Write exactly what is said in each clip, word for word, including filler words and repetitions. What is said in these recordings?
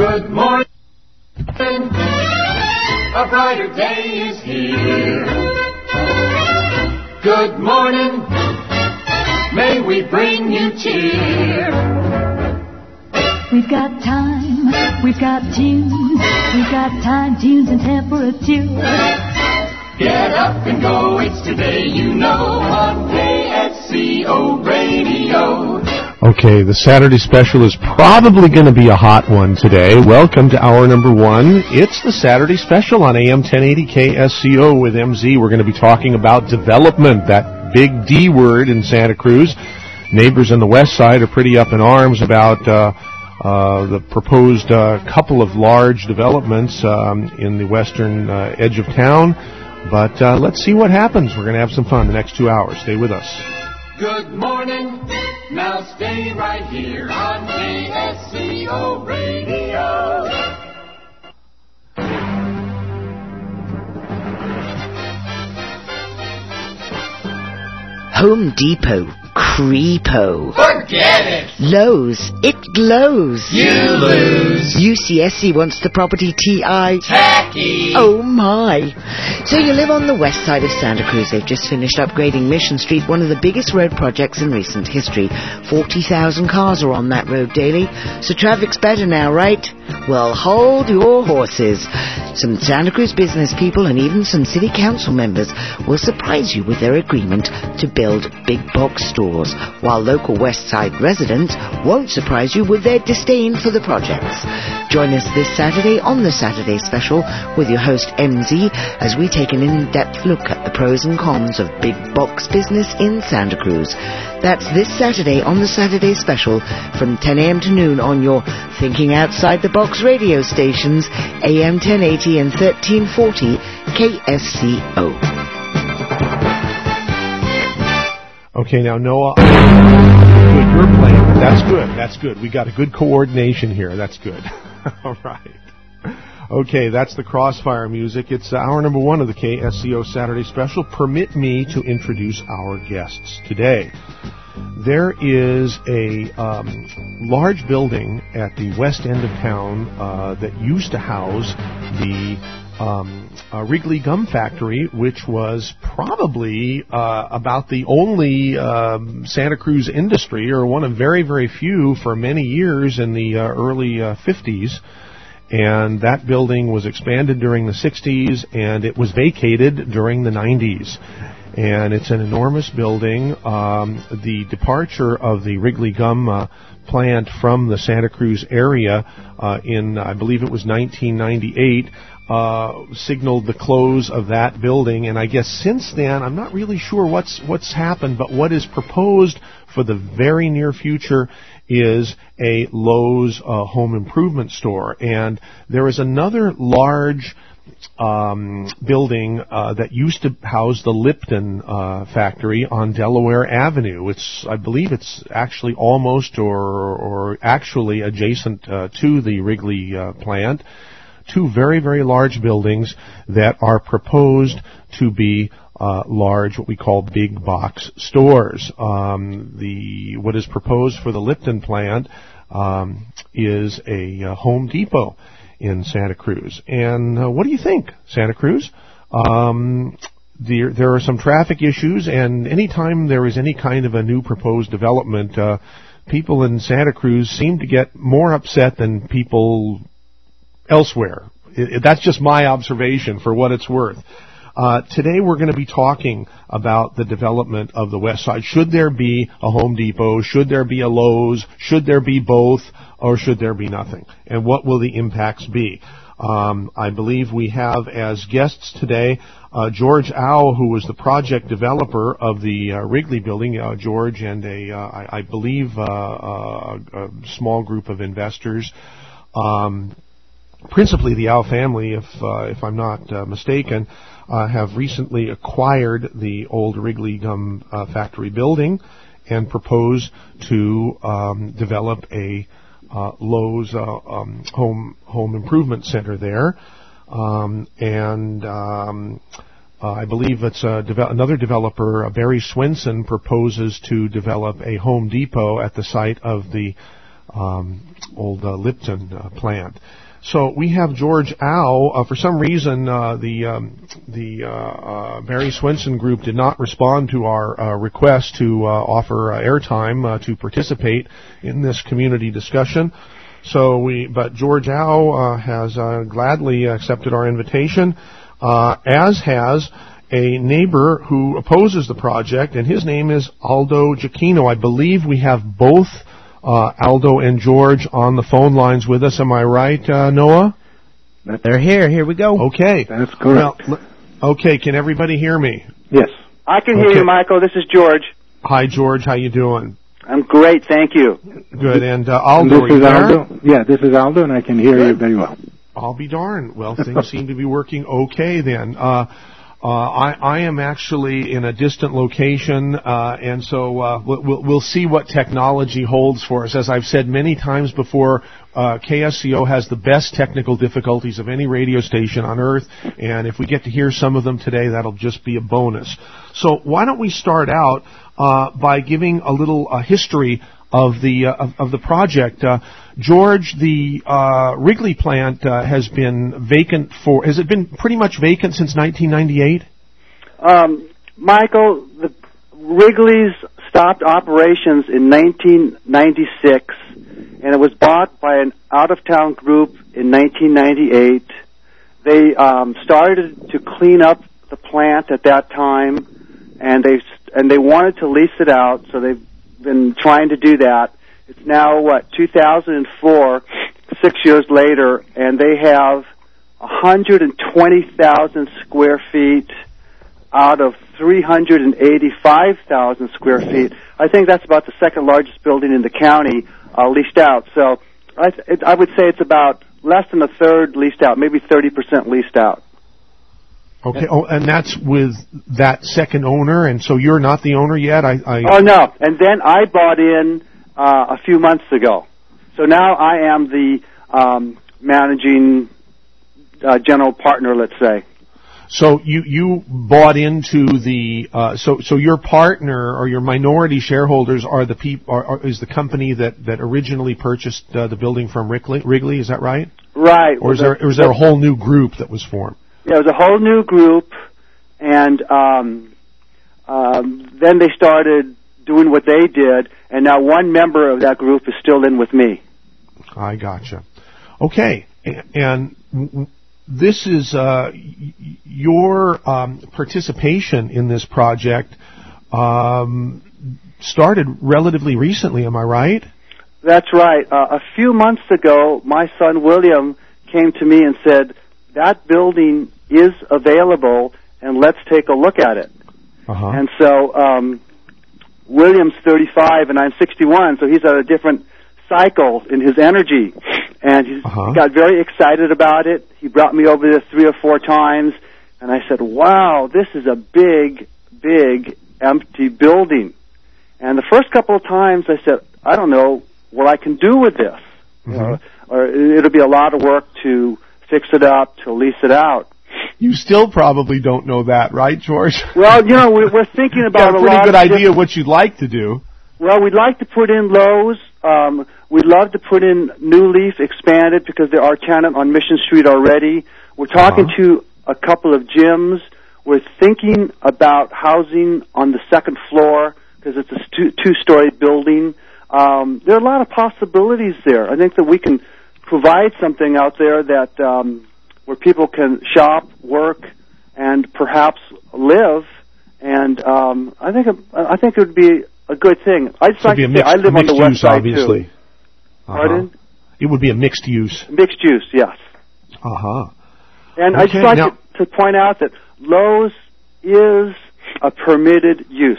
Good morning. A brighter day is here. Good morning. May we bring you cheer. We've got time, we've got tunes, we've got time, tunes, and temperature. Get up and go, it's today, you know, on K S C O Radio. Okay, the Saturday special is probably going to be a hot one today. Welcome to hour number one. It's the Saturday special on A M ten eighty K S C O with M Z. We're going to be talking about development, that big D word in Santa Cruz. Neighbors on the west side are pretty up in arms about uh, uh, the proposed uh, couple of large developments um, in the western uh, edge of town. But uh, let's see what happens. We're going to have some fun the next two hours. Stay with us. Good morning. Now stay right here on K S C O Radio. Home Depot, creepo. Forget it. Lowe's, it glows. You lose. U C S C wants the property T I Tacky. Oh my. So you live on the west side of Santa Cruz. They've just finished upgrading Mission Street, one of the biggest road projects in recent history. forty thousand cars are on that road daily. So traffic's better now, right? Well, hold your horses. Some Santa Cruz business people and even some city council members will surprise you with their agreement to build big box stores, while local west side residents won't surprise you with their disdain for the projects. Join us this Saturday on the Saturday Special with your host M Z as we take an in-depth look at the pros and cons of big box business in Santa Cruz. That's this Saturday on the Saturday Special from ten a.m. to noon on your Thinking Outside the Box radio stations, A M ten eighty and thirteen forty K S C O. Okay, now Noah, good, you're playing. That's good. That's good. We got a good coordination here. That's good. All right. Okay, that's the Crossfire music. It's hour number one of the K S C O Saturday Special. Permit me to introduce our guests today. There is a um, large building at the west end of town uh, that used to house the um, uh, Wrigley Gum Factory, which was probably uh, about the only um, Santa Cruz industry, or one of very, very few for many years in the uh, early uh, fifties. And that building was expanded during the sixties, and it was vacated during the nineties. And it's an enormous building. Um, the departure of the Wrigley Gum uh, plant from the Santa Cruz area uh, in, I believe it was nineteen ninety-eight, uh, signaled the close of that building. And I guess since then, I'm not really sure what's what's happened, but what is proposed for the very near future is a Lowe's uh, home improvement store. And there is another large um, building uh, that used to house the Lipton uh, factory on Delaware Avenue. It's, I believe it's actually almost or, or actually adjacent uh, to the Wrigley uh, plant. Two very, very large buildings that are proposed to be Uh, large, what we call big box stores. Um, the what is proposed for the Lipton plant um, is a uh, Home Depot in Santa Cruz. And uh, what do you think, Santa Cruz? Um, there, there are some traffic issues, and anytime there is any kind of a new proposed development, uh, people in Santa Cruz seem to get more upset than people elsewhere. It, it, that's just my observation, for what it's worth. Uh, today we're going to be talking about the development of the West Side. Should there be a Home Depot? Should there be a Lowe's? Should there be both? Or should there be nothing? And what will the impacts be? Um, I believe we have as guests today uh, George Au, who was the project developer of the uh, Wrigley building. Uh, George and a, uh, I, I believe, uh, uh, a small group of investors. Um, principally the Au family, if uh, if I'm not uh, mistaken. Uh, have recently acquired the old Wrigley Gum uh, Factory building and propose to um, develop a uh, Lowe's uh, um, home home improvement center there. Um, and um, uh, I believe it's a deve- another developer, uh, Barry Swenson, proposes to develop a Home Depot at the site of the um, old uh, Lipton uh, plant. So we have George Au. Uh, for some reason, uh, the um, the uh, uh, Barry Swenson group did not respond to our uh, request to uh, offer uh, airtime uh, to participate in this community discussion. So we, but George Au uh, has uh, gladly accepted our invitation, uh, as has a neighbor who opposes the project, and his name is Aldo Giacchino. I believe we have both uh, Aldo and George on the phone lines with us. Am I right, uh, Noah? They're here. Here we go. Okay. That's correct. Now, okay, can everybody hear me? Yes. I can hear Okay. you, Michael. This is George. Hi, George. How you doing? I'm great, thank you. Good. And uh, And Aldo, this are you is there? Aldo. Yeah, this is Aldo, and I can hear you very well. I'll be darned. Well, things seem to be working okay then. Uh, uh, I, I am actually in a distant location, uh, and so uh, we'll, we'll see what technology holds for us. As I've said many times before, uh, K S C O has the best technical difficulties of any radio station on Earth, and if we get to hear some of them today, that'll just be a bonus. So why don't we start out uh, by giving a little uh, history of the uh, of, of the project. Uh, George, the uh, Wrigley plant uh, has been vacant for, has it been pretty much vacant since nineteen ninety-eight? Um, Michael, the Wrigley's stopped operations in nineteen ninety-six, and it was bought by an out-of-town group in nineteen ninety-eight. They um, started to clean up the plant at that time, and they and they wanted to lease it out, so they've been trying to do that. It's now, what, two thousand four, six years later, and they have one hundred twenty thousand square feet out of three hundred eighty-five thousand square feet. I think that's about the second largest building in the county uh, leased out. So I, th- it, I would say it's about less than a third leased out, maybe thirty percent leased out. Okay, oh, and that's with that second owner, and so you're not the owner yet? I, I Oh, no. And then I bought in uh, a few months ago. So now I am the um, managing uh, general partner, let's say. So you, you bought into the, uh, so, so your partner or your minority shareholders are the peop, are, are, is the company that, that originally purchased uh, the building from Wrigley, Wrigley, is that right? Right. Or is there, or is there a whole new group that was formed? Yeah, it was a whole new group, and um, um, then they started doing what they did, and now one member of that group is still in with me. I gotcha. Okay, and this is uh, your um, participation in this project um, started relatively recently, am I right? That's right. Uh, a few months ago, my son William came to me and said, that building is available, and let's take a look at it. Uh-huh. And so um, William's thirty-five, and I'm sixty-one, so he's at a different cycle in his energy. And he's, uh-huh. he got very excited about it. He brought me over there three or four times, and I said, wow, this is a big, big, empty building. And the first couple of times I said, I don't know what I can do with this. Mm-hmm. You know, or it'll be a lot of work to fix it up, to lease it out. You still probably don't know that, right, George? Well, you know, we're, we're thinking about got a a pretty lot good of idea different- of what you'd like to do. Well, we'd like to put in Lowe's. Um, we'd love to put in New Leaf expanded because they're our tenant on Mission Street already. We're talking Uh-huh. to a couple of gyms. We're thinking about housing on the second floor because it's a stu- two-story building. Um, there are a lot of possibilities there. I think that we can provide something out there that um, where people can shop, work, and perhaps live. And um, I think it, I think it would be a good thing. I just So like it'd to be a say mixed, I live a on the mixed west use, side obviously. too. Uh-huh. Pardon? It would be a mixed use. Mixed use, yes. Uh-huh. And I'd Okay, just like now- to, to point out that Lowe's is a permitted use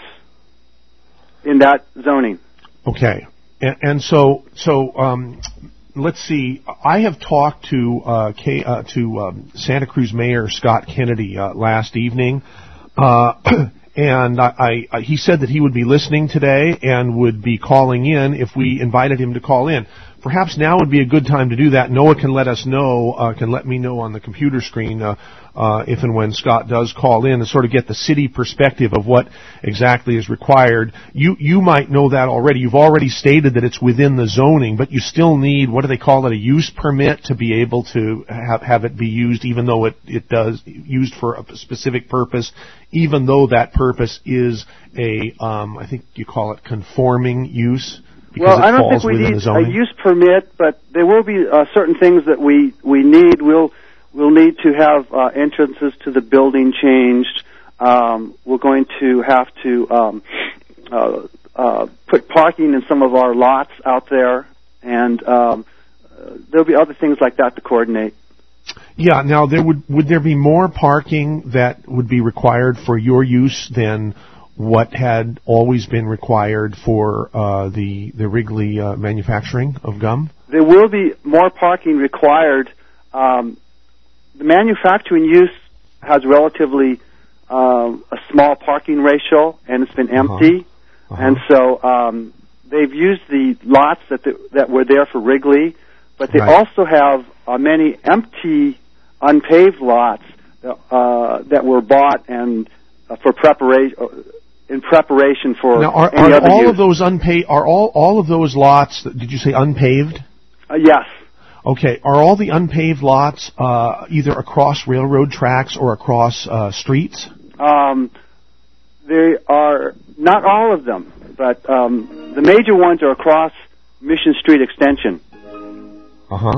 in that zoning. Okay. And, and so, so, um, let's see. I have talked to, uh, K, uh, to, um, Santa Cruz Mayor Scott Kennedy, uh, last evening. Uh, and I, I, he said that he would be listening today and would be calling in if we invited him to call in. perhaps now would be a good time to do that. Noah can let us know, uh, can let me know on the computer screen uh, uh, if and when Scott does call in and sort of get the city perspective of what exactly is required. You you might know that already. You've already stated that it's within the zoning, but you still need, what do they call it, a use permit to be able to have, have it be used, even though it, it does, used for a specific purpose, even though that purpose is a, um, I think you call it conforming use. Well, I don't think we need a use permit, but there will be uh, certain things that we, we need. We'll we'll need to have uh, entrances to the building changed. Um, we're going to have to um, uh, uh, put parking in some of our lots out there, and um, uh, there'll be other things like that to coordinate. Yeah. Now, there would would there be more parking that would be required for your use than what had always been required for uh, the the Wrigley uh, manufacturing of gum? There will be more parking required. Um, the manufacturing use has relatively uh, a small parking ratio, and it's been empty. Uh-huh. Uh-huh. And so um, they've used the lots that the, that were there for Wrigley, but they right. also have uh, many empty, unpaved lots uh, that were bought and uh, for preparation. In preparation for now, are, any are other all use. of those unpaved? Are all all of those lots? Did you say unpaved? Uh, yes. Okay. Are all the unpaved lots uh, either across railroad tracks or across uh, streets? Um, they are not all of them, but um, the major ones are across Mission Street Extension. Uh huh.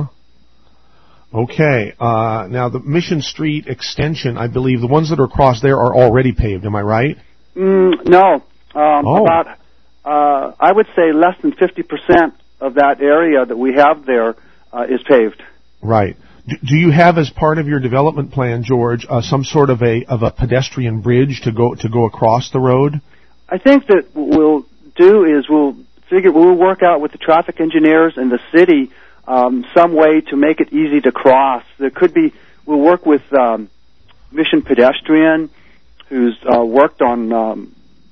Okay. Uh, now the Mission Street Extension, I believe the ones that are across there are already paved. Am I right? Mm, no, um, oh. about, uh, I would say less than fifty percent of that area that we have there uh, is paved. Right. Do, do you have, as part of your development plan, George, uh, some sort of a of a pedestrian bridge to go to go across the road? I think that what we'll do is we'll figure we'll work out with the traffic engineers and the city um, some way to make it easy to cross. There could be we'll work with um, Mission Pedestrian, who's uh, worked on um,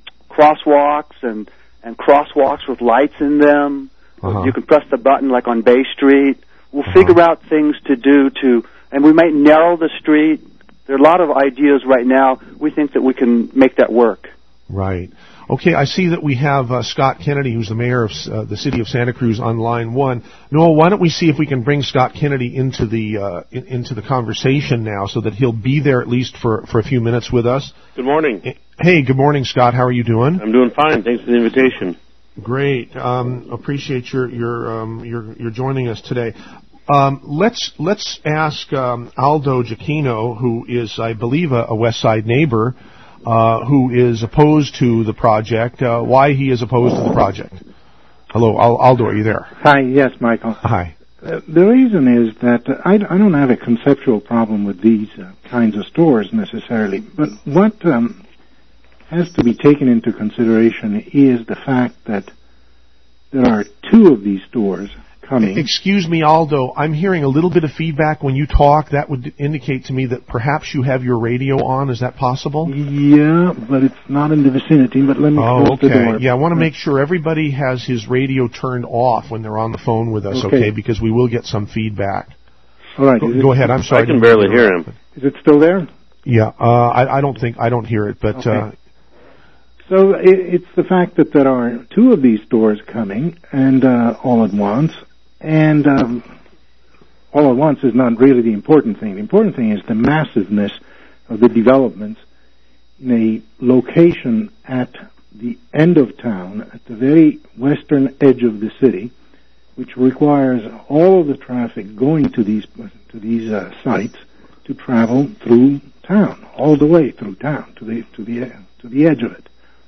crosswalks and, and crosswalks with lights in them. Uh-huh. You can press the button like on Bay Street. We'll uh-huh. figure out things to do to, and we might narrow the street. There are a lot of ideas right now. We think that we can make that work. Right. Okay, I see that we have uh, Scott Kennedy, who's the mayor of uh, the city of Santa Cruz, on line one. Noah, why don't we see if we can bring Scott Kennedy into the uh, in, into the conversation now, so that he'll be there at least for, for a few minutes with us. Good morning. Hey, good morning, Scott. How are you doing? I'm doing fine. Thanks for the invitation. Great. Um, appreciate your your um, your your joining us today. Um, let's let's ask um, Aldo Giacchino, who is, I believe, a, a West Side neighbor, Uh, who is opposed to the project, uh, why he is opposed to the project. Hello, Aldo, are you there? Hi, yes, Michael. Hi. Uh, the reason is that uh, I, I don't have a conceptual problem with these uh, kinds of stores necessarily, but what um, has to be taken into consideration is the fact that there are two of these stores coming. Excuse me, Aldo, I'm hearing a little bit of feedback when you talk. That would indicate to me that perhaps you have your radio on. Is that possible? Yeah, but it's not in the vicinity, but let me oh, close okay. the door. Yeah, I want to make sure everybody has his radio turned off when they're on the phone with us, okay, okay because we will get some feedback. All right. Go, go ahead, I'm sorry. I can barely hear him. Is it still there? Yeah, uh, I, I don't think, I don't hear it, but... Okay. Uh, so it, it's the fact that there are two of these stores coming, and uh, all at once, and um, all at once is not really the important thing. The important thing is the massiveness of the developments in a location at the end of town, at the very western edge of the city, which requires all of the traffic going to these to these uh, sites to travel through town, all the way through town to the to the to the edge of it.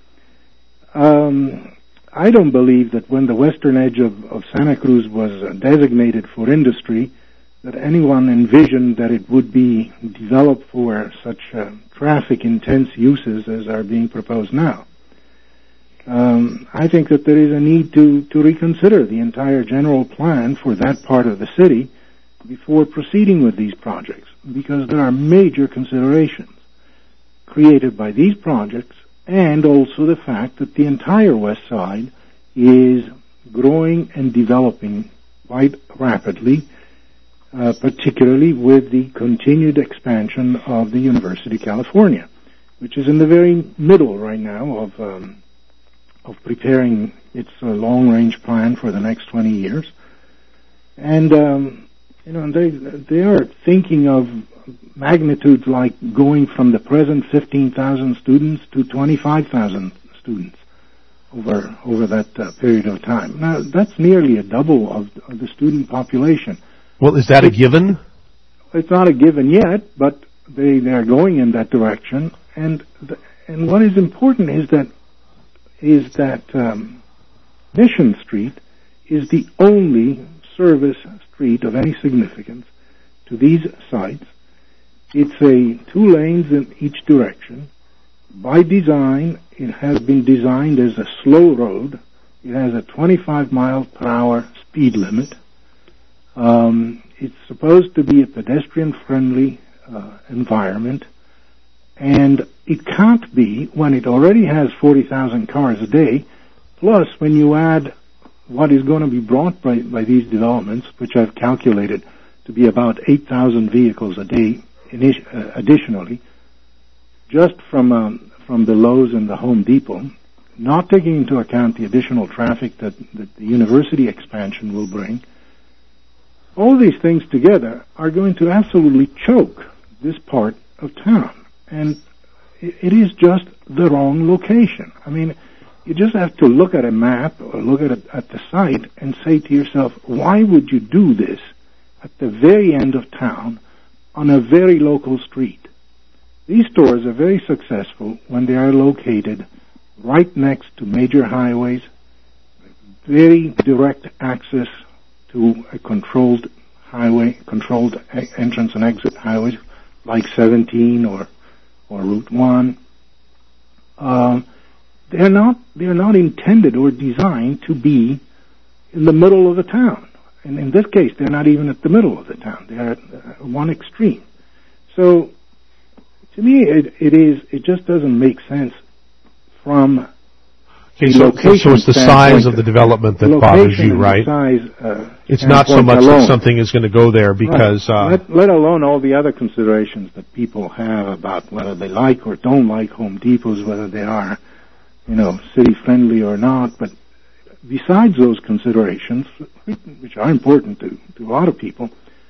Um, I don't believe that when the western edge of, of Santa Cruz was uh, designated for industry, that anyone envisioned that it would be developed for such uh, traffic-intense uses as are being proposed now. Um, I think that there is a need to, to reconsider the entire general plan for that part of the city before proceeding with these projects, because there are major considerations created by these projects, and also the fact that the entire west side is growing and developing quite rapidly, uh, particularly with the continued expansion of the University of California, which is in the very middle right now of um, of preparing its uh, long-range plan for the next twenty years. And, um, you know, they they are thinking of magnitudes like going from the present fifteen thousand students to twenty-five thousand students over over that uh, period of time. Now, that's nearly a double of, of the student population. Well, is that a given? It's not a given yet, but they, they are going in that direction. And the, and what is important is that is that um, Mission Street is the only service street of any significance to these sites. It's a two lanes in each direction. By design, it has been designed as a slow road. It has a twenty-five mile per hour speed limit. Um, it's supposed to be a pedestrian-friendly uh, environment, and it can't be when it already has forty thousand cars a day, plus when you add what is going to be brought by, by these developments, which I've calculated to be about eight thousand vehicles a day init- uh, additionally, just from um, from the Lowe's and the Home Depot, not taking into account the additional traffic that, that the university expansion will bring. All these things together are going to absolutely choke this part of town. And it is just the wrong location. I mean, you just have to look at a map or look at, a, at the site and say to yourself, why would you do this at the very end of town on a very local street? These stores are very successful when they are located right next to major highways, very direct access to a controlled highway, controlled e- entrance and exit highways like seventeen or or Route one. Um, they're not they're not intended or designed to be in the middle of the town. And in this case, they're not even at the middle of the town. They're at uh, one extreme. So, to me, it, it is it just doesn't make sense from Okay, so, so it's the size of the development that bothers you, right? Size, uh, it's not so much alone. that something is going to go there because... Right. Uh, let, let alone all the other considerations that people have about whether they like or don't like Home Depots, whether they are, you know, city-friendly or not. But besides those considerations, which are important to, to a lot of people,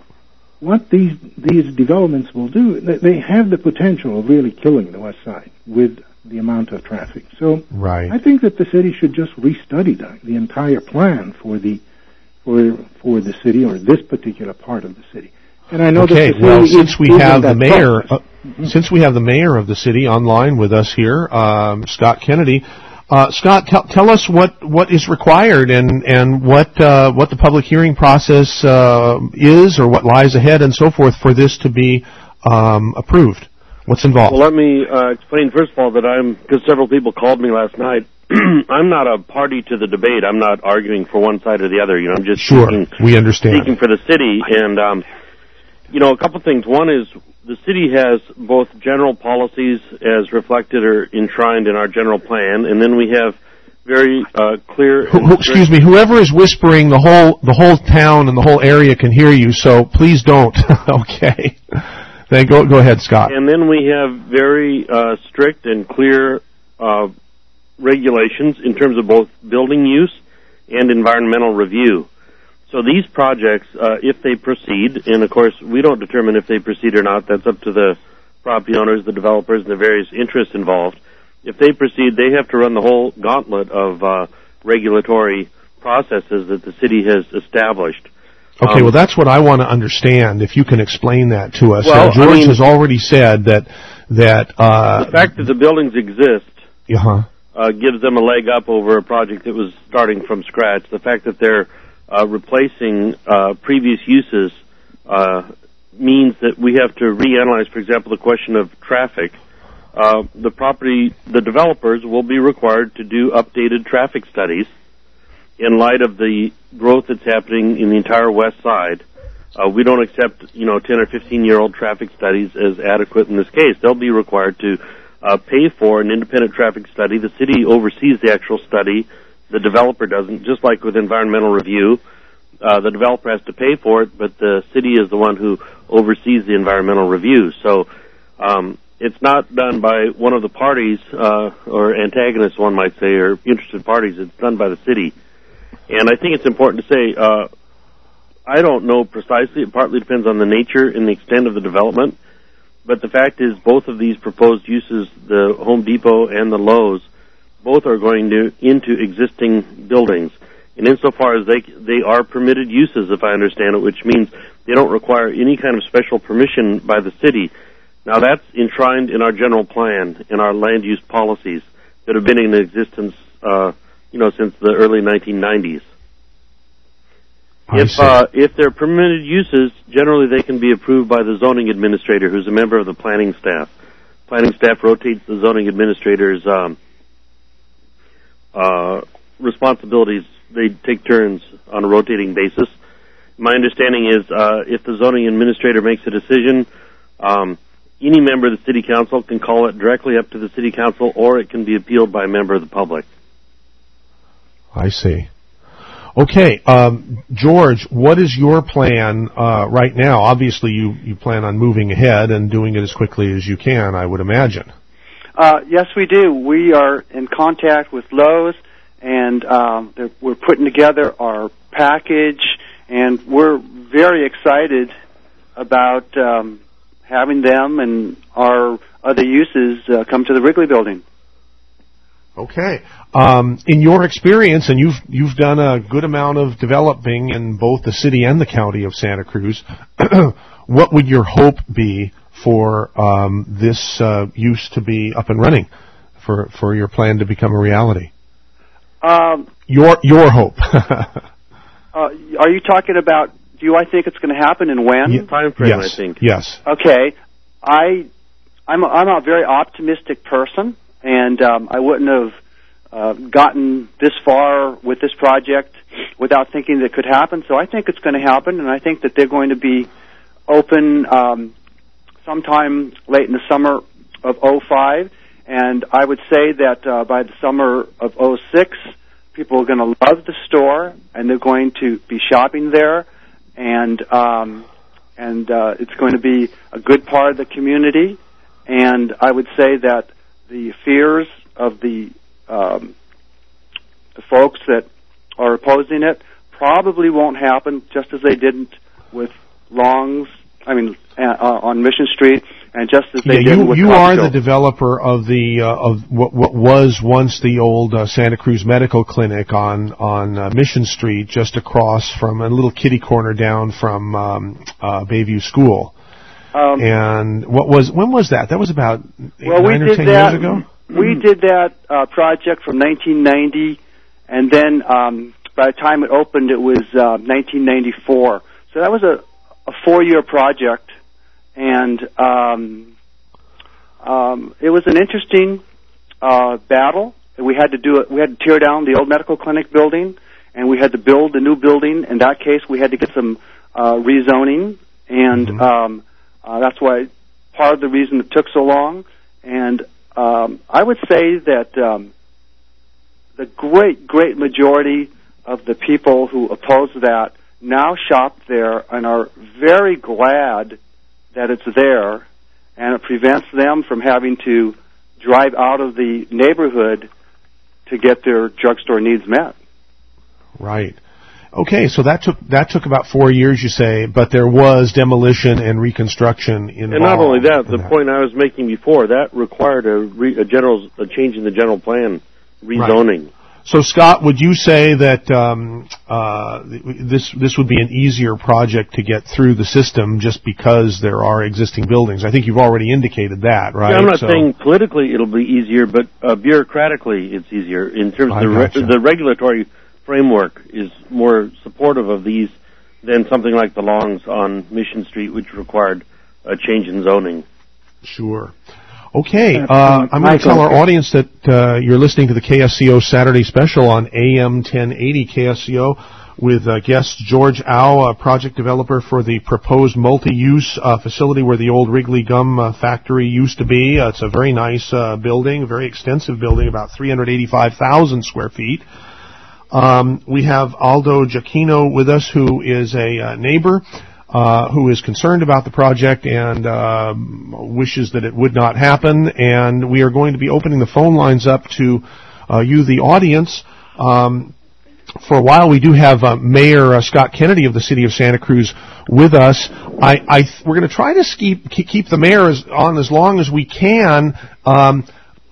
what these these developments will do, they, they have the potential of really killing the West Side with the amount of traffic. So right. I think that the city should just restudy the, the entire plan for the for for the city or this particular part of the city. And I know okay, that the well, city since we have the mayor, uh, mm-hmm. since we have the mayor of the city online with us here, um, Scott Kennedy. Uh, Scott, tell, tell us what, what is required and and what uh, what the public hearing process uh, is, or what lies ahead, and so forth, for this to be um, approved. What's involved? Well, let me uh, explain first of all that I'm, because several people called me last night. I'm not a party to the debate. I'm not arguing for one side or the other. You know, I'm just sure speaking, we understand speaking for the city. And um, you know, a couple things. One is the city has both general policies as reflected or enshrined in our general plan, and then we have very uh, clear. Who, who, excuse me. Whoever is whispering, the whole the whole town and the whole area can hear you. So please don't. Okay. Then go go ahead, Scott. And then we have very uh, strict and clear uh, regulations in terms of both building use and environmental review. So these projects, uh, if they proceed, and of course we don't determine if they proceed or not, that's up to the property owners, the developers, and the various interests involved. If they proceed, they have to run the whole gauntlet of uh, regulatory processes that the city has established. Okay, um, well, that's what I want to understand, if you can explain that to us. Well, uh, George I mean, has already said that... that uh, the fact that the buildings exist uh-huh. uh, gives them a leg up over a project that was starting from scratch. The fact that they're uh, replacing uh, previous uses uh, means that we have to reanalyze, for example, the question of traffic. Uh, the property, the developers will be required to do updated traffic studies in light of the growth that's happening in the entire West Side. Uh, we don't accept, you know, ten or fifteen-year-old traffic studies as adequate in this case. They'll be required to uh, pay for an independent traffic study. The city oversees the actual study. The developer doesn't, just like with environmental review. uh, the developer has to pay for it, but the city is the one who oversees the environmental review. So um, it's not done by one of the parties, uh, or antagonists, one might say, or interested parties. It's done by the city. And I think it's important to say, uh, I don't know precisely. It partly depends on the nature and the extent of the development. But the fact is, both of these proposed uses, the Home Depot and the Lowe's, both are going to into existing buildings. And insofar as they they are permitted uses, if I understand it, which means they don't require any kind of special permission by the city. Now, that's enshrined in our general plan, in our land use policies that have been in existence, uh, you know, since the early nineteen nineties. If uh, if they're permitted uses, generally they can be approved by the zoning administrator, who's a member of the planning staff. Planning staff rotates the zoning administrator's um, uh, responsibilities. They take turns on a rotating basis. My understanding is uh, if the zoning administrator makes a decision, um, any member of the city council can call it directly up to the city council, or it can be appealed by a member of the public. I see. Okay, um, George, what is your plan uh, right now? Obviously, you, you plan on moving ahead and doing it as quickly as you can, I would imagine. Uh, yes, we do. We are in contact with Lowe's, and um, we're putting together our package, and we're very excited about um, having them and our other uses uh, come to the Wrigley Building. Okay. Um, in your experience, and you've you've done a good amount of developing in both the city and the county of Santa Cruz, what would your hope be for um, this uh, use to be up and running, for for your plan to become a reality? Um, your your hope. uh, are you talking about? Do I think it's going to happen and when? Yeah, time frame, yes, I think. Yes. Okay. I I'm a, I'm a very optimistic person. And um, I wouldn't have uh, gotten this far with this project without thinking that it could happen. So I think it's going to happen, and I think that they're going to be open um, sometime late in the summer of oh five. And I would say that uh, by the summer of oh six, people are going to love the store, and they're going to be shopping there, and um, and uh, it's going to be a good part of the community. And I would say that the fears of the, um, the folks that are opposing it probably won't happen, just as they didn't with Long's, I mean, uh, on Mission Street, and just as they yeah, did you, with you are Costco. the developer of the uh, of what, what was once the old uh, Santa Cruz Medical Clinic on on uh, Mission Street, just across from a little kitty corner down from um, uh, Bayview School. Um, and what was when was that? That was about eight, well, nine we or ten that, years ago. We did that uh, project from nineteen ninety, and then um, by the time it opened, it was uh, nineteen ninety-four. So that was a, a four-year project, and um, um, it was an interesting uh, battle. We had to do it. We had to tear down the old medical clinic building, and we had to build a new building. In that case, we had to get some uh, rezoning, and mm-hmm. um, Uh, that's why part of the reason it took so long. And um, I would say that um, the great, great majority of the people who oppose that now shop there and are very glad that it's there, and it prevents them from having to drive out of the neighborhood to get their drugstore needs met. Right. Okay, so that took that took about four years, you say, but there was demolition and reconstruction involved. And not only that, the that. point I was making before, that required a, re, a general a change in the general plan, rezoning. Right. So, Scott, would you say that um, uh, this this would be an easier project to get through the system just because there are existing buildings? I think you've already indicated that, right? Yeah, I'm not so, saying politically it'll be easier, but uh, bureaucratically it's easier in terms of the, gotcha. re- the regulatory framework is more supportive of these than something like the Longs on Mission Street, which required a change in zoning. Sure. Okay, uh, I'm going to tell our audience that uh, you're listening to the K S C O Saturday Special on A M ten eighty K S C O with uh, guest George Au, a project developer for the proposed multi-use uh, facility where the old Wrigley Gum uh, factory used to be. Uh, it's a very nice uh, building, very extensive building, about three hundred eighty-five thousand square feet. Um, we have Aldo Giacchino with us, who is a uh, neighbor uh, who is concerned about the project and uh, wishes that it would not happen. And we are going to be opening the phone lines up to uh, you, the audience. Um, for a while, we do have uh, Mayor uh, Scott Kennedy of the City of Santa Cruz with us. I, I th- we're going to try to keep keep the mayor as, on as long as we can um,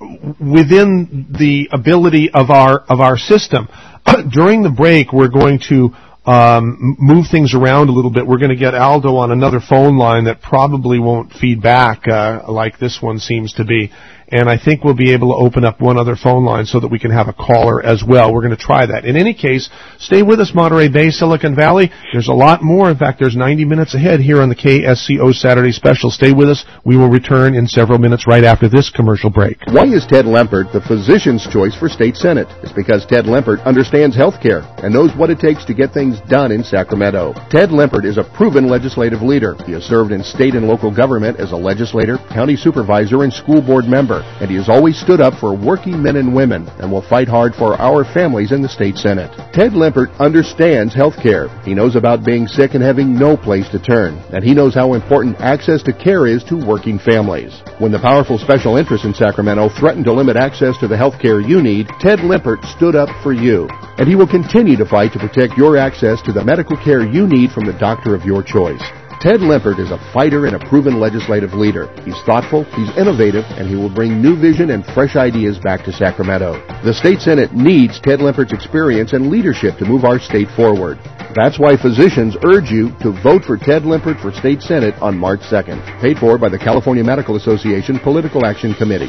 within the ability of our of our system. During the break, we're going to um, move things around a little bit. We're going to get Aldo on another phone line that probably won't feed back uh, like this one seems to be. And I think we'll be able to open up one other phone line so that we can have a caller as well. We're going to try that. In any case, stay with us, Monterey Bay, Silicon Valley. There's a lot more. In fact, there's ninety minutes ahead here on the K S C O Saturday Special. Stay with us. We will return in several minutes right after this commercial break. Why is Ted Lempert the physician's choice for state senate? It's because Ted Lempert understands health care and knows what it takes to get things done in Sacramento. Ted Lempert is a proven legislative leader. He has served in state and local government as a legislator, county supervisor, and school board member. And he has always stood up for working men and women and will fight hard for our families in the state senate. Ted Lempert understands health care. He knows about being sick and having no place to turn. And he knows how important access to care is to working families. When the powerful special interests in Sacramento threatened to limit access to the health care you need, Ted Lempert stood up for you. And he will continue to fight to protect your access to the medical care you need from the doctor of your choice. Ted Lempert is a fighter and a proven legislative leader. He's thoughtful, he's innovative, and he will bring new vision and fresh ideas back to Sacramento. The state senate needs Ted Lempert's experience and leadership to move our state forward. That's why physicians urge you to vote for Ted Lempert for state senate on March second. Paid for by the California Medical Association Political Action Committee.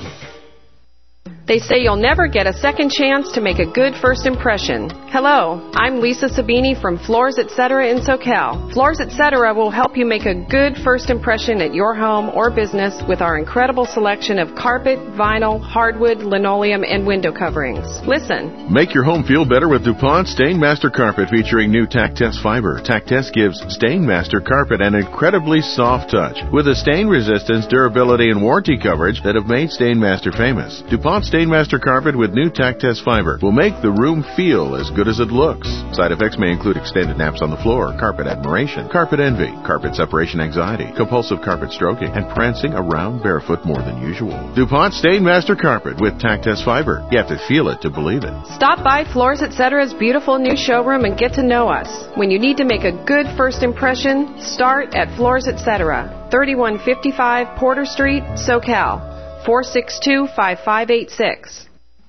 They say you'll never get a second chance to make a good first impression. Hello, I'm Lisa Sabini from Floors Etc. in SoCal. Floors Etc. will help you make a good first impression at your home or business with our incredible selection of carpet, vinyl, hardwood, linoleum, and window coverings. Listen. Make your home feel better with DuPont Stainmaster Carpet featuring new TacTest fiber. TacTest gives Stainmaster Carpet an incredibly soft touch with a stain resistance, durability, and warranty coverage that have made Stainmaster famous. DuPont Stainmaster Carpet with new TacTest fiber will make the room feel as good as it looks. Side effects may include extended naps on the floor, carpet admiration, carpet envy, carpet separation anxiety, compulsive carpet stroking, and prancing around barefoot more than usual. DuPont Stainmaster Carpet with TacTest fiber. You have to feel it to believe it. Stop by Floors Etc's beautiful new showroom and get to know us. When you need to make a good first impression, start at Floors Etc. thirty-one fifty-five Porter Street, SoCal. four six two, five five eight six.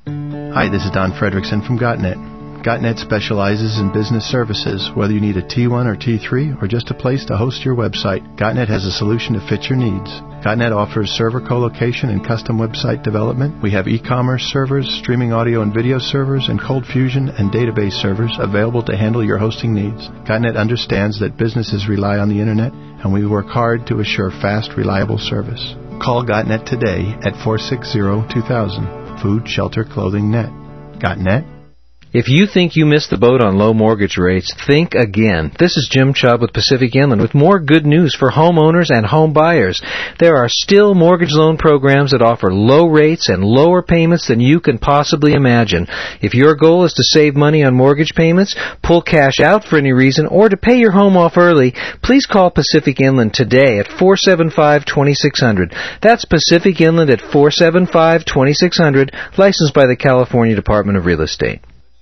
Hi, this is Don Fredrickson from GotNet. GotNet specializes in business services. Whether you need a T one or T three or just a place to host your website, GotNet has a solution to fit your needs. GotNet offers server co-location and custom website development. We have e-commerce servers, streaming audio and video servers, and Cold Fusion and database servers available to handle your hosting needs. GotNet understands that businesses rely on the Internet, and we work hard to assure fast, reliable service. Call GotNet today at four six zero, two thousand. Food, Shelter, Clothing, Net. GotNet? If you think you missed the boat on low mortgage rates, think again. This is Jim Chubb with Pacific Inland with more good news for homeowners and home buyers. There are still mortgage loan programs that offer low rates and lower payments than you can possibly imagine. If your goal is to save money on mortgage payments, pull cash out for any reason, or to pay your home off early, please call Pacific Inland today at four seven five, two six zero zero. That's Pacific Inland at four seven five, two six zero zero, licensed by the California Department of Real Estate.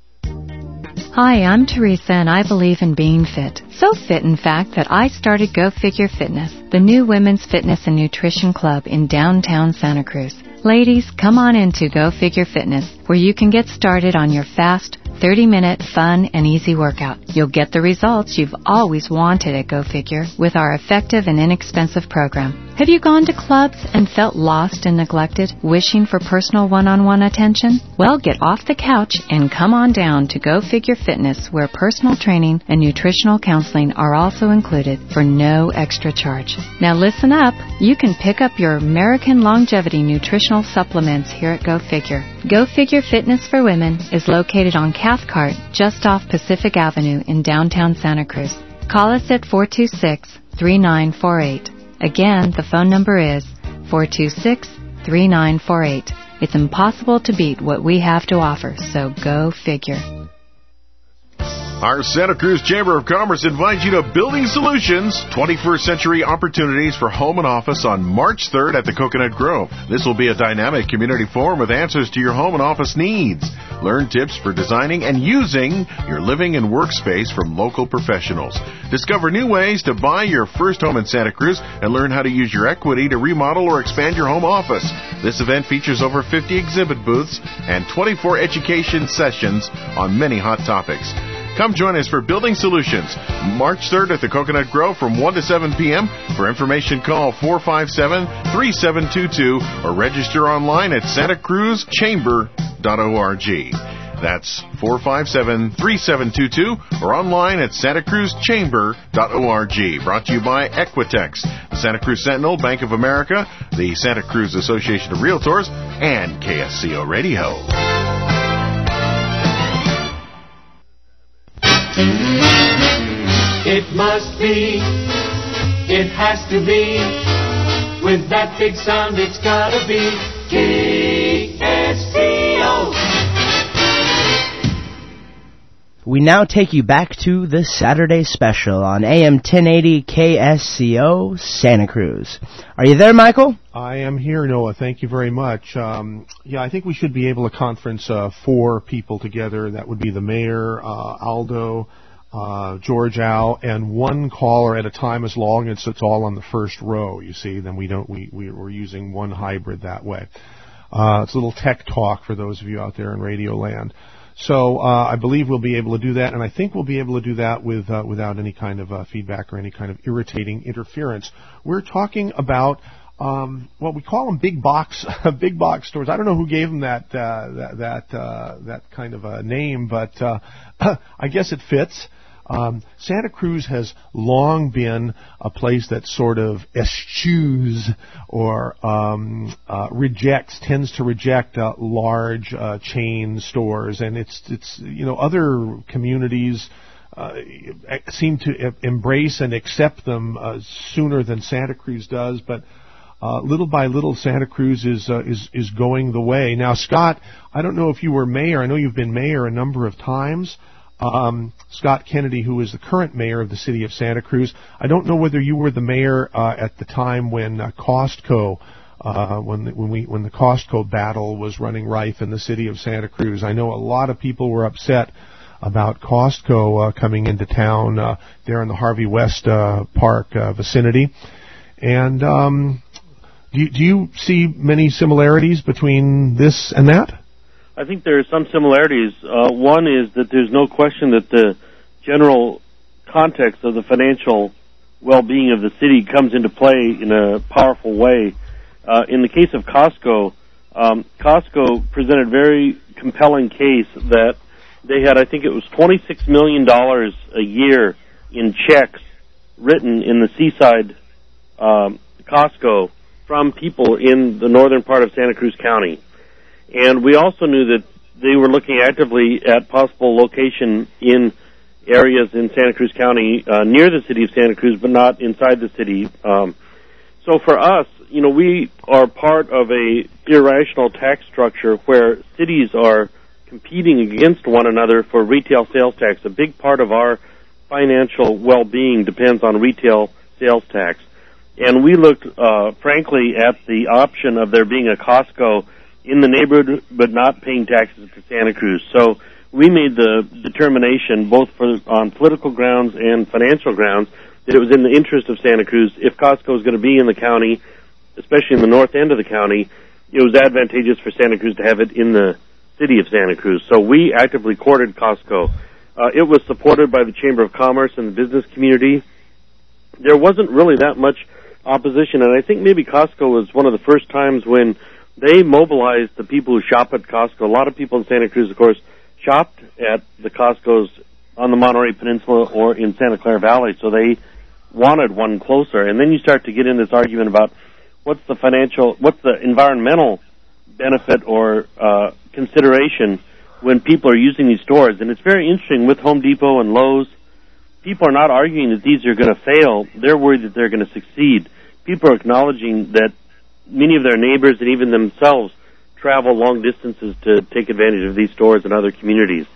Hi, I'm Teresa, and I believe in being fit. So fit, in fact, that I started Go Figure Fitness, the new women's fitness and nutrition club in downtown Santa Cruz. Ladies, come on into Go Figure Fitness, where you can get started on your fast, thirty-minute, fun, and easy workout. You'll get the results you've always wanted at Go Figure with our effective and inexpensive program. Have you gone to clubs and felt lost and neglected, wishing for personal one-on-one attention? Well, get off the couch and come on down to Go Figure Fitness, where personal training and nutritional counseling are also included for no extra charge. Now listen up. You can pick up your American Longevity nutritional supplements here at Go Figure. Go Figure Fitness for Women is located on Cathcart, just off Pacific Avenue in downtown Santa Cruz. Call us at four two six, three nine four eight. Again, the phone number is four two six, three nine four eight. It's impossible to beat what we have to offer, so go figure. Our Santa Cruz Chamber of Commerce invites you to Building Solutions, twenty-first Century Opportunities for Home and Office on March third at the Coconut Grove. This will be a dynamic community forum with answers to your home and office needs. Learn tips for designing and using your living and workspace from local professionals. Discover new ways to buy your first home in Santa Cruz and learn how to use your equity to remodel or expand your home office. This event features over fifty exhibit booths and twenty-four education sessions on many hot topics. Come join us for Building Solutions, March third at the Coconut Grove from one to seven p.m. For information, call four five seven, three seven two two or register online at santa cruz chamber dot org. That's four five seven, three seven two two or online at santa cruz chamber dot org. Brought to you by Equitex, the Santa Cruz Sentinel, Bank of America, the Santa Cruz Association of Realtors, and K S C O Radio. It must be, it has to be, with that big sound it's gotta be K S C O. We now take you back to the Saturday Special on A M ten eighty K S C O Santa Cruz. Are you there, Michael? I am here, Noah. Thank you very much. Um, yeah, I think we should be able to conference uh, four people together. That would be the mayor, uh, Aldo, uh, George Al, and one caller at a time as long as it's all on the first row, you see. Then we don't, we, we, we're using one hybrid that way. Uh, it's a little tech talk for those of you out there in Radio Land. So uh, I believe we'll be able to do that, and I think we'll be able to do that with uh, without any kind of uh, feedback or any kind of irritating interference. We're talking about um, what we call them big box big box stores. I don't know who gave them that uh, that that, uh, that kind of a name, but uh, I guess it fits. Um, Santa Cruz has long been a place that sort of eschews or um, uh, rejects, tends to reject uh, large uh, chain stores, and it's it's you know other communities uh, seem to embrace and accept them uh, sooner than Santa Cruz does, but. Uh, little by little, Santa Cruz is uh, is is going the way. Now, Scott, I don't know if you were mayor. I know you've been mayor a number of times. Um, Scott Kennedy, who is the current mayor of the city of Santa Cruz. I don't know whether you were the mayor uh, at the time when uh, Costco, uh, when the, when we when the Costco battle was running rife in the city of Santa Cruz. I know a lot of people were upset about Costco uh, coming into town uh, there in the Harvey West uh, Park uh, vicinity, and. Um, Do you, do you see many similarities between this and that? I think there are some similarities. Uh, one is that there's no question that the general context of the financial well-being of the city comes into play in a powerful way. Uh, in the case of Costco, um, Costco presented a very compelling case that they had, I think it was twenty-six million dollars a year in checks written in the Seaside um, Costco from people in the northern part of Santa Cruz County. And we also knew that they were looking actively at possible location in areas in Santa Cruz County uh, near the city of Santa Cruz, but not inside the city. Um, so for us, you know, we are part of a irrational tax structure where cities are competing against one another for retail sales tax. A big part of our financial well-being depends on retail sales tax. And we looked, uh, frankly, at the option of there being a Costco in the neighborhood but not paying taxes to Santa Cruz. So we made the determination, both for on political grounds and financial grounds, that it was in the interest of Santa Cruz. If Costco is going to be in the county, especially in the north end of the county, it was advantageous for Santa Cruz to have it in the city of Santa Cruz. So we actively courted Costco. Uh, it was supported by the Chamber of Commerce and the business community. There wasn't really that much opposition, and I think maybe Costco was one of the first times when they mobilized the people who shop at Costco. A lot of people in Santa Cruz, of course, shopped at the Costcos on the Monterey Peninsula or in Santa Clara Valley, so they wanted one closer. And then you start to get in this argument about what's the financial, what's the environmental benefit or uh, consideration when people are using these stores. And it's very interesting with Home Depot and Lowe's. People are not arguing that these are going to fail. They're worried that they're going to succeed. People are acknowledging that many of their neighbors and even themselves travel long distances to take advantage of these stores and other communities.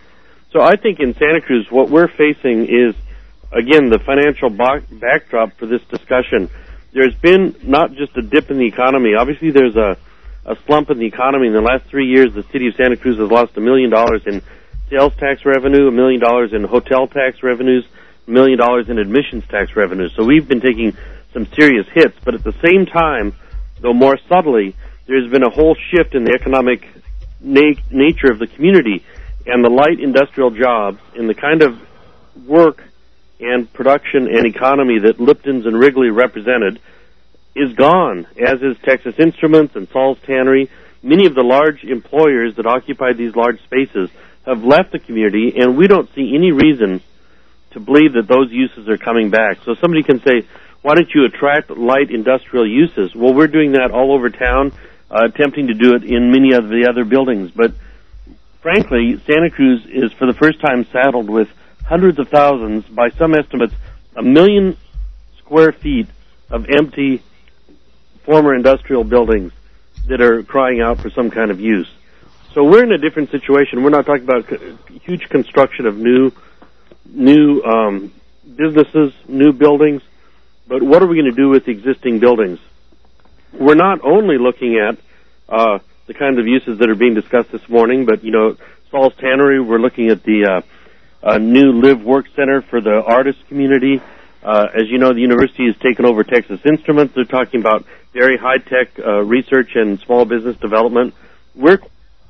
So I think in Santa Cruz, what we're facing is, again, the financial bo- backdrop for this discussion. There's been not just a dip in the economy. Obviously, there's a, a slump in the economy. In the last three years, the city of Santa Cruz has lost a million dollars in sales tax revenue, a million dollars in hotel tax revenues, a million dollars in admissions tax revenues. So we've been taking some serious hits. But at the same time, though more subtly, there's been a whole shift in the economic na- nature of the community, and the light industrial jobs and the kind of work and production and economy that Lipton's and Wrigley represented is gone, as is Texas Instruments and Saul's Tannery. Many of the large employers that occupy these large spaces have left the community, and we don't see any reason to believe that those uses are coming back. So somebody can say, why don't you attract light industrial uses? Well, we're doing that all over town, uh, attempting to do it in many of the other buildings. But frankly, Santa Cruz is for the first time saddled with hundreds of thousands, by some estimates, a million square feet of empty former industrial buildings that are crying out for some kind of use. So we're in a different situation. We're not talking about huge construction of new new um, businesses, new buildings, but what are we going to do with existing buildings? We're not only looking at uh, the kinds of uses that are being discussed this morning, but, you know, Saul's Tannery, we're looking at the uh, uh, new live-work center for the artist community. Uh, as you know, the university has taken over Texas Instruments. They're talking about very high-tech uh, research and small business development. We're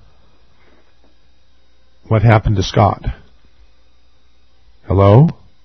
What happened to Scott? Hello?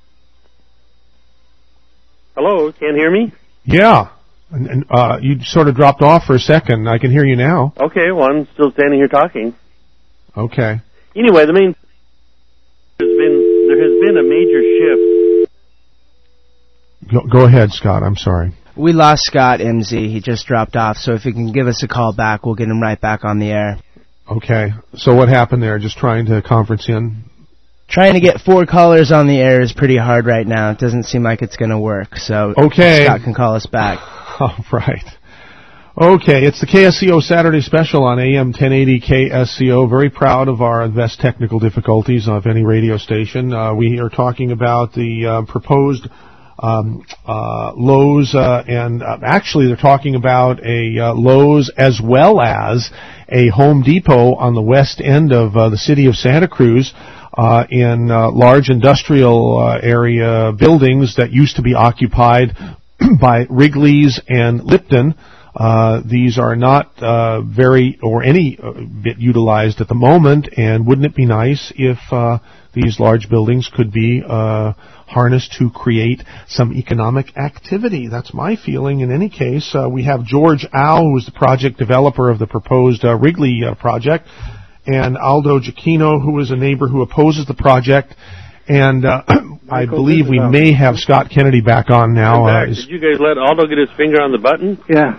Hello, can't hear me? Yeah. And, and, uh, you sort of dropped off for a second. I can hear you now. Okay, well, I'm still standing here talking. Okay. Anyway, the main there's been there has been a major shift. Go, go ahead, Scott. I'm sorry. We lost Scott M Z. He just dropped off. So if you can give us a call back, we'll get him right back on the air. Okay. So what happened there? Just trying to conference in? Trying to get four callers on the air is pretty hard right now. It doesn't seem like it's going to work. So okay. Scott can call us back. All right. Okay, it's the K S C O Saturday Special on A M ten eighty K S C O. Very proud of our best technical difficulties of any radio station. Uh, we are talking about the uh, proposed um, uh, Lowe's, uh, and uh, actually they're talking about a uh, Lowe's as well as a Home Depot on the west end of uh, the city of Santa Cruz. Uh, in uh, large industrial uh, area buildings that used to be occupied by Wrigley's and Lipton. Uh, these are not uh, very or any uh, bit utilized at the moment, and wouldn't it be nice if uh, these large buildings could be uh, harnessed to create some economic activity? That's my feeling. In any case, uh, we have George Au, who is the project developer of the proposed uh, Wrigley uh, project, and Aldo Giacchino, who is a neighbor who opposes the project. And uh, I believe we may have Scott Kennedy back on now. Back. Uh, Did you guys let Aldo get his finger on the button? Yeah.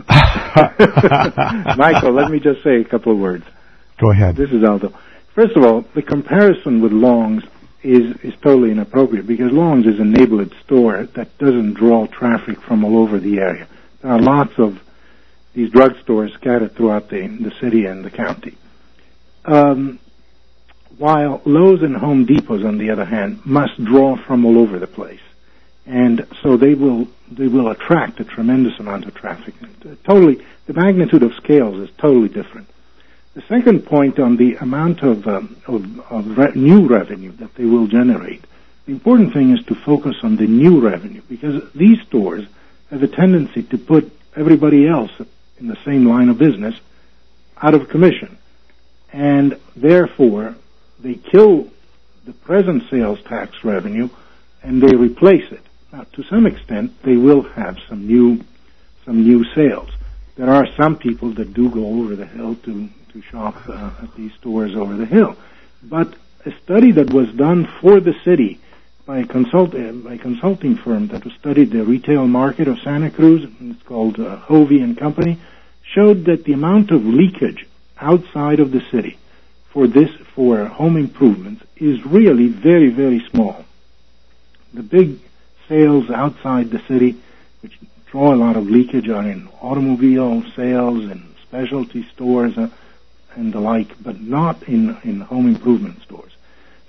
Michael, let me just say a couple of words. Go ahead. This is Aldo. First of all, the comparison with Long's is, is totally inappropriate, because Long's is a neighborhood store that doesn't draw traffic from all over the area. There are lots of these drugstores scattered throughout the, the city and the county. Um, while Lowe's and Home Depots, on the other hand, must draw from all over the place, and so they will they will attract a tremendous amount of traffic. Totally, the magnitude of scales is totally different. The second point on the amount of um, of, of re- new revenue that they will generate, the important thing is to focus on the new revenue, because these stores have a tendency to put everybody else in the same line of business out of commission. And therefore, they kill the present sales tax revenue and they replace it. Now, to some extent, they will have some new, some new sales. There are some people that do go over the hill to, to shop uh, at these stores over the hill. But a study that was done for the city by a, consult, uh, by a consulting firm that studied the retail market of Santa Cruz, it's called uh, Hovey and Company, showed that the amount of leakage outside of the city for this, for home improvements, is really very, very small. The big sales outside the city, which draw a lot of leakage, are in automobile sales and specialty stores uh, and the like, but not in, in home improvement stores.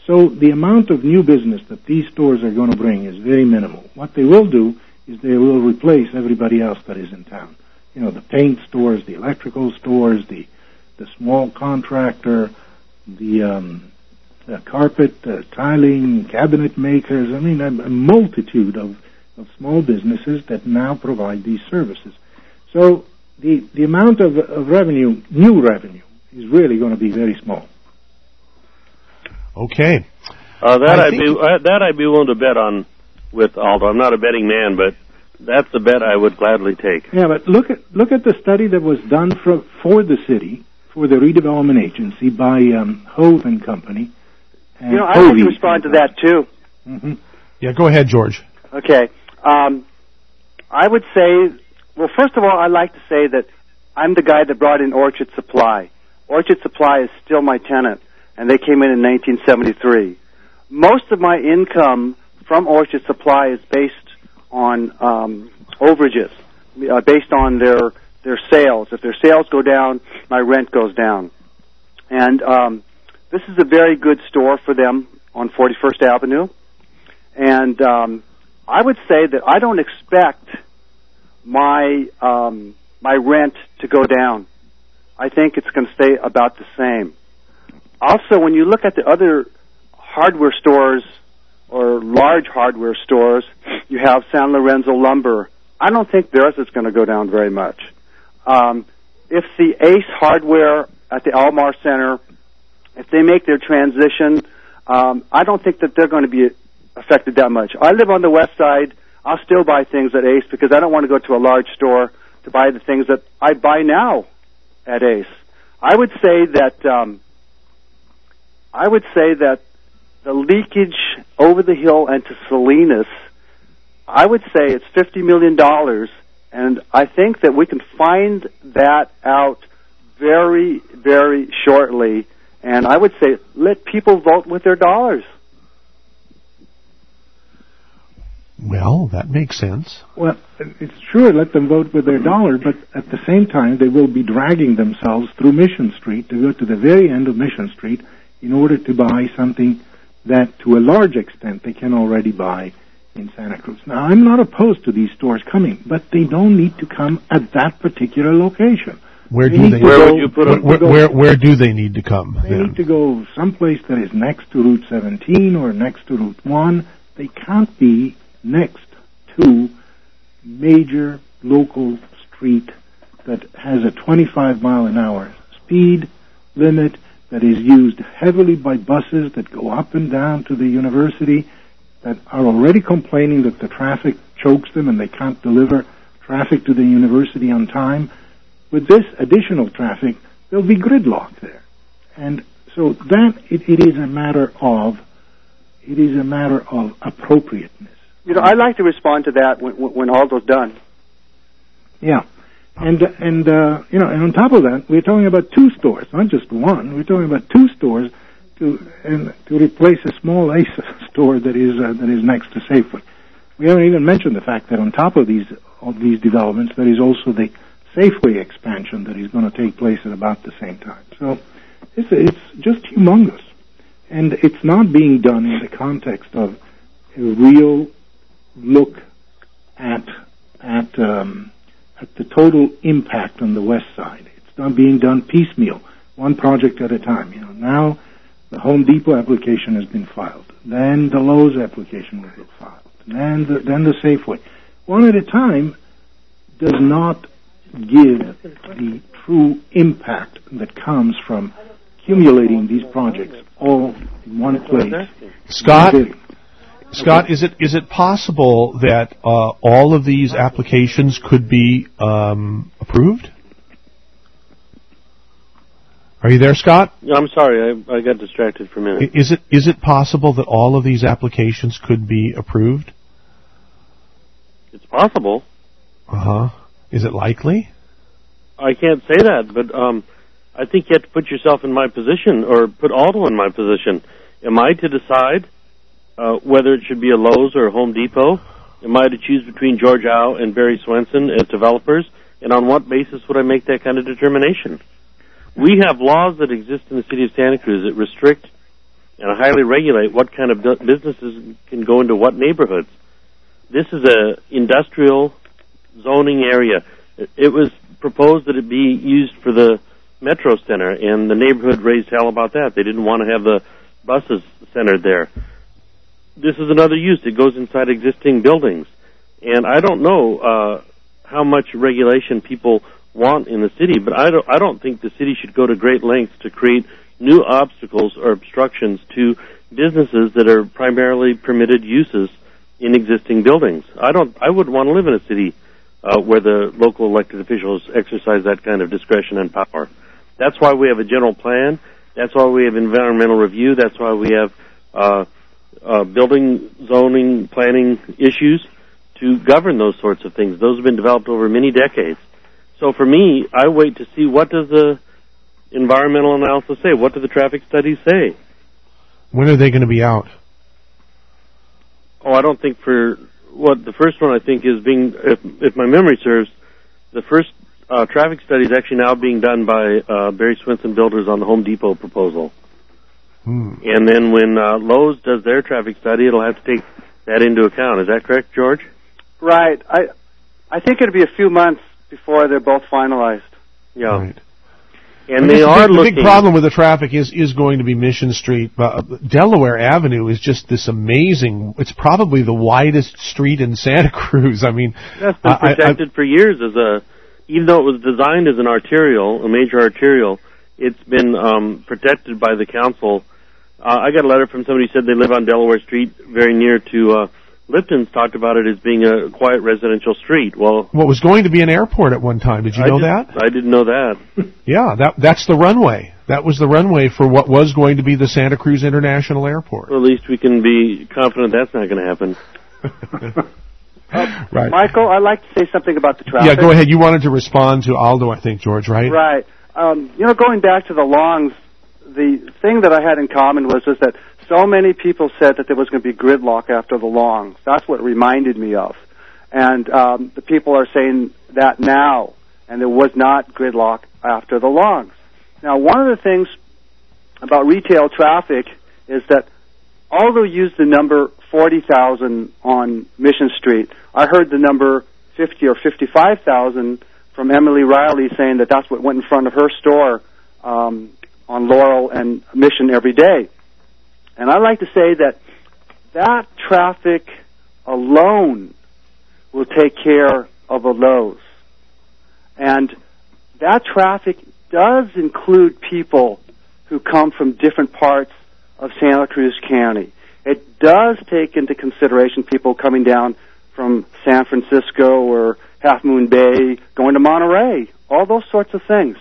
So the amount of new business that these stores are going to bring is very minimal. What they will do is they will replace everybody else that is in town. You know, the paint stores, the electrical stores, the the small contractor, the, um, the carpet, uh, tiling, cabinet makers. I mean, a, a multitude of, of small businesses that now provide these services. So the the amount of, of revenue, new revenue, is really going to be very small. Okay. Uh, that I I'd be uh, that I'd be willing to bet on with Aldo. I'm not a betting man, but that's a bet I would gladly take. Yeah, but look at look at the study that was done for for the city, for the redevelopment agency by um, Hove and Company. And you know, I'd like to respond to that too. Mm-hmm. Yeah, go ahead, George. Okay. Um, I would say, well, first of all, I'd like to say that I'm the guy that brought in Orchard Supply. Orchard Supply is still my tenant, and they came in in nineteen seventy-three. Most of my income from Orchard Supply is based on um, overages, uh, based on their their sales. If their sales go down, my rent goes down. And um, this is a very good store for them on forty-first Avenue. And um, I would say that I don't expect my um, my rent to go down. I think it's going to stay about the same. Also, when you look at the other hardware stores or large hardware stores, you have San Lorenzo Lumber. I don't think theirs is going to go down very much. Um, if the Ace Hardware at the Almar Center, if they make their transition, um, I don't think that they're going to be affected that much. I live on the west side. I'll still buy things at Ace because I don't want to go to a large store to buy the things that I buy now at Ace. I would say that um, I would say that the leakage over the hill and to Salinas, I would say it's fifty million dollars, and I think that we can find that out very, very shortly, and I would say let people vote with their dollars. Well, that makes sense. Well, it's true, let them vote with their dollar, but at the same time, they will be dragging themselves through Mission Street to go to the very end of Mission Street in order to buy something that, to a large extent, they can already buy in Santa Cruz. Now, I'm not opposed to these stores coming, but they don't need to come at that particular location. Where they do they? Where go, would you put them? Where, where, where do they need to come? They then? need to go someplace that is next to Route seventeen or next to Route one. They can't be next to major local street that has a twenty-five mile an hour speed limit, that is used heavily by buses that go up and down to the university, that are already complaining that the traffic chokes them and they can't deliver traffic to the university on time. With this additional traffic, there'll be gridlock there. And so that, it, it is a matter of, it is a matter of appropriateness. You know, I'd like to respond to that when, when Aldo's done. Yeah. And, and uh, you know, and on top of that, we're talking about two stores, not just one. We're talking about two stores to and to replace a small Ace store that is uh, that is next to Safeway. We haven't even mentioned the fact that on top of these of these developments, there is also the Safeway expansion that is going to take place at about the same time. So it's it's just humongous, and it's not being done in the context of a real look at at um, at the total impact on the west side. It's not being done piecemeal, one project at a time. You know, now the Home Depot application has been filed, then the Lowe's application will be filed, then the, then the Safeway. One at a time does not give the true impact that comes from accumulating these projects all in one place. Scott? Scott, is it is it possible that uh, all of these applications could be um, approved? Are you there, Scott? I'm sorry, I, I got distracted for a minute. Is it is it possible that all of these applications could be approved? It's possible. Uh huh. Is it likely? I can't say that, but um, I think you have to put yourself in my position, or put Aldo in my position. Am I to decide Uh, whether it should be a Lowe's or a Home Depot? Am I to choose between George Au and Barry Swenson as developers? And on what basis would I make that kind of determination? We have laws that exist in the city of Santa Cruz that restrict and highly regulate what kind of bu- businesses can go into what neighborhoods. This is a industrial zoning area. It, it was proposed that it be used for the Metro Center, and the neighborhood raised hell about that. They didn't want to have the buses centered there. This is another use. It goes inside existing buildings. And I don't know uh, how much regulation people want in the city, but I don't, I don't think the city should go to great lengths to create new obstacles or obstructions to businesses that are primarily permitted uses in existing buildings. I don't. I wouldn't want to live in a city uh, where the local elected officials exercise that kind of discretion and power. That's why we have a general plan. That's why we have environmental review. That's why we have uh, uh, building, zoning, planning issues to govern those sorts of things. Those have been developed over many decades. So for me, I wait to see what does the environmental analysis say? What do the traffic studies say? When are they going to be out? Oh, I don't think for what the first one I think is being, if, if my memory serves, the first uh, traffic study is actually now being done by uh, Barry Swinson Builders on the Home Depot proposal. Hmm. And then when uh, Lowe's does their traffic study, it'll have to take that into account. Is that correct, George? Right. I I think it'll be a few months before they're both finalized. Yeah. Right. And I they guess are the big, looking. The big problem with the traffic is is going to be Mission Street. Uh, Delaware Avenue is just this amazing. It's probably the widest street in Santa Cruz. I mean, that's been protected I, I, for years as a, even though it was designed as an arterial, a major arterial, it's been um, protected by the council. Uh, I got a letter from somebody who said they live on Delaware Street, very near to. Uh, Lipton's talked about it as being a quiet residential street. Well, what was going to be an airport at one time? Did you I know did, that? I didn't know that. Yeah, that that's the runway. That was the runway for what was going to be the Santa Cruz International Airport. Well, at least we can be confident that's not going to happen. uh, right. Michael, I'd like to say something about the traffic. Yeah, go ahead. You wanted to respond to Aldo, I think, George, right? Right. Um, you know, going back to the longs, the thing that I had in common was, was that so many people said that there was going to be gridlock after the longs. That's what it reminded me of. And um, the people are saying that now, and there was not gridlock after the longs. Now, one of the things about retail traffic is that although you use the number forty thousand on Mission Street, I heard the number fifty or fifty-five thousand from Emily Riley saying that that's what went in front of her store um, on Laurel and Mission every day. And I'd like to say that that traffic alone will take care of a Lowe's. And that traffic does include people who come from different parts of Santa Cruz County. It does take into consideration people coming down from San Francisco or Half Moon Bay, going to Monterey, all those sorts of things.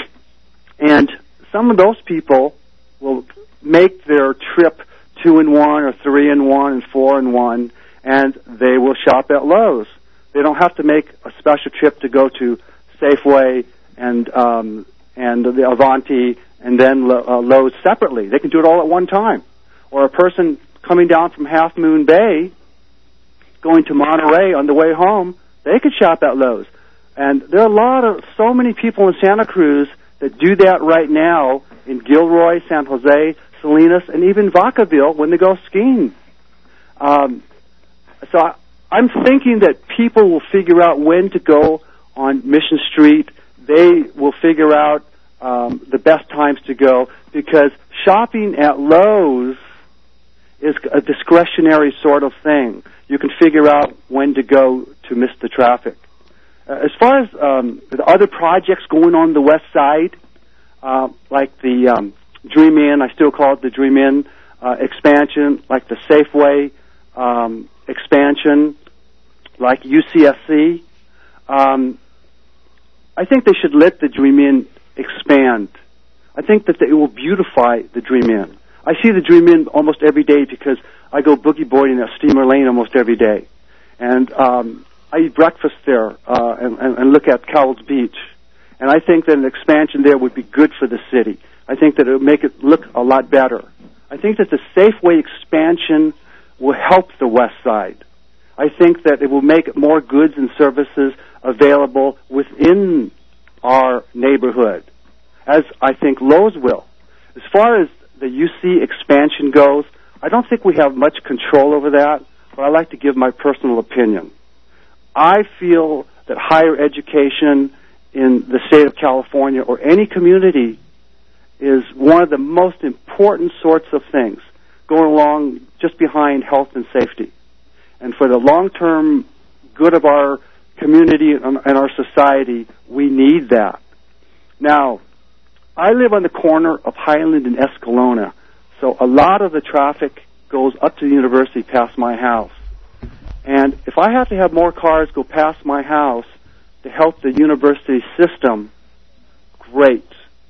And some of those people will make their trip two in one or three in one and four in one, and they will shop at Lowe's. They don't have to make a special trip to go to Safeway and um, and the Avanti and then uh, Lowe's separately. They can do it all at one time. Or a person coming down from Half Moon Bay, going to Monterey on the way home, they could shop at Lowe's. And there are a lot of, so many people in Santa Cruz that do that right now in Gilroy, San Jose, Salinas, and even Vacaville when they go skiing. Um, so I, I'm thinking that people will figure out when to go on Mission Street. They will figure out um, the best times to go, because shopping at Lowe's is a discretionary sort of thing. You can figure out when to go to miss the traffic. Uh, as far as um, the other projects going on the west side, uh, like the um, Dream Inn, I still call it the Dream Inn uh, expansion, like the Safeway um, expansion, like U C S C, um, I think they should let the Dream Inn expand. I think that it will beautify the Dream Inn. I see the Dream Inn almost every day because I go boogie boarding at Steamer Lane almost every day. And um, I eat breakfast there uh, and, and, and look at Cowles Beach. And I think that an expansion there would be good for the city. I think that it would make it look a lot better. I think that the Safeway expansion will help the west side. I think that it will make more goods and services available within our neighborhood, as I think Lowe's will. As far as the U C expansion goes, I don't think we have much control over that, but I like to give my personal opinion. I feel that higher education in the state of California or any community is one of the most important sorts of things going along just behind health and safety. And for the long-term good of our community and our society, we need that. Now, I live on the corner of Highland and Escalona, so a lot of the traffic goes up to the university past my house. And if I have to have more cars go past my house to help the university system, great.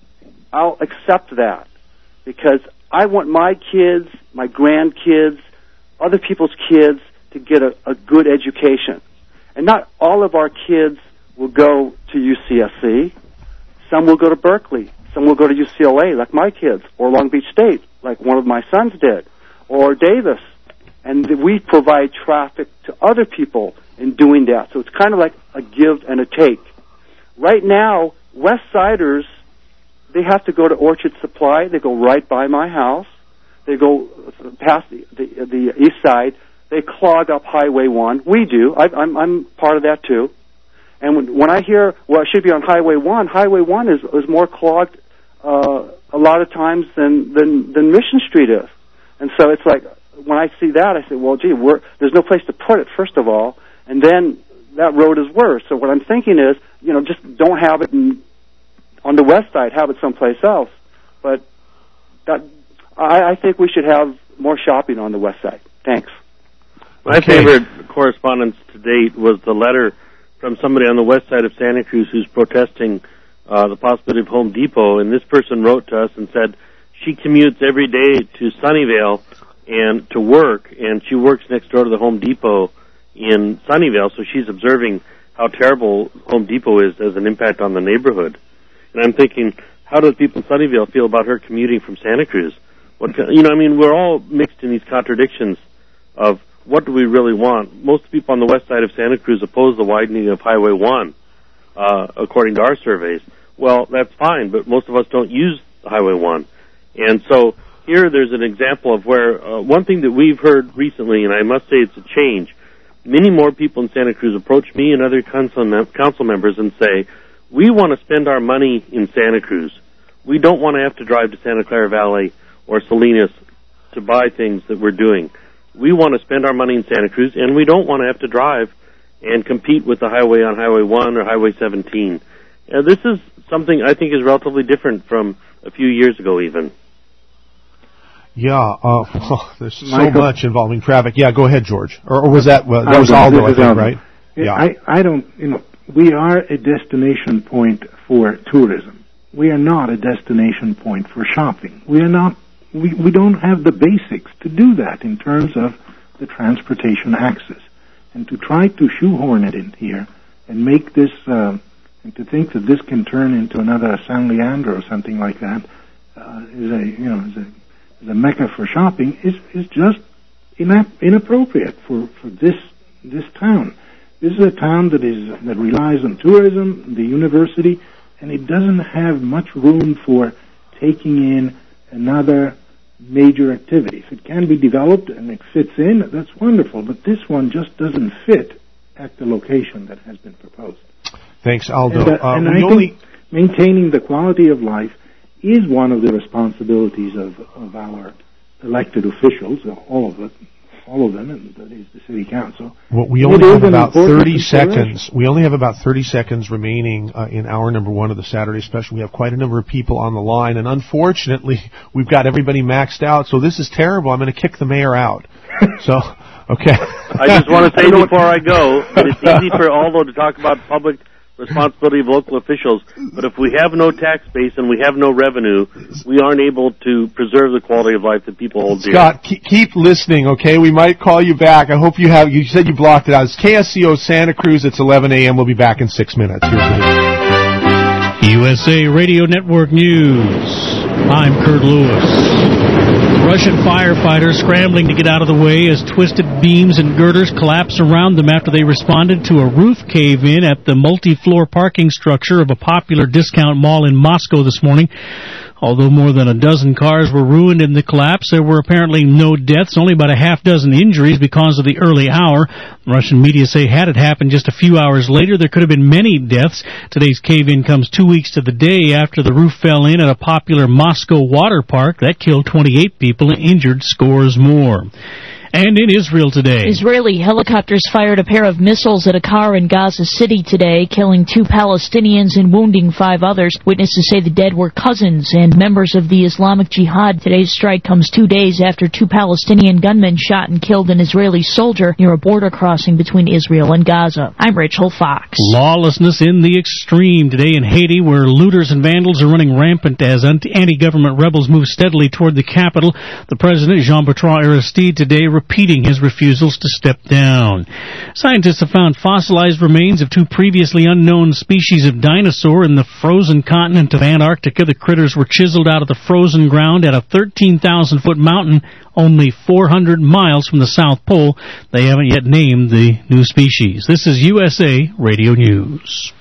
I'll accept that because I want my kids, my grandkids, other people's kids to get a, a good education. And not all of our kids will go to U C S C. Some will go to Berkeley. Some will go to U C L A, like my kids, or Long Beach State, like one of my sons did, or Davis. And we provide traffic to other people in doing that. So it's kind of like a give and a take. Right now, West Siders, they have to go to Orchard Supply. They go right by my house. They go past the, the, the east side. They clog up Highway one. We do. I, I'm, I'm part of that, too. And when, when I hear, well, it should be on Highway one, Highway one is, is more clogged uh, a lot of times than, than, than Mission Street is. And so it's like, when I see that, I say, well, gee, we're, there's no place to put it, first of all, and then that road is worse. So what I'm thinking is, you know, just don't have it in, on the west side, have it someplace else. But that, I, I think we should have more shopping on the west side. Thanks. My okay. favorite correspondence to date was the letter from somebody on the west side of Santa Cruz who's protesting uh, the possibility of Home Depot, and this person wrote to us and said she commutes every day to Sunnyvale and to work, and she works next door to the Home Depot in Sunnyvale, so she's observing how terrible Home Depot is as an impact on the neighborhood. And I'm thinking, how do the people in Sunnyvale feel about her commuting from Santa Cruz? What, you know, I mean, we're all mixed in these contradictions of what do we really want. Most people on the west side of Santa Cruz oppose the widening of Highway one, uh, according to our surveys. Well, that's fine, but most of us don't use Highway one. And so here there's an example of where uh, one thing that we've heard recently, and I must say it's a change, many more people in Santa Cruz approach me and other council, mem- council members and say, we want to spend our money in Santa Cruz. We don't want to have to drive to Santa Clara Valley or Salinas to buy things that we're doing. We want to spend our money in Santa Cruz, and we don't want to have to drive and compete with the highway on Highway one or Highway seventeen. Uh, this is something I think is relatively different from a few years ago even. Yeah, uh, oh, there's so Michael, much involving traffic. Yeah, go ahead, George. Or, or was that, well, that was Aldo, I think, Aldo. Right? Yeah. I, I don't, you know, we are a destination point for tourism. We are not a destination point for shopping. We are not, we, we don't have the basics to do that in terms of the transportation access. And to try to shoehorn it in here and make this, uh, and to think that this can turn into another San Leandro or something like that, uh, is a, you know, is a, the mecca for shopping is is just inap- inappropriate for, for this this town. This is a town that is that relies on tourism, the university, and it doesn't have much room for taking in another major activity. If it can be developed and it fits in, that's wonderful. But this one just doesn't fit at the location that has been proposed. Thanks, Aldo. And, uh, uh, and we I only think maintaining the quality of life is one of the responsibilities of, of our elected officials, all of it, all of them, and that is the city council. Well, we only have about thirty seconds. We only have about thirty seconds remaining uh, in hour number one of the Saturday special. We have quite a number of people on the line, and unfortunately, we've got everybody maxed out. So this is terrible. I'm going to kick the mayor out. So, okay. I just want to say before I go that it's easy for Aldo to talk about public responsibility of local officials, but if we have no tax base and we have no revenue, we aren't able to preserve the quality of life that people hold dear. Scott, keep, keep listening, okay? We might call you back. I hope you have, you said you blocked it out. It's K S C O Santa Cruz. It's eleven a.m. We'll be back in six minutes. Here's the news. U S A Radio Network News. I'm Kurt Lewis. Russian firefighters scrambling to get out of the way as twisted beams and girders collapse around them after they responded to a roof cave-in at the multi-floor parking structure of a popular discount mall in Moscow this morning. Although more than a dozen cars were ruined in the collapse, there were apparently no deaths, only about a half dozen injuries because of the early hour. Russian media say had it happened just a few hours later, there could have been many deaths. Today's cave-in comes two weeks to the day after the roof fell in at a popular Moscow water park. That killed twenty-eight people and injured scores more. And in Israel today, Israeli helicopters fired a pair of missiles at a car in Gaza City today, killing two Palestinians and wounding five others. Witnesses say the dead were cousins and members of the Islamic Jihad. Today's strike comes two days after two Palestinian gunmen shot and killed an Israeli soldier near a border crossing between Israel and Gaza. I'm Rachel Fox. Lawlessness in the extreme today in Haiti, where looters and vandals are running rampant as anti-government rebels move steadily toward the capital. The president, Jean-Bertrand Aristide, today repeating his refusals to step down. Scientists have found fossilized remains of two previously unknown species of dinosaur in the frozen continent of Antarctica. The critters were chiseled out of the frozen ground at a thirteen thousand foot mountain only four hundred miles from the South Pole. They haven't yet named the new species. This is U S A Radio News.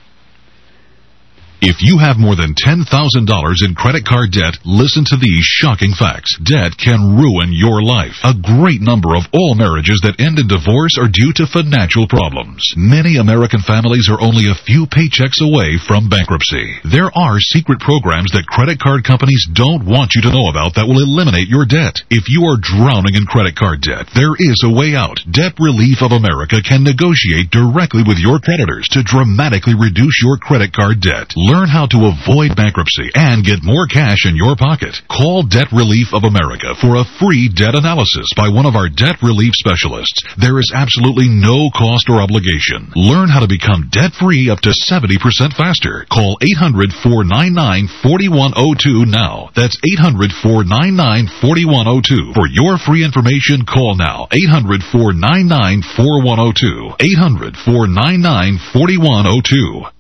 If you have more than ten thousand dollars in credit card debt, listen to these shocking facts. Debt can ruin your life. A great number of all marriages that end in divorce are due to financial problems. Many American families are only a few paychecks away from bankruptcy. There are secret programs that credit card companies don't want you to know about that will eliminate your debt. If you are drowning in credit card debt, there is a way out. Debt Relief of America can negotiate directly with your creditors to dramatically reduce your credit card debt. Learn how to avoid bankruptcy and get more cash in your pocket. Call Debt Relief of America for a free debt analysis by one of our debt relief specialists. There is absolutely no cost or obligation. Learn how to become debt-free up to seventy percent faster. Call eight hundred, four nine nine, four one zero two now. That's eight hundred, four nine nine, four one zero two. For your free information, call now. eight hundred, four nine nine, four one zero two. eight hundred, four nine nine, four one zero two.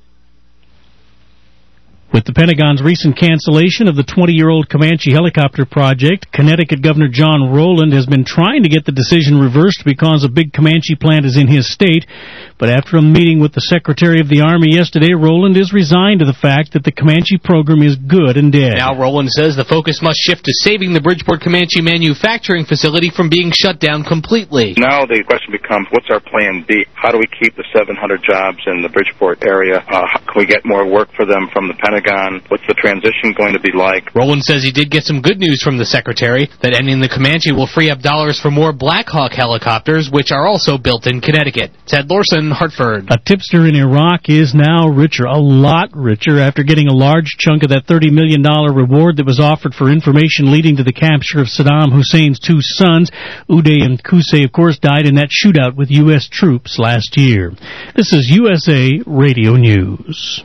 With the Pentagon's recent cancellation of the twenty-year-old Comanche helicopter project, Connecticut Governor John Rowland has been trying to get the decision reversed because a big Comanche plant is in his state. But after a meeting with the Secretary of the Army yesterday, Rowland is resigned to the fact that the Comanche program is good and dead. Now Rowland says the focus must shift to saving the Bridgeport Comanche manufacturing facility from being shut down completely. Now the question becomes, what's our plan B? How do we keep the seven hundred jobs in the Bridgeport area? Uh, how can we get more work for them from the Pentagon? What's the transition going to be like? Rowland says he did get some good news from the Secretary, that ending the Comanche will free up dollars for more Black Hawk helicopters, which are also built in Connecticut. Ted Lorson, Hartford. A tipster in Iraq is now richer, a lot richer, after getting a large chunk of that thirty million dollars reward that was offered for information leading to the capture of Saddam Hussein's two sons. Uday and Qusay, of course, died in that shootout with U S troops last year. This is U S A Radio News.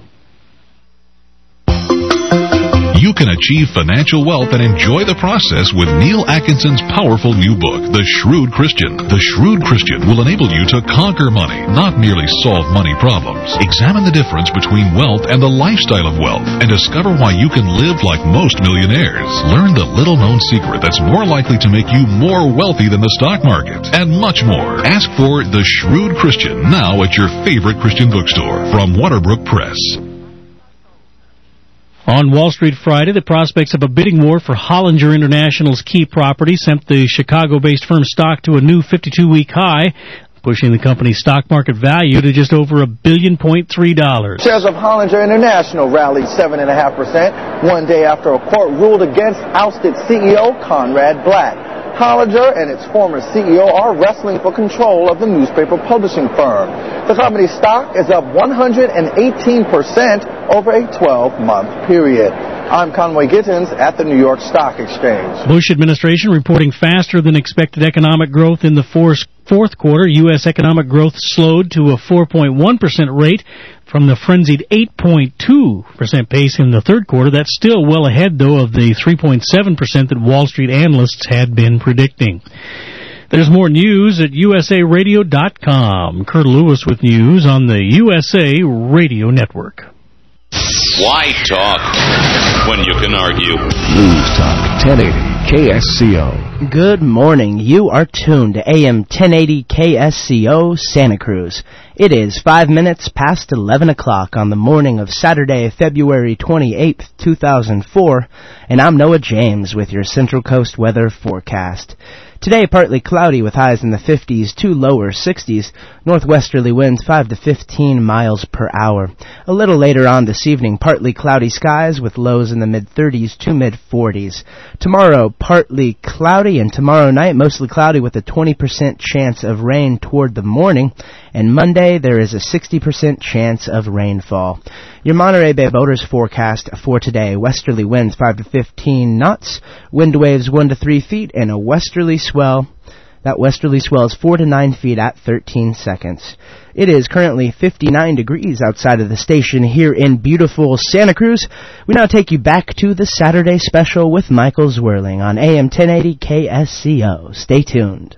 You can achieve financial wealth and enjoy the process with Neil Atkinson's powerful new book, The Shrewd Christian. The Shrewd Christian will enable you to conquer money, not merely solve money problems. Examine the difference between wealth and the lifestyle of wealth, and discover why you can live like most millionaires. Learn the little-known secret that's more likely to make you more wealthy than the stock market, and much more. Ask for The Shrewd Christian now at your favorite Christian bookstore from Waterbrook Press. On Wall Street Friday, the prospects of a bidding war for Hollinger International's key property sent the Chicago-based firm's stock to a new fifty-two week high, pushing the company's stock market value to just over a billion point three dollars. Shares of Hollinger International rallied seven point five percent one day after a court ruled against ousted C E O Conrad Black. Hollinger and its former C E O are wrestling for control of the newspaper publishing firm. The company's stock is up one hundred eighteen percent over a twelve month period. I'm Conway Gittins at the New York Stock Exchange. Bush administration reporting faster than expected economic growth in the fourth quarter. U S economic growth slowed to a four point one percent rate from the frenzied eight point two percent pace in the third quarter. That's still well ahead, though, of the three point seven percent that Wall Street analysts had been predicting. There's more news at U S A radio dot com. Kurt Lewis with news on the U S A Radio Network. Why talk when you can argue? News Talk ten eighty. K S C O. Good morning. You are tuned to A M ten eighty K S C O Santa Cruz. It is five minutes past eleven o'clock on the morning of Saturday, February twenty-eighth, two thousand four, and I'm Noah James with your Central Coast weather forecast. Today, partly cloudy with highs in the fifties to lower sixties, northwesterly winds five to fifteen miles per hour. A little later on this evening, partly cloudy skies with lows in the mid-thirties to mid-forties. Tomorrow, partly cloudy, and tomorrow night, mostly cloudy with a twenty percent chance of rain toward the morning. And Monday, there is a sixty percent chance of rainfall. Your Monterey Bay boaters forecast for today: westerly winds five to fifteen knots, wind waves one to three feet, and a westerly swell. That westerly swell is four to nine feet at thirteen seconds. It is currently fifty-nine degrees outside of the station here in beautiful Santa Cruz. We now take you back to the Saturday special with Michael Zwirling on A M ten eighty K S C O. Stay tuned.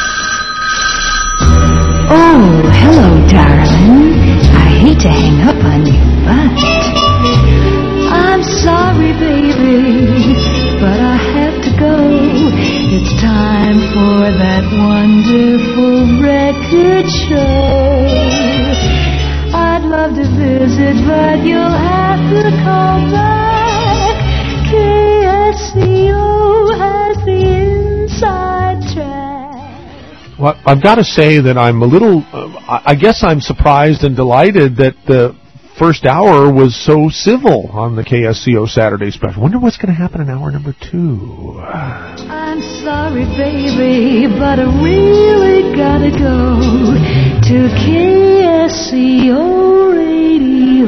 Oh, hello, darling. I hate to hang up on you, but I'm sorry, baby, but I have to go. It's time for that wonderful record show. I'd love to visit, but you'll have to call back. K S C O has the inside track. Well, I've got to say that I'm a little, uh, I guess I'm surprised and delighted that the first hour was so civil on the K S C O Saturday special. Wonder what's going to happen in hour number two. I'm sorry, baby, but I really gotta go to K S C O Radio.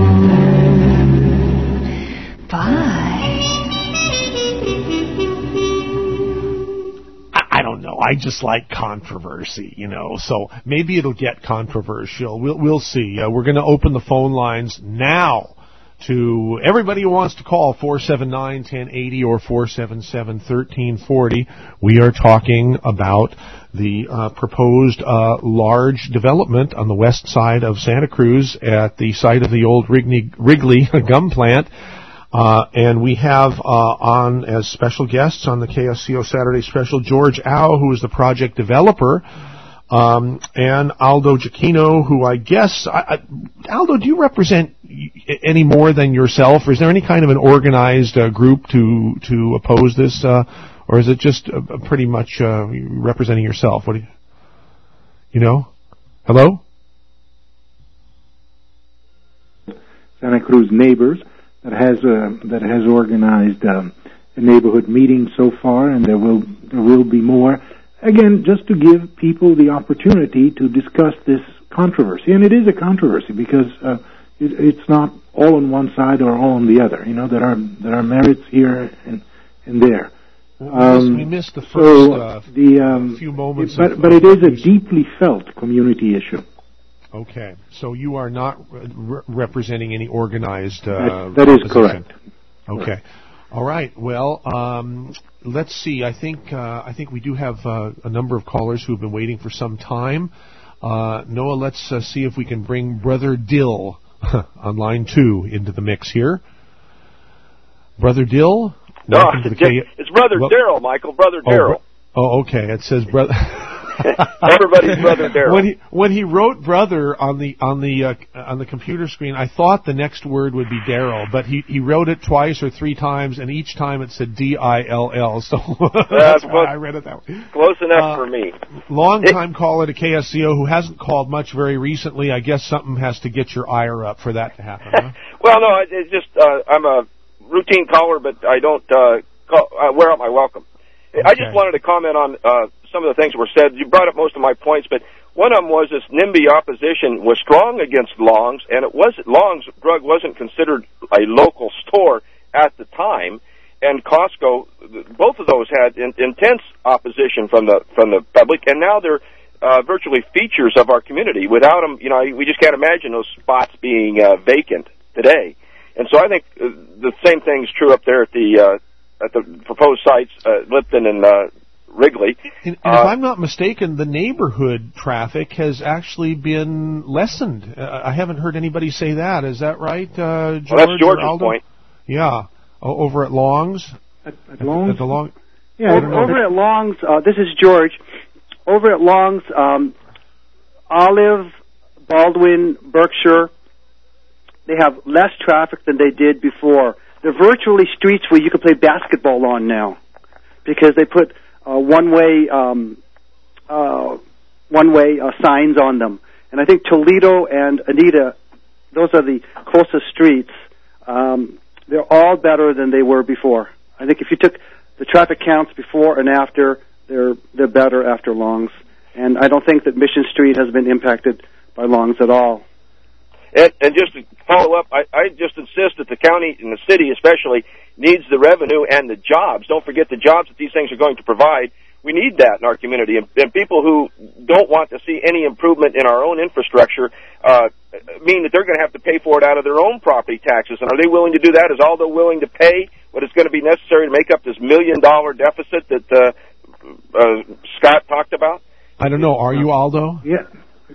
Bye. I don't know. I just like controversy, you know. So maybe it'll get controversial. We'll we'll see. Uh, we're going to open the phone lines now to everybody who wants to call four seven nine, one oh eight oh or four seven seven, one three four oh. We are talking about the uh, proposed uh, large development on the west side of Santa Cruz at the site of the old Wrigley, Wrigley gum plant. Uh, and we have uh, on as special guests on the K S C O Saturday special George Au, who is the project developer, um, and Aldo Giacchino, who I guess, I, I, Aldo, do you represent any more than yourself, or is there any kind of an organized uh, group to to oppose this, uh, or is it just uh, pretty much uh, representing yourself? What do you, you know? Hello? Santa Cruz Neighbors. That has uh, that has organized um, a neighborhood meeting so far, and there will there will be more. Again, just to give people the opportunity to discuss this controversy, and it is a controversy because uh, it, it's not all on one side or all on the other. You know, there are there are merits here and and there. Um, we missed the first so uh, the um, few moments, it, but of, but it is a deeply felt community issue. Okay, so you are not re- representing any organized uh, that, that is correct. Okay, all right. Well, um, let's see. I think uh, I think we do have uh, a number of callers who have been waiting for some time. Uh, Noah, let's uh, see if we can bring Brother Dill on line two into the mix here. Brother Dill. No, it's, K- it's Brother well, Daryl, Michael. Brother Daryl. Oh, oh, okay. It says brother. Everybody's Brother Daryl. When he when he wrote brother on the on the uh, on the computer screen, I thought the next word would be Daryl, but he, he wrote it twice or three times, and each time it said D I L L. So that's why I read it that way. Close enough uh, for me. Long time caller to K S C O who hasn't called much very recently. I guess something has to get your ire up for that to happen. Huh? Well, no, it's just uh, I'm a routine caller, but I don't uh, call, I wear out my welcome. Okay. I just wanted to comment on uh, some of the things that were said. You brought up most of my points, but one of them was this NIMBY opposition was strong against Long's, and it was Long's drug wasn't considered a local store at the time, and Costco, both of those had in, intense opposition from the from the public, and now they're uh, virtually features of our community. Without them, you know, we just can't imagine those spots being uh, vacant today. And so I think uh, the same thing's true up there at the uh, at the proposed sites, uh, Lipton and uh, Wrigley. And, and uh, if I'm not mistaken, the neighborhood traffic has actually been lessened. Uh, I haven't heard anybody say that. Is that right, uh, George? Well, that's George's point. Yeah, o- over at Long's. At, at Long's, at the Long. Yeah, over, over at Long's, uh, this is George. Over at Long's, um, Olive, Baldwin, Berkshire, they have less traffic than they did before. They're virtually streets where you can play basketball on now, because they put uh, one-way um, uh, one-way uh, signs on them. And I think Toledo and Anita, those are the closest streets. Um, they're all better than they were before. I think if you took the traffic counts before and after, they're they're better after Long's. And I don't think that Mission Street has been impacted by Long's at all. And, and just to follow up, I, I just insist that the county and the city especially needs the revenue and the jobs. Don't forget the jobs that these things are going to provide. We need that in our community. And, and people who don't want to see any improvement in our own infrastructure uh, mean that they're going to have to pay for it out of their own property taxes. And are they willing to do that? Is Aldo willing to pay what is going to be necessary to make up this million-dollar deficit that uh, uh, Scott talked about? I don't know. Are you, Aldo? Yeah.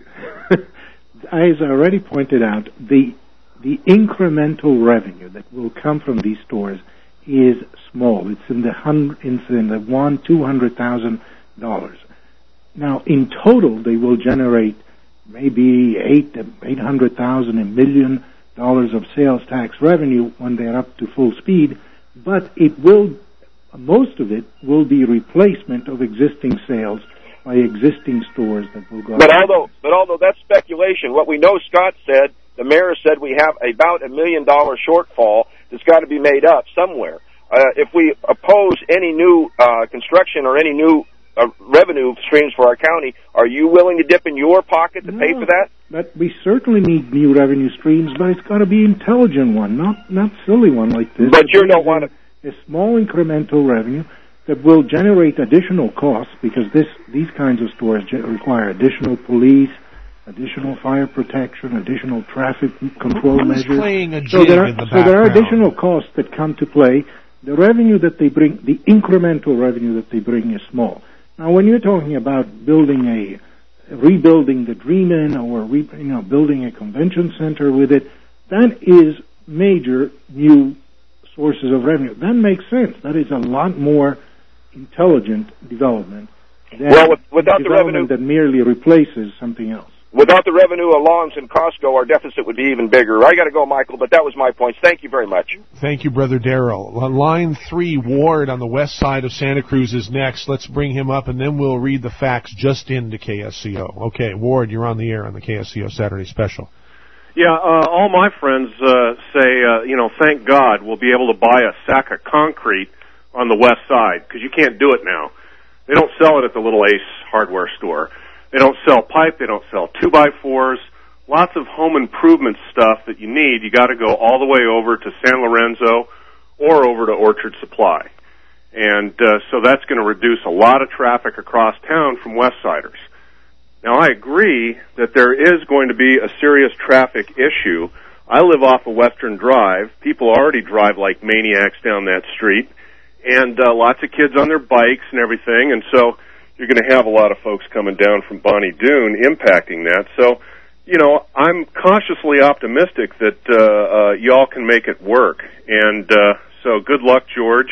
As I already pointed out, the the incremental revenue that will come from these stores is small. It's in the hundred, it's in the one, two hundred thousand dollars. Now, in total, they will generate maybe eight, eight hundred thousand, a million dollars of sales tax revenue when they're up to full speed. But it will, most of it will be replacement of existing sales by existing stores that will go. But although, but although that's speculation, what we know Scott said, the mayor said we have about a million dollar shortfall that's got to be made up somewhere. Uh, if we oppose any new uh, construction or any new uh, revenue streams for our county, are you willing to dip in your pocket to no, pay for that? But we certainly need new revenue streams, but it's got to be intelligent one, not not silly one like this. But you don't want a, a small incremental revenue that will generate additional costs, because this these kinds of stores ge- require additional police, additional fire protection, additional traffic control Who's measures. Playing a jig so there are, in the so there are background? additional costs that come to play. The revenue that they bring, the incremental revenue that they bring, is small. Now, when you're talking about building a, rebuilding the Dream Inn, or re, you know, building a convention center with it, that is major new sources of revenue. That makes sense. That is a lot more intelligent development than Well, with- without the development revenue- that merely replaces something else. Without the revenue of Longs and Costco, our deficit would be even bigger. I got to go, Michael, but that was my points. Thank you very much. Thank you, Brother Darrell. Line three, Ward on the west side of Santa Cruz is next. Let's bring him up, and then we'll read the facts just into K S C O. Okay, Ward, you're on the air on the K S C O Saturday Special. Yeah, uh, all my friends uh, say, uh, you know, thank God we'll be able to buy a sack of concrete on the west side, because you can't do it now. They don't sell it at the little Ace hardware store. They don't sell pipe. They don't sell two by fours. Lots of home improvement stuff that you need. You got to go all the way over to San Lorenzo or over to Orchard Supply. And uh, so that's going to reduce a lot of traffic across town from Westsiders. Now, I agree that there is going to be a serious traffic issue. I live off of Western Drive. People already drive like maniacs down that street, and uh, lots of kids on their bikes and everything, and so you're going to have a lot of folks coming down from Bonnie Doon impacting that. So, you know, I'm cautiously optimistic that uh, uh, y'all can make it work. And uh, so good luck, George.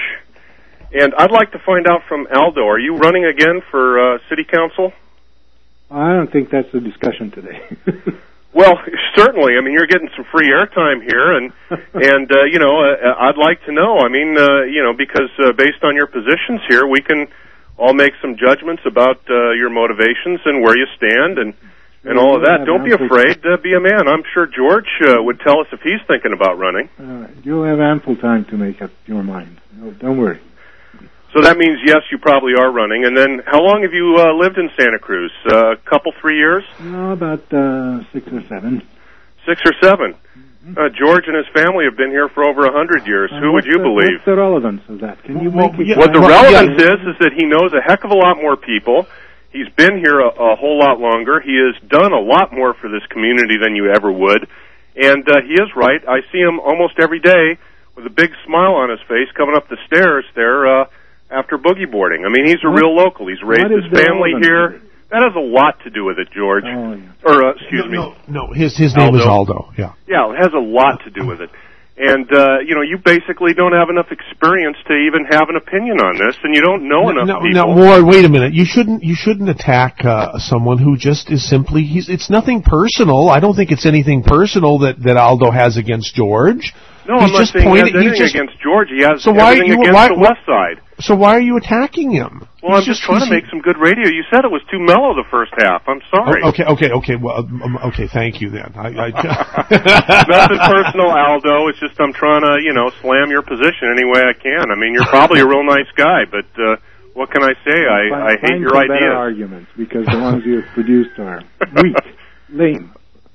And I'd like to find out from Aldo, are you running again for uh, city council? I don't think that's the discussion today. Well, certainly. I mean, you're getting some free airtime here, and and uh, you know, uh, I'd like to know. I mean, uh, you know, because uh, based on your positions here, we can all make some judgments about uh, your motivations and where you stand, and and all of that. Don't be afraid. Uh, be a man. I'm sure George uh, would tell us if he's thinking about running. Uh, you'll have ample time to make up your mind. No, don't worry. So that means, yes, you probably are running. And then how long have you uh, lived in Santa Cruz? A uh, couple, three years? No, about uh, six or seven. Six or seven. Mm-hmm. Uh, George and his family have been here for over a hundred years. Uh, Who would you the, believe? What's the relevance of that? Can you well, make it? Yeah, what the well, relevance yeah. is, is that he knows a heck of a lot more people. He's been here a, a whole lot longer. He has done a lot more for this community than you ever would. And uh, he is right. I see him almost every day with a big smile on his face coming up the stairs there, uh, after boogie boarding. I mean, he's a what, real local. He's raised his family here. That has a lot to do with it, George. Oh, yeah. Or, uh, excuse no, me. No, no, his his name Aldo. is Aldo, yeah. Yeah, it has a lot to do with it. And, uh, you know, you basically don't have enough experience to even have an opinion on this, and you don't know enough no, people. Now, Ward, wait a minute. You shouldn't you shouldn't attack uh, someone who just is simply, he's. It's nothing personal. I don't think it's anything personal that, that Aldo has against George. No, he's I'm not just saying he has pointed, anything just, against George. He has so why everything you, against why, the West Side. So why are you attacking him? Well, he's I'm just, just trying to make some good radio. You said it was too mellow the first half. I'm sorry. Oh, okay, okay, okay. Well, um, okay. Thank you then. I, I Nothing personal, Aldo. It's just I'm trying to, you know, slam your position any way I can. I mean, you're probably a real nice guy, but uh, what can I say? I, Find, I hate find your some ideas. better arguments, because the ones you have produced are weak, lame.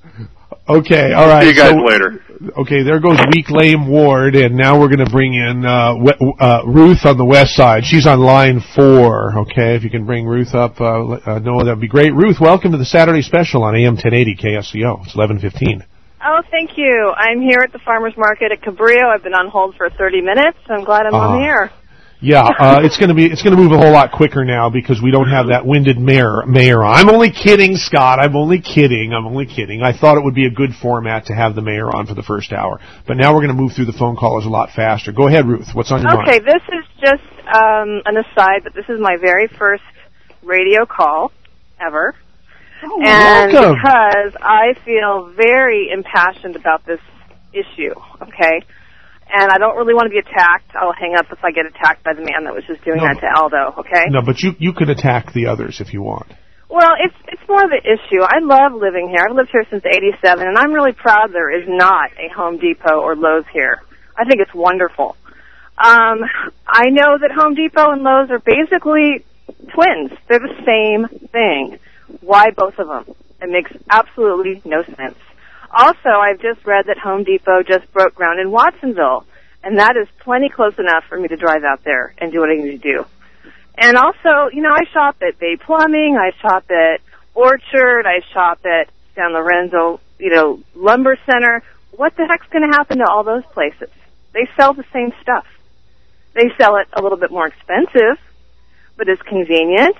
Okay, all right. See you guys so, later. Okay, there goes weak, lame Ward, and now we're going to bring in uh, we- uh, Ruth on the west side. She's on line four. Okay, if you can bring Ruth up, uh, uh, Noah, that'd be great. Ruth, welcome to the Saturday Special on A M ten eighty K S C O. It's eleven fifteen. Oh, thank you. I'm here at the farmers market at Cabrillo. I've been on hold for thirty minutes. I'm glad I'm uh, on the air. Yeah, uh, it's going to be it's going to move a whole lot quicker now because we don't have that winded mayor. Mayor, I'm only kidding, Scott. I'm only kidding. I'm only kidding. I thought it would be a good format to have the mayor on for the first hour, but now we're going to move through the phone callers a lot faster. Go ahead, Ruth. What's on your okay, mind? Okay, this is just um, an aside, but this is my very first radio call ever, oh, and welcome. because I feel very impassioned about this issue. Okay. And I don't really want to be attacked. I'll hang up if I get attacked by the man that was just doing no. that to Aldo, okay? No, but you you could attack the others if you want. Well, it's it's more of an issue. I love living here. I've lived here since eighty-seven, and I'm really proud there is not a Home Depot or Lowe's here. I think it's wonderful. Um, I know that Home Depot and Lowe's are basically twins. They're the same thing. Why both of them? It makes absolutely no sense. Also, I've just read that Home Depot just broke ground in Watsonville, and that is plenty close enough for me to drive out there and do what I need to do. And also, you know, I shop at Bay Plumbing, I shop at Orchard, I shop at San Lorenzo, you know, Lumber Center. What the heck's going to happen to all those places? They sell the same stuff. They sell it a little bit more expensive, but it's convenient.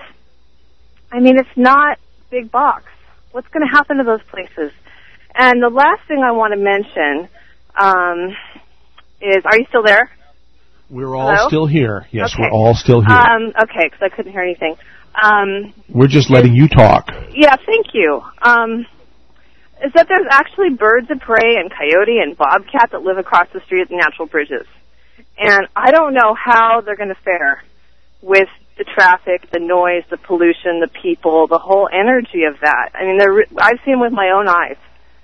I mean, it's not big box. What's going to happen to those places? And the last thing I want to mention um, is, are you still there? We're all Hello? still here. Yes, okay. we're all still here. Um, okay, because I couldn't hear anything. Um, we're just letting you talk. Yeah, thank you. Um, is that there's actually birds of prey and coyote and bobcat that live across the street at the natural bridges. And I don't know how they're going to fare with the traffic, the noise, the pollution, the people, the whole energy of that. I mean, they're, I've seen them with my own eyes.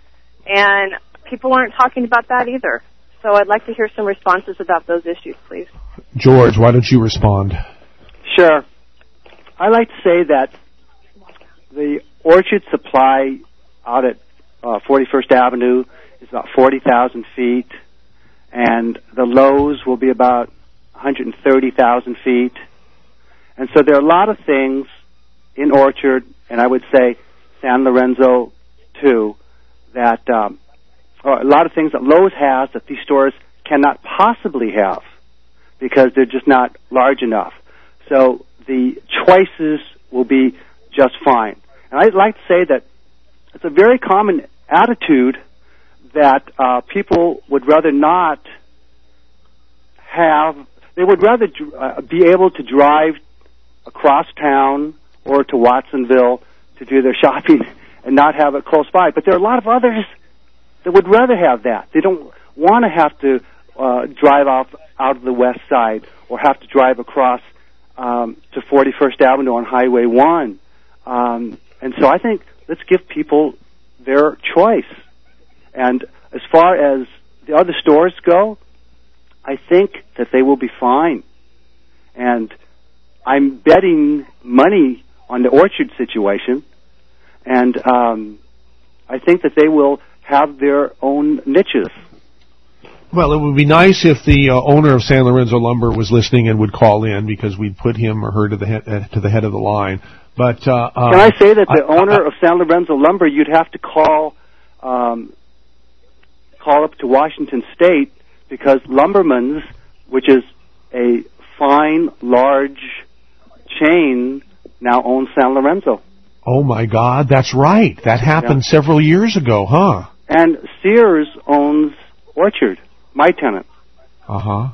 And people aren't talking about that either. So I'd like to hear some responses about those issues, please. George, why don't you respond? Sure. I like to say that the Orchard supply out at uh, forty-first Avenue is about forty thousand feet, and the Lowe's will be about one hundred thirty thousand feet. And so there are a lot of things in Orchard, and I would say San Lorenzo too, that um, or a lot of things that Lowe's has that these stores cannot possibly have because they're just not large enough. So the choices will be just fine. And I'd like to say that it's a very common attitude that uh, people would rather not have, they would rather uh, be able to drive across town or to Watsonville to do their shopping and not have it close by. But there are a lot of others that would rather have that. They don't want to have to uh, drive off out of the west side or have to drive across um, to forty-first Avenue on Highway one. Um, and so I think let's give people their choice. And as far as the other stores go, I think that they will be fine. And I'm betting money on the Orchard situation, and um, I think that they will have their own niches. Well, it would be nice if the uh, owner of San Lorenzo Lumber was listening and would call in because we'd put him or her to the head, uh, to the head of the line. But uh, uh, can I say that the I, owner I, of San Lorenzo Lumber, you'd have to call um, call up to Washington State because Lumberman's, which is a fine, large chain, now owns San Lorenzo. Oh my God, that's right. That happened yeah. several years ago, huh? And Sears owns Orchard. my tenants. Uh-huh.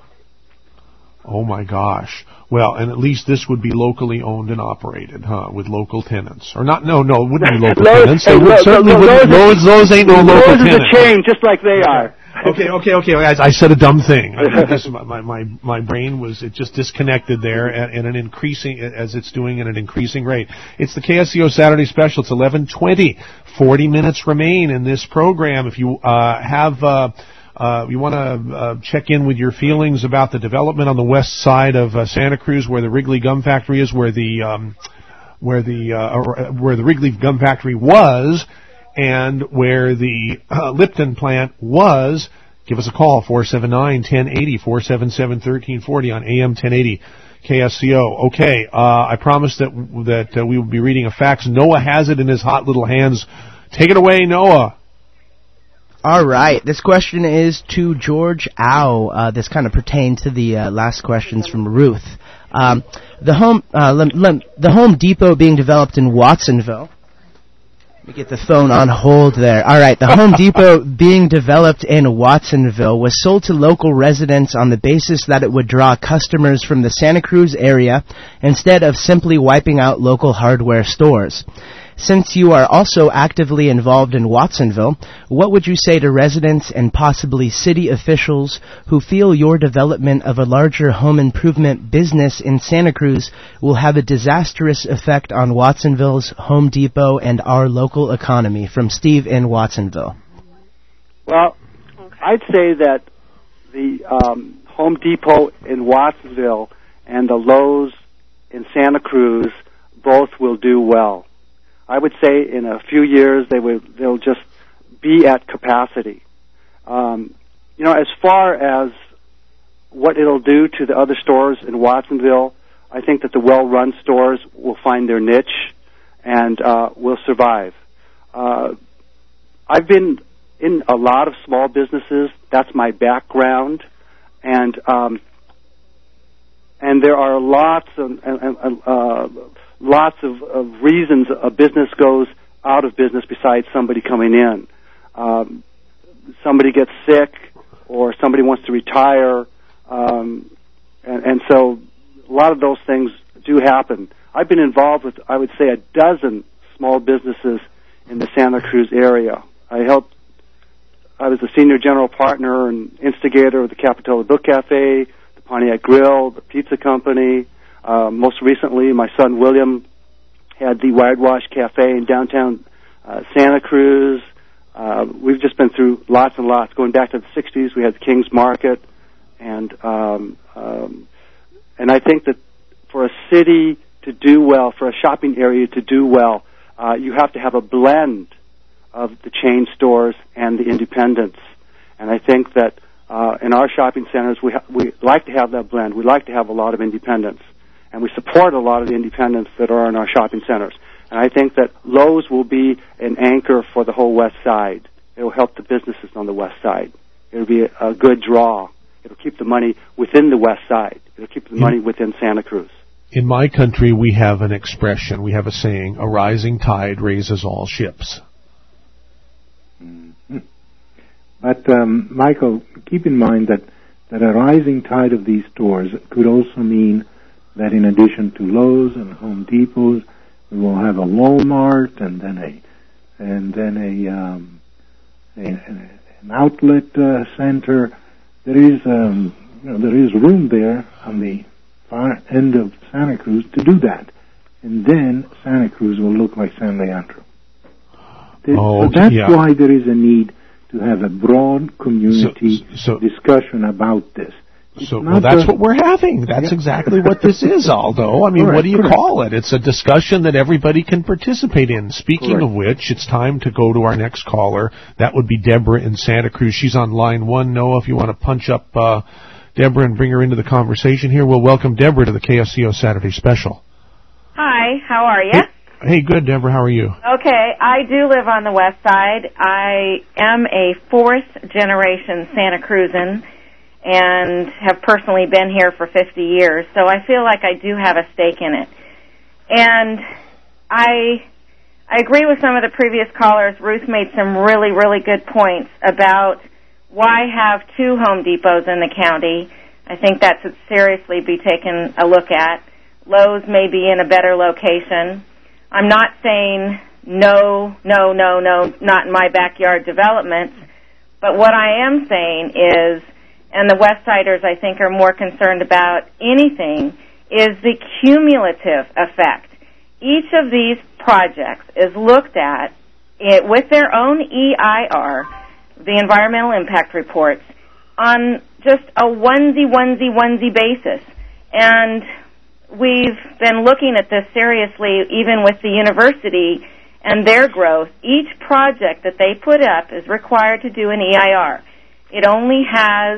Oh, my gosh. Well, and at least this would be locally owned and operated, huh, with local tenants. Or not, no, no, it wouldn't be local Lowe's, tenants. hey, It would Lowe's, certainly Lowe's, wouldn't. Lowe's, Lowe's ain't no local Lowe's tenant. is a chain, just like they are. Okay, okay, okay. I, I said a dumb thing. I guess my, my my brain was it just disconnected there at, at an increasing as it's doing at an increasing rate. It's the K S C O Saturday Special. It's eleven twenty. Forty minutes remain in this program. If you uh, have uh, uh, you want to uh, check in with your feelings about the development on the west side of uh, Santa Cruz, where the Wrigley Gum Factory is, where the um, where the uh, where the Wrigley Gum Factory was. And where the uh, Lipton plant was, give us a call, four seven nine, one zero eight zero, four seven seven, one three four zero on A M ten eighty K S C O. Okay, uh, I promised that that uh, we would be reading a fax. Noah has it in his hot little hands. Take it away, Noah. All right, this question is to George Au. Uh, this kind of pertained to the uh, last questions from Ruth. Um, the home, uh, lem, lem, the Home Depot being developed in Watsonville. Let me get the phone on hold there. All right, the Home Depot being developed in Watsonville was sold to local residents on the basis that it would draw customers from the Santa Cruz area instead of simply wiping out local hardware stores. Since you are also actively involved in Watsonville, what would you say to residents and possibly city officials who feel your development of a larger home improvement business in Santa Cruz will have a disastrous effect on Watsonville's Home Depot and our local economy? From Steve in Watsonville. Well, I'd say that the um, Home Depot in Watsonville and the Lowe's in Santa Cruz both will do well. I would say in a few years they will they'll just be at capacity. Um, you know, as far as what it'll do to the other stores in Watsonville, I think that the well-run stores will find their niche and uh, will survive. Uh, I've been in a lot of small businesses. That's my background, and um, and there are lots of uh, uh, lots of, of reasons a business goes out of business besides somebody coming in. Um, somebody gets sick, or somebody wants to retire, um, and, and so a lot of those things do happen. I've been involved with, I would say, a dozen small businesses in the Santa Cruz area. I helped, I was the senior general partner and instigator of the Capitola Book Cafe, the Pontiac Grill, the Pizza Company. Uh, most recently, my son William had the Whitewash Cafe in downtown uh, Santa Cruz. Uh, we've just been through lots and lots. Going back to the sixties, we had the King's Market, and um, um, and I think that for a city to do well, for a shopping area to do well, uh, you have to have a blend of the chain stores and the independents. And I think that uh, in our shopping centers, we ha- we like to have that blend. We like to have a lot of independents, and we support a lot of the independents that are in our shopping centers. And I think that Lowe's will be an anchor for the whole west side. It will help the businesses on the west side. It will be a, a good draw. It will keep the money within the west side. It will keep the money within Santa Cruz. In my country, we have an expression, we have a saying, a rising tide raises all ships. Mm-hmm. But, um, Michael, keep in mind that, that a rising tide of these stores could also mean that in addition to Lowe's and Home Depots, we will have a Walmart and then a and then a, um, a an outlet uh, center. There is um, you know, there is room there on the far end of Santa Cruz to do that, and then Santa Cruz will look like San Leandro. There, oh, so that's yeah. why there is a need to have a broad community so, so, discussion about this. It's so well, that's what we're having. That's yeah. exactly what this is, Aldo. I mean, Correct, what do you correct. call it? It's a discussion that everybody can participate in. Speaking Correct. of which, it's time to go to our next caller. That would be Deborah in Santa Cruz. She's on line one. Noah, if you want to punch up uh, Deborah and bring her into the conversation here, we'll welcome Deborah to the K S C O Saturday Special. Hi, how are you? Hey, good, Deborah. How are you? Okay, I do live on the west side. I am a fourth generation Santa Cruzan and have personally been here for fifty years, so I feel like I do have a stake in it. And I I agree with some of the previous callers. Ruth made some really, really good points about why have two Home Depots in the county? I think that should seriously be taken a look at. Lowe's may be in a better location. I'm not saying no, no, no, no, not in my backyard developments, but what I am saying is, and the West Siders I think are more concerned about anything, is the cumulative effect. Each of these projects is looked at it, with their own E I R, the environmental impact reports, on just a onesie, onesie, onesie basis. And we've been looking at this seriously even with the university and their growth. Each project that they put up is required to do an E I R. It only has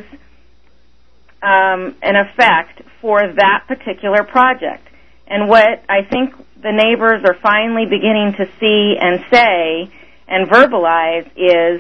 um, an effect for that particular project. And what I think the neighbors are finally beginning to see and say and verbalize is,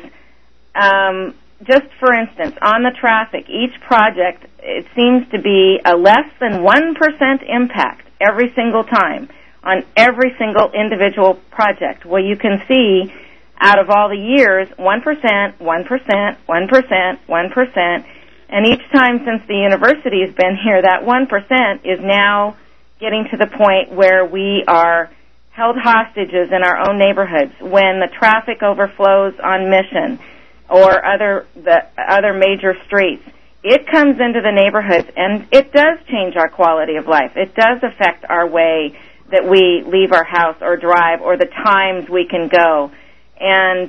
um, just for instance, on the traffic, each project, it seems to be a less than one percent impact every single time on every single individual project. Well, you can see out of all the years, one percent, one percent, one percent, one percent, and each time since the university has been here, that one percent is now getting to the point where we are held hostages in our own neighborhoods when the traffic overflows on Mission or other the other major streets. It comes into the neighborhoods, and it does change our quality of life. It does affect our way that we leave our house or drive or the times we can go. And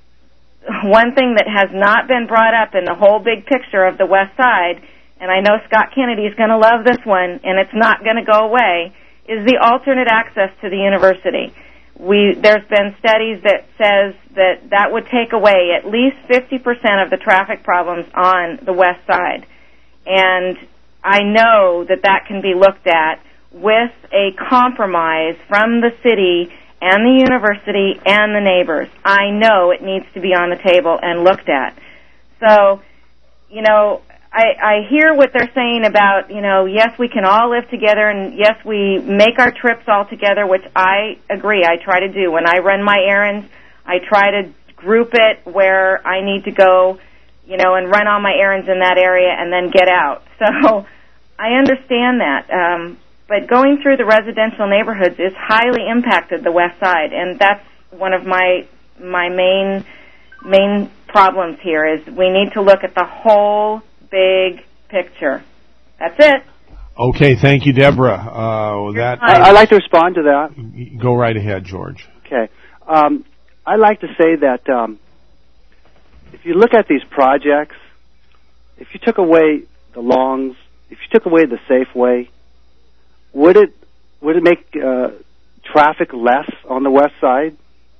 one thing that has not been brought up in the whole big picture of the West Side, and I know Scott Kennedy is going to love this one, and it's not going to go away, is the alternate access to the university. We, there's been studies that says that that would take away at least fifty percent of the traffic problems on the West Side. And I know that that can be looked at with a compromise from the city and the university and the neighbors. I know it needs to be on the table and looked at. So, you know, I, I hear what they're saying about, you know, yes, we can all live together, and yes, we make our trips all together, which I agree, I try to do. When I run my errands, I try to group it where I need to go, you know, and run all my errands in that area and then get out. So I understand that. Um, but going through the residential neighborhoods is highly impacted the West Side, and that's one of my my main main problems here is we need to look at the whole big picture. That's it. Okay, thank you, Deborah. Uh, that I, I'd like to respond to that. Go right ahead, George. Okay. Um, I'd like to say that um, if you look at these projects, if you took away the Longs, if you took away the Safeway, would it would it make uh, traffic less on the West Side?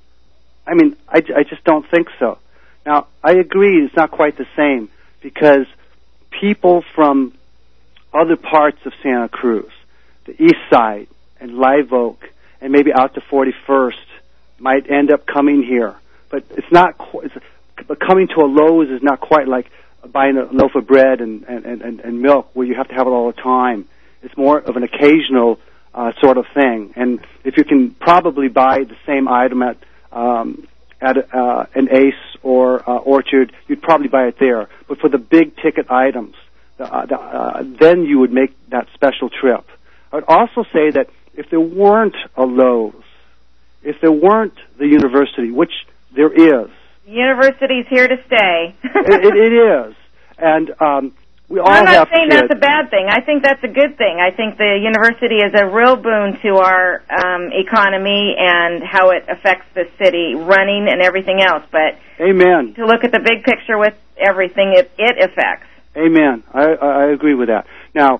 I mean, I, I just don't think so. Now, I agree it's not quite the same because people from other parts of Santa Cruz, the East Side and Live Oak, and maybe out to forty-first, might end up coming here. But it's not. Qu- it's, but coming to a Lowe's is not quite like buying a loaf of bread and, and, and, and milk, where you have to have it all the time. It's more of an occasional uh, sort of thing. And if you can probably buy the same item at um, at uh, an Ace or uh, Orchard, you'd probably buy it there. But for the big ticket items, the, uh, the, uh, then you would make that special trip. I would also say that if there weren't a Lowe's, if there weren't the university, which there is, the university's here to stay. it, it, it is, and um, we all I'm not have saying kids. that's a bad thing. I think that's a good thing. I think the university is a real boon to our um, economy and how it affects the city running and everything else. But Amen. To look at the big picture with everything it, it affects. Amen. I, I agree with that. Now,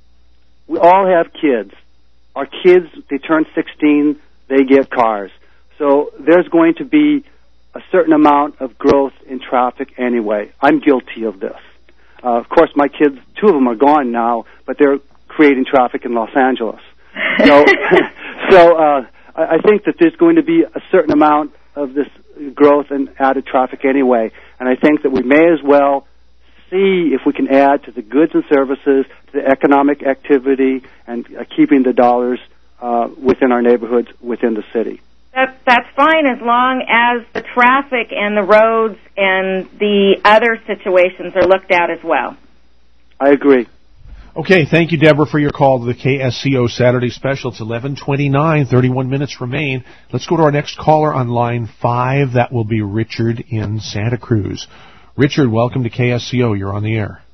we all have kids. Our kids, they turn sixteen, they get cars. So there's going to be a certain amount of growth in traffic anyway. I'm guilty of this. Uh, of course, my kids, two of them are gone now, but they're creating traffic in Los Angeles. So, so uh, I think that there's going to be a certain amount of this growth and added traffic anyway. And I think that we may as well see if we can add to the goods and services, to the economic activity, and uh, keeping the dollars uh, within our neighborhoods, within the city. That, that's fine as long as the traffic and the roads and the other situations are looked at as well. I agree. Okay, thank you, Deborah, for your call to the K S C O Saturday Special. It's eleven twenty-nine, thirty-one minutes remain. Let's go to our next caller on line five. That will be Richard in Santa Cruz. Richard, welcome to K S C O. You're on the air.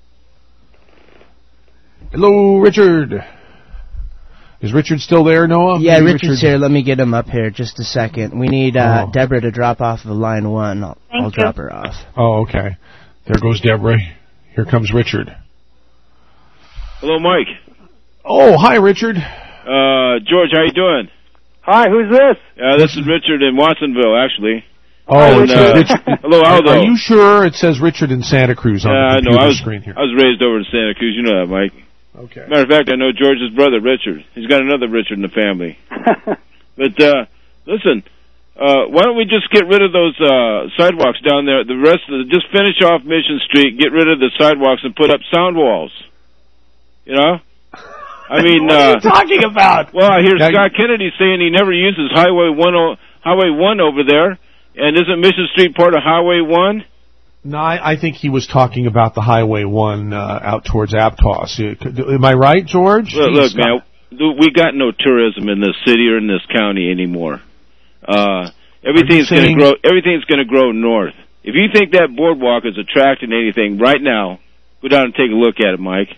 Hello, Richard. Is Richard still there, Noah? Yeah, Maybe Richard's Richard... here. Let me get him up here just a second. We need uh, oh. Deborah to drop off of line one. I'll, Thank I'll you. drop her off. Oh, okay. There goes Deborah. Here comes Richard. Hello, Mike. Oh, hi, Richard. Uh, George, how you doing? Hi, who's this? Uh, this is Richard in Watsonville, actually. Oh, and, it's uh, Richard. Hello, Aldo. Are you sure it says Richard in Santa Cruz on Yeah, the I computer know. I was, screen here? I was raised over in Santa Cruz. You know that, Mike. Okay. Matter of fact, I know George's brother, Richard. He's got another Richard in the family. But, uh, listen, uh, why don't we just get rid of those, uh, sidewalks down there? The rest of the, just finish off Mission Street, get rid of the sidewalks and put up sound walls. You know? I mean, what are uh, you talking about? Well, I hear now, Scott Kennedy saying he never uses Highway one, o- Highway one over there. And isn't Mission Street part of Highway one? No, I, I think he was talking about the Highway one uh, out towards Aptos. Am I right, George? Look, look man, we got no tourism in this city or in this county anymore. Uh, everything's going to grow. Everything's going to grow north. If you think that boardwalk is attracting anything right now, go down and take a look at it, Mike.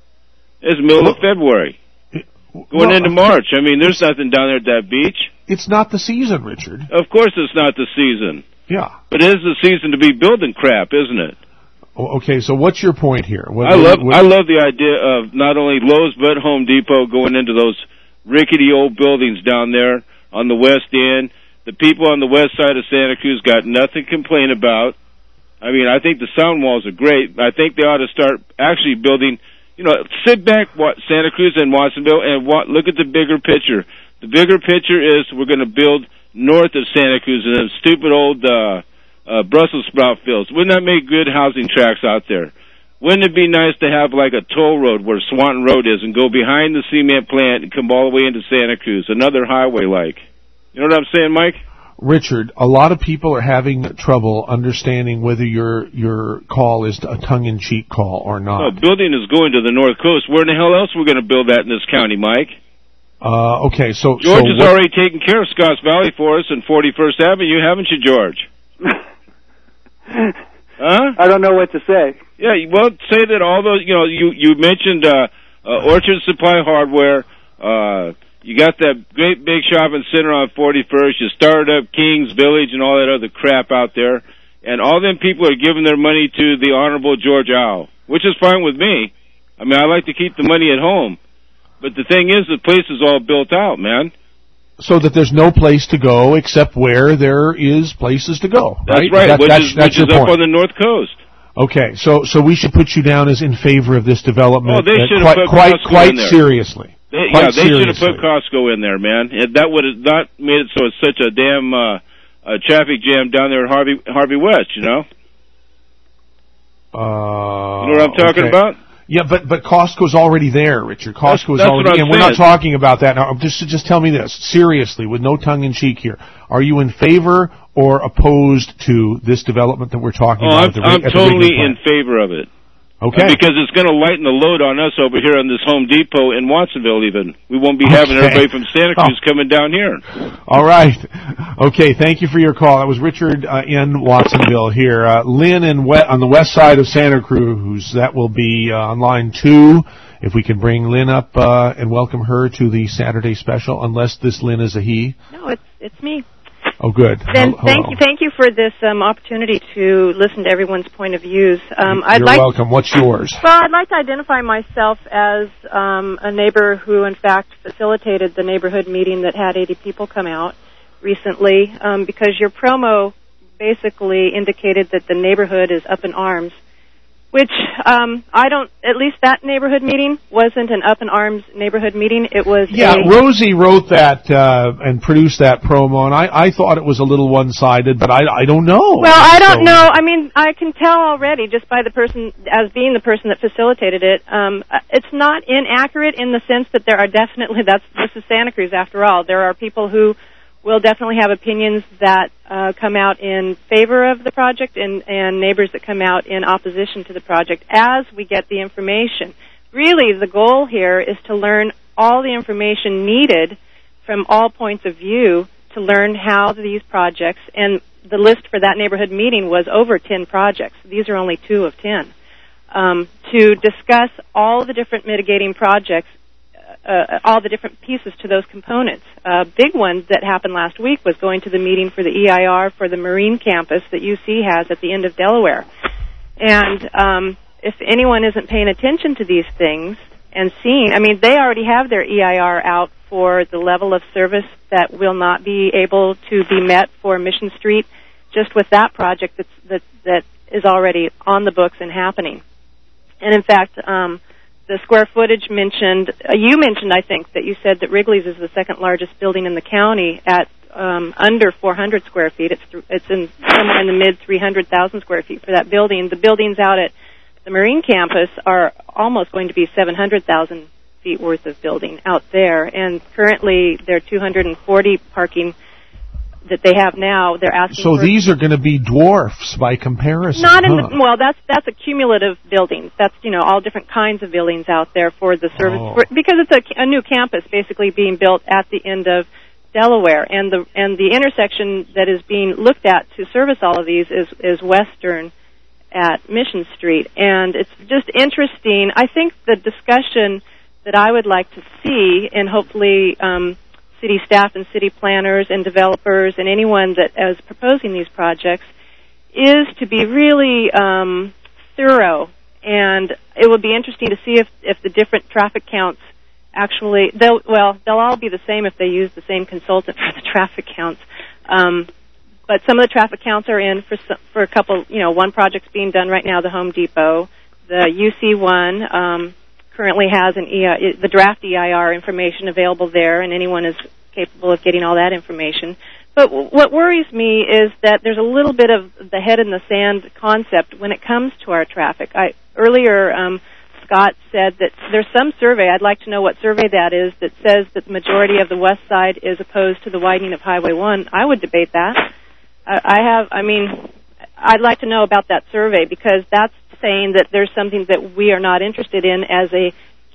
It's the middle well, of February, going well, into March. I mean, there's nothing down there at that beach. It's not the season, Richard. Of course, it's not the season. Yeah, but it is the season to be building crap, isn't it? Okay, so what's your point here? What, I love what, I love the idea of not only Lowe's but Home Depot going into those rickety old buildings down there on the west end. The people on the west side of Santa Cruz got nothing to complain about. I mean, I think the sound walls are great. I think they ought to start actually building. You know, sit back, what Santa Cruz and Watsonville, and what, look at the bigger picture. The bigger picture is we're going to build north of Santa Cruz in them stupid old uh, uh, Brussels sprout fields. Wouldn't that make good housing tracts out there? Wouldn't it be nice to have like a toll road where Swanton Road is and go behind the cement plant and come all the way into Santa Cruz, another highway like? You know what I'm saying, Mike? Richard, a lot of people are having trouble understanding whether your your call is a tongue-in-cheek call or not. No, building is going to the North Coast. Where in the hell else are we going to build that in this county, Mike? Uh, okay, so... George so has what, already taken care of Scotts Valley for us and forty-first Avenue, haven't you, George? Huh? I don't know what to say. Yeah, well, say that all those, you know, you, you mentioned uh, uh, Orchard Supply Hardware, uh... You got that great big shopping center on forty-first. You started up Kings Village and all that other crap out there. And all them people are giving their money to the Honorable George Owl, which is fine with me. I mean, I like to keep the money at home. But the thing is, the place is all built out, man. So that there's no place to go except where there is places to go, That's right? right, that, which that's, is, that's which is your up point. on the North Coast. Okay, so so we should put you down as in favor of this development Oh, they uh, should quite, have put quite, Costco quite in there. seriously. They, Quite yeah, they should have seriously. put Costco in there, man. And that would have not made it so it's such a damn uh, uh, traffic jam down there at Harvey Harvey West, you know? Uh, you know what I'm talking okay. about? Yeah, but but Costco's already there, Richard. Costco's that's already, what I'm and we're not saying. talking about that now. Just just tell me this seriously, with no tongue in cheek here. Are you in favor or opposed to this development that we're talking Oh, about? I'm, at the, I'm at the totally Wrigley in plant? favor of it. Okay. Uh, because it's going to lighten the load on us over here on this Home Depot in Watsonville even. We won't be having Okay. everybody from Santa Cruz Oh. coming down here. All right. Okay, thank you for your call. That was Richard uh, in Watsonville here. Uh, Lynn in we- on the west side of Santa Cruz. That will be uh, on line two. If we can bring Lynn up uh, and welcome her to the Saturday special, unless this Lynn is a he. No, it's it's me. Oh, good. Then Hello. thank you, thank you for this um, opportunity to listen to everyone's point of views. Um, I'd You're like welcome. What's yours? Well, I'd like to identify myself as um, a neighbor who, in fact, facilitated the neighborhood meeting that had eighty people come out recently, um, because your promo basically indicated that the neighborhood is up in arms, which um, I don't, at least that neighborhood meeting wasn't an up in arms neighborhood meeting. It was Yeah, a... Rosie wrote that uh, and produced that promo, and I, I thought it was a little one-sided, but I, I don't know. Well, I don't So- know. I mean, I can tell already just by the person, as being the person that facilitated it, um, it's not inaccurate in the sense that there are definitely, that's, this is Santa Cruz after all, there are people who we'll definitely have opinions that uh, come out in favor of the project and, and neighbors that come out in opposition to the project as we get the information. Really, the goal here is to learn all the information needed from all points of view to learn how these projects, and the list for that neighborhood meeting was over ten projects. These are only two of ten. Um, to discuss all the different mitigating projects, uh, all the different pieces to those components. A big one that happened last week was going to the meeting for the E I R for the Marine campus that U C has at the end of Delaware. And um, if anyone isn't paying attention to these things and seeing, I mean, they already have their E I R out for the level of service that will not be able to be met for Mission Street, just with that project that's, that that is already on the books and happening. And in fact, um, the square footage mentioned, uh, you mentioned, I think, that you said that Wrigley's is the second largest building in the county at um, under four hundred square feet. It's th- it's in somewhere in the mid three hundred thousand square feet for that building. The buildings out at the Marine campus are almost going to be seven hundred thousand feet worth of building out there, and currently they're two hundred forty parking that they have now. They're asking so for... these are going to be dwarfs by comparison. Not in huh? the, well, that's that's a cumulative buildings. That's, you know, all different kinds of buildings out there for the service, Oh. for, because it's a, a new campus basically being built at the end of Delaware, and the and the intersection that is being looked at to service all of these is is Western at Mission Street, and it's just interesting. I think the discussion that I would like to see, and hopefully um, city staff and city planners and developers and anyone that is proposing these projects, is to be really um, thorough. And it would be interesting to see if, if the different traffic counts actually, they'll, well, they'll all be the same if they use the same consultant for the traffic counts. Um, but some of the traffic counts are in for for a couple, you know, one project's being done right now, the Home Depot. The U C one um, currently has an E I, the draft E I R information available there, and anyone is capable of getting all that information. But w- what worries me is that there's a little bit of the head in the sand concept when it comes to our traffic. I, earlier, um, Scott said that there's some survey, I'd like to know what survey that is, that says that the majority of the west side is opposed to the widening of Highway one. I would debate that. I, I have, I mean, I'd like to know about that survey, because that's saying that there's something that we are not interested in as a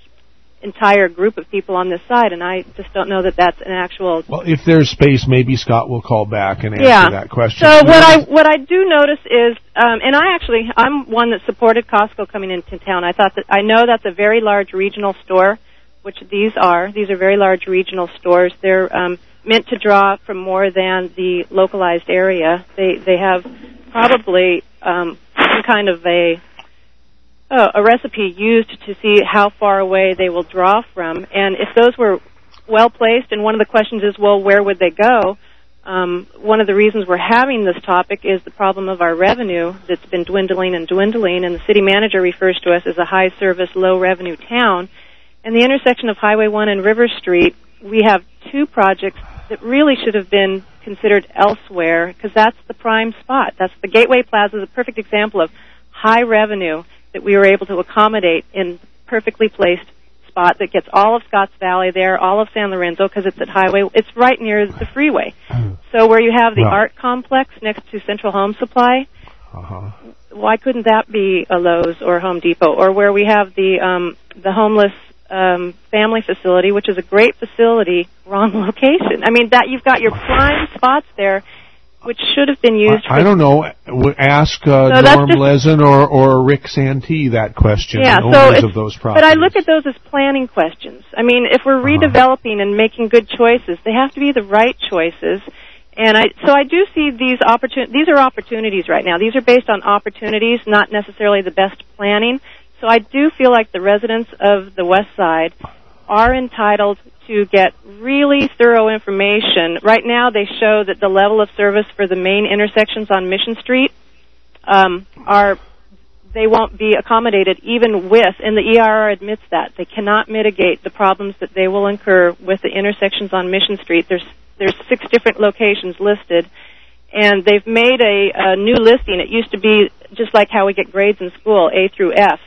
entire group of people on this side, and I just don't know that that's an actual... Well, if there's space, maybe Scott will call back and answer yeah. that question. So what I what I do notice is, um, and I actually, I'm one that supported Costco coming into town. I thought that, I know that's a very large regional store, which these are. These are very large regional stores. They're um, meant to draw from more than the localized area. They they have probably um, some kind of a Uh, a recipe used to see how far away they will draw from. And if those were well placed, and one of the questions is, well, where would they go? Um, one of the reasons we're having this topic is the problem of our revenue that's been dwindling and dwindling, and the city manager refers to us as a high service, low revenue town. And the intersection of Highway one and River Street, we have two projects that really should have been considered elsewhere, because that's the prime spot. That's the Gateway Plaza, is a perfect example of high revenue that we were able to accommodate in perfectly placed spot that gets all of Scotts Valley there, all of San Lorenzo, because it's at Highway. It's right near the freeway. So where you have the Right. art complex next to Central Home Supply, Uh-huh. why couldn't that be a Lowe's or Home Depot? Or where we have the um, the homeless um, family facility, which is a great facility, wrong location. I mean, that you've got your prime spots there, which should have been used. I, I don't know. W- Ask uh, So that's Norm just- Lezen or, or Rick Santee that question. Yeah, the so owners it's, of those but properties. I look at those as planning questions. I mean, if we're redeveloping and making good choices, they have to be the right choices. And I, so I do see these opportun- These are opportunities right now. These are based on opportunities, not necessarily the best planning. So I do feel like the residents of the West Side are entitled to get really thorough information. Right now, they show that the level of service for the main intersections on Mission Street um, are they won't be accommodated even with, and the E I R admits that they cannot mitigate the problems that they will incur with the intersections on Mission Street. There's there's six different locations listed, and they've made a, a new listing. It used to be just like how we get grades in school, A through F.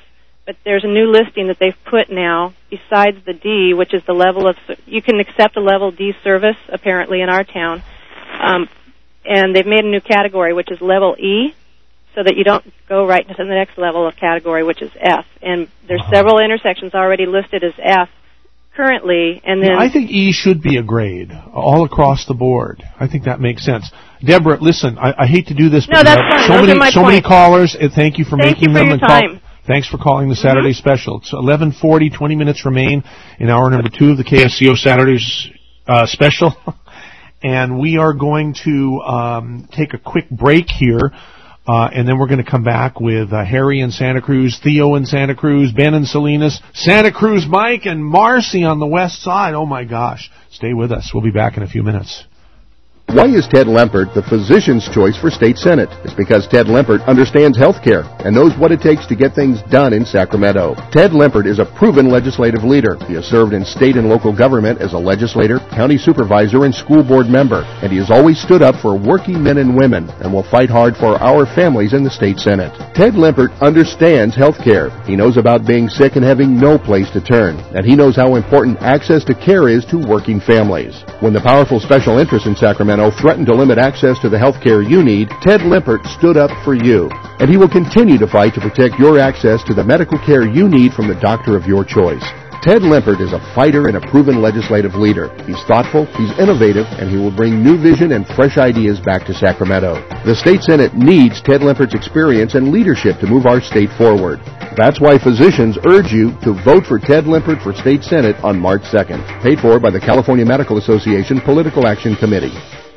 but there's a new listing that they've put now besides the D, which is the level of, you can accept a level D service, apparently, in our town. Um, and they've made a new category, which is level E, so that you don't go right into the next level of category, which is F. And there's uh-huh. several intersections already listed as F currently, and then... I think E should be a grade, all across the board. I think that makes sense. Deborah, listen, I, I hate to do this, no, but that's we have fine. so Those many, are my so points. many callers, and thank you for thank making you for them. your and time. Call, thanks for calling the Saturday mm-hmm. special. It's eleven forty, twenty minutes remain in hour number two of the K S C O Saturdays uh, special. And we are going to um, take a quick break here, uh, and then we're going to come back with uh, Harry in Santa Cruz, Theo in Santa Cruz, Ben in Salinas, Santa Cruz Mike, and Marcy on the west side. Oh, my gosh. Stay with us. We'll be back in a few minutes. Why is Ted Lempert the physician's choice for state senate? It's because Ted Lempert understands health care and knows what it takes to get things done in Sacramento. Ted Lempert is a proven legislative leader. He has served in state and local government as a legislator, county supervisor, and school board member. And he has always stood up for working men and women and will fight hard for our families in the state senate. Ted Lempert understands health care. He knows about being sick and having no place to turn. And he knows how important access to care is to working families. When the powerful special interests in Sacramento threatened to limit access to the health care you need, Ted Lempert stood up for you. And he will continue to fight to protect your access to the medical care you need from the doctor of your choice. Ted Lempert is a fighter and a proven legislative leader. He's thoughtful, he's innovative, and he will bring new vision and fresh ideas back to Sacramento. The state senate needs Ted Lempert's experience and leadership to move our state forward. That's why physicians urge you to vote for Ted Lempert for state senate on March second. Paid for by the California Medical Association Political Action Committee.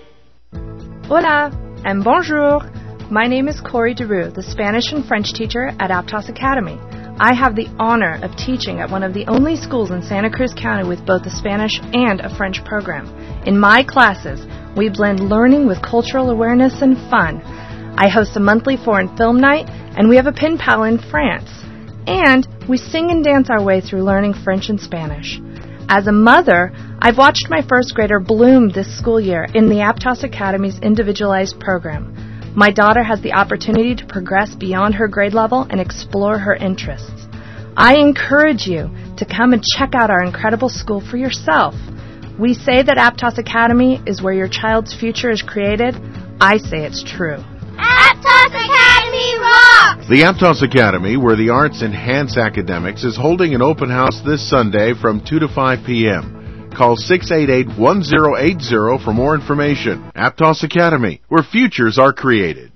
Hola, and bonjour. My name is Corey DeRue, the Spanish and French teacher at Aptos Academy. I have the honor of teaching at one of the only schools in Santa Cruz County with both a Spanish and a French program. In my classes, we blend learning with cultural awareness and fun. I host a monthly foreign film night, and we have a pen pal in France. And we sing and dance our way through learning French and Spanish. As a mother, I've watched my first grader bloom this school year in the Aptos Academy's individualized program. My daughter has the opportunity to progress beyond her grade level and explore her interests. I encourage you to come and check out our incredible school for yourself. We say that Aptos Academy is where your child's future is created. I say it's true. Aptos Academy rocks! The Aptos Academy, where the arts enhance academics, is holding an open house this Sunday from two to five p.m. Call six eight eight, one zero eight zero for more information. Aptos Academy, where futures are created.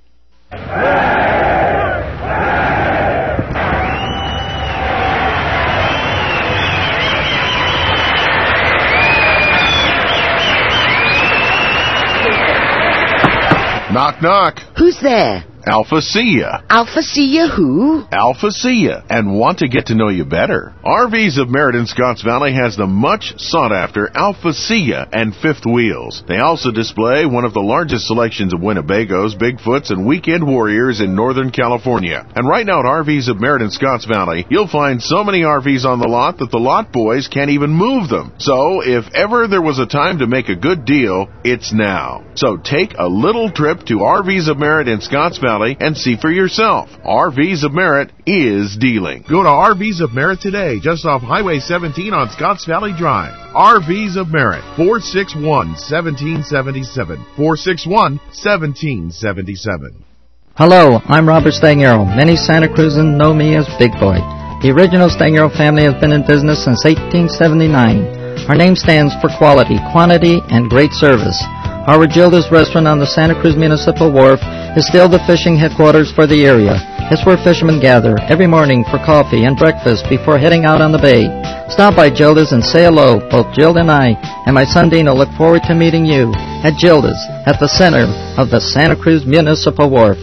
Knock, knock. Who's there? Alpha Sia. Alpha Sia who? Alpha Sia, and want to get to know you better. R Vs of Merit in Scotts Valley has the much sought-after Alpha Sia and fifth wheels. They also display one of the largest selections of Winnebagos, Bigfoots, and Weekend Warriors in Northern California. And right now at R Vs of Merit in Scotts Valley, you'll find so many R Vs on the lot that the lot boys can't even move them. So if ever there was a time to make a good deal, it's now. So take a little trip to R Vs of Merit in Scotts Valley and see for yourself. R Vs of Merit is dealing. Go to R Vs of Merit today, just off Highway seventeen on Scotts Valley Drive. R Vs of Merit, four six one, one seven seven seven, four six one, one seven seven seven. Hello, I'm Robert Stangaro. Many Santa Cruzans know me as Big Boy. The original Stangaro family has been in business since eighteen seventy-nine. Our name stands for quality, quantity, and great service. Our Regilda's restaurant on the Santa Cruz Municipal Wharf is still the fishing headquarters for the area. It's where fishermen gather every morning for coffee and breakfast before heading out on the bay. Stop by Gilda's and say hello. Both Gilda and I and my son Dino look forward to meeting you at Gilda's at the center of the Santa Cruz Municipal Wharf.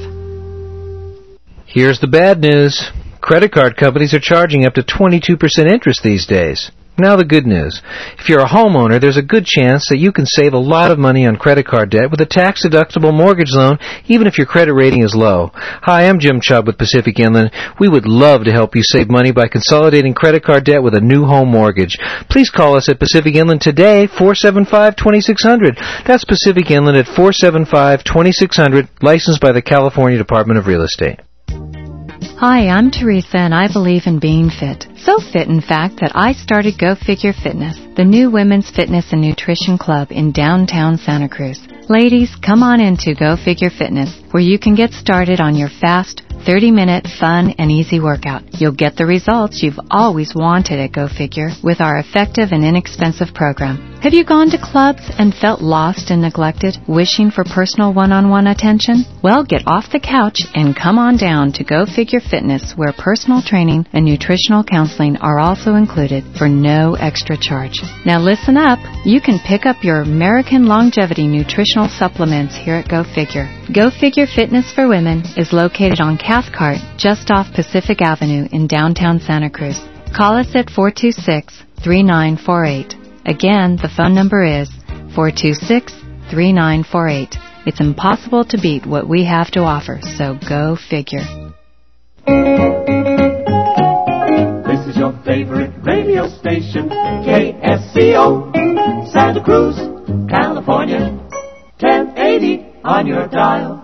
Here's the bad news. Credit card companies are charging up to twenty-two percent interest these days. Now the good news. If you're a homeowner, there's a good chance that you can save a lot of money on credit card debt with a tax-deductible mortgage loan, even if your credit rating is low. Hi, I'm Jim Chubb with Pacific Inland. We would love to help you save money by consolidating credit card debt with a new home mortgage. Please call us at Pacific Inland today, four seven five, two six zero zero. That's Pacific Inland at four seven five, two six zero zero, licensed by the California Department of Real Estate. Hi, I'm Teresa, and I believe in being fit. So fit, in fact, that I started Go Figure Fitness, the new women's fitness and nutrition club in downtown Santa Cruz. Ladies, come on into Go Figure Fitness, where you can get started on your fast, thirty-minute, fun, and easy workout. You'll get the results you've always wanted at Go Figure with our effective and inexpensive program. Have you gone to clubs and felt lost and neglected, wishing for personal one-on-one attention? Well, get off the couch and come on down to Go Figure Fitness, where personal training and nutritional counseling are also included for no extra charge. Now listen up. You can pick up your American Longevity nutritional supplements here at Go Figure. Go Figure Fitness for Women is located on Cathcart, just off Pacific Avenue in downtown Santa Cruz. Call us at four two six, three nine four eight. Again, the phone number is four two six, three nine four eight. It's impossible to beat what we have to offer, so go figure. This is your favorite radio station, K S C O, Santa Cruz, California, ten eighty on your dial.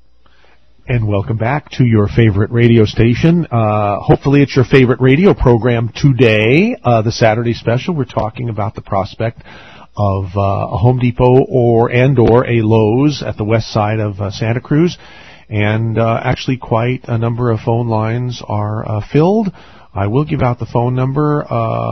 And welcome back to your favorite radio station. Uh, hopefully it's your favorite radio program today. Uh, the Saturday special, we're talking about the prospect of uh, a Home Depot or and or a Lowe's at the west side of uh, Santa Cruz. And uh, actually quite a number of phone lines are uh, filled. I will give out the phone number,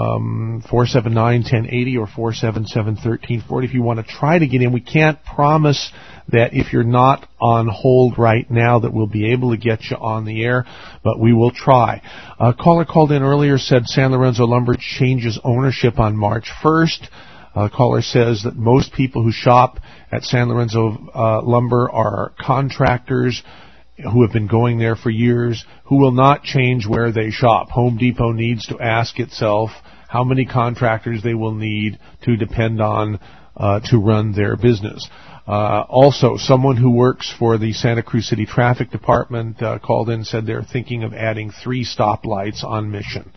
um, four seven nine, one oh eight oh or four seven seven, one three four oh if you want to try to get in. We can't promise that if you're not on hold right now that we'll be able to get you on the air, but we will try. A caller called in earlier, said San Lorenzo Lumber changes ownership on March first. A caller says that most people who shop at San Lorenzo uh, Lumber are contractors who have been going there for years, who will not change where they shop. Home Depot needs to ask itself how many contractors they will need to depend on uh, to run their business. Uh, also, someone who works for the Santa Cruz City Traffic Department uh, called in and said they're thinking of adding three stoplights on Mission.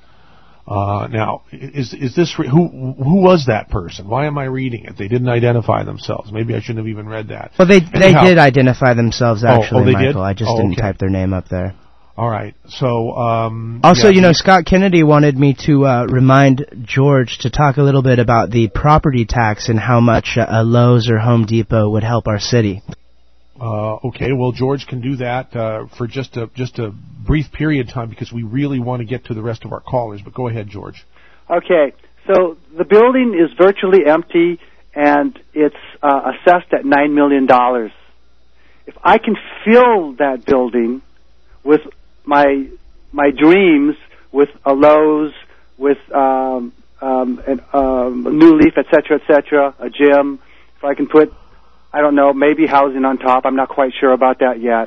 Uh, now, is is this re- who who was that person? Why am I reading it? They didn't identify themselves. Maybe I shouldn't have even read that. Well, they Anyhow, they did identify themselves actually, oh, oh, they Michael. did? I just oh, didn't okay. type their name up there. All right. So um, also, yeah, you know, Scott Kennedy wanted me to uh, remind George to talk a little bit about the property tax and how much uh, a Lowe's or Home Depot would help our city. Uh, okay, well, George can do that uh, for just a just a brief period of time because we really want to get to the rest of our callers. But go ahead, George. Okay, so the building is virtually empty, and it's uh, assessed at nine million dollars. If I can fill that building with my my dreams, with a Lowe's, with um, um, an, um, a New Leaf, et cetera, et cetera, a gym, if I can put, I don't know, maybe housing on top, I'm not quite sure about that yet,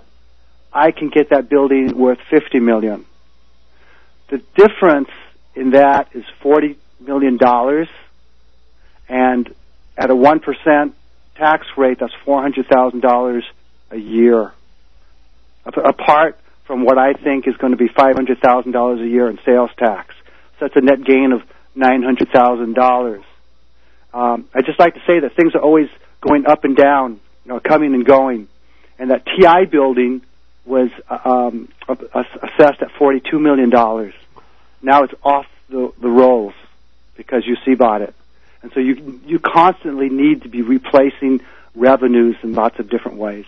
I can get that building worth fifty million dollars. The difference in that is forty million dollars, and at a one percent tax rate, that's four hundred thousand dollars a year, apart from what I think is going to be five hundred thousand dollars a year in sales tax. So that's a net gain of nine hundred thousand dollars. Um, I'd just like to say that things are always going up and down, you know, coming and going, and that T I building was um, assessed at forty-two million dollars. Now it's off the, the rolls because U C bought it. And so you you constantly need to be replacing revenues in lots of different ways.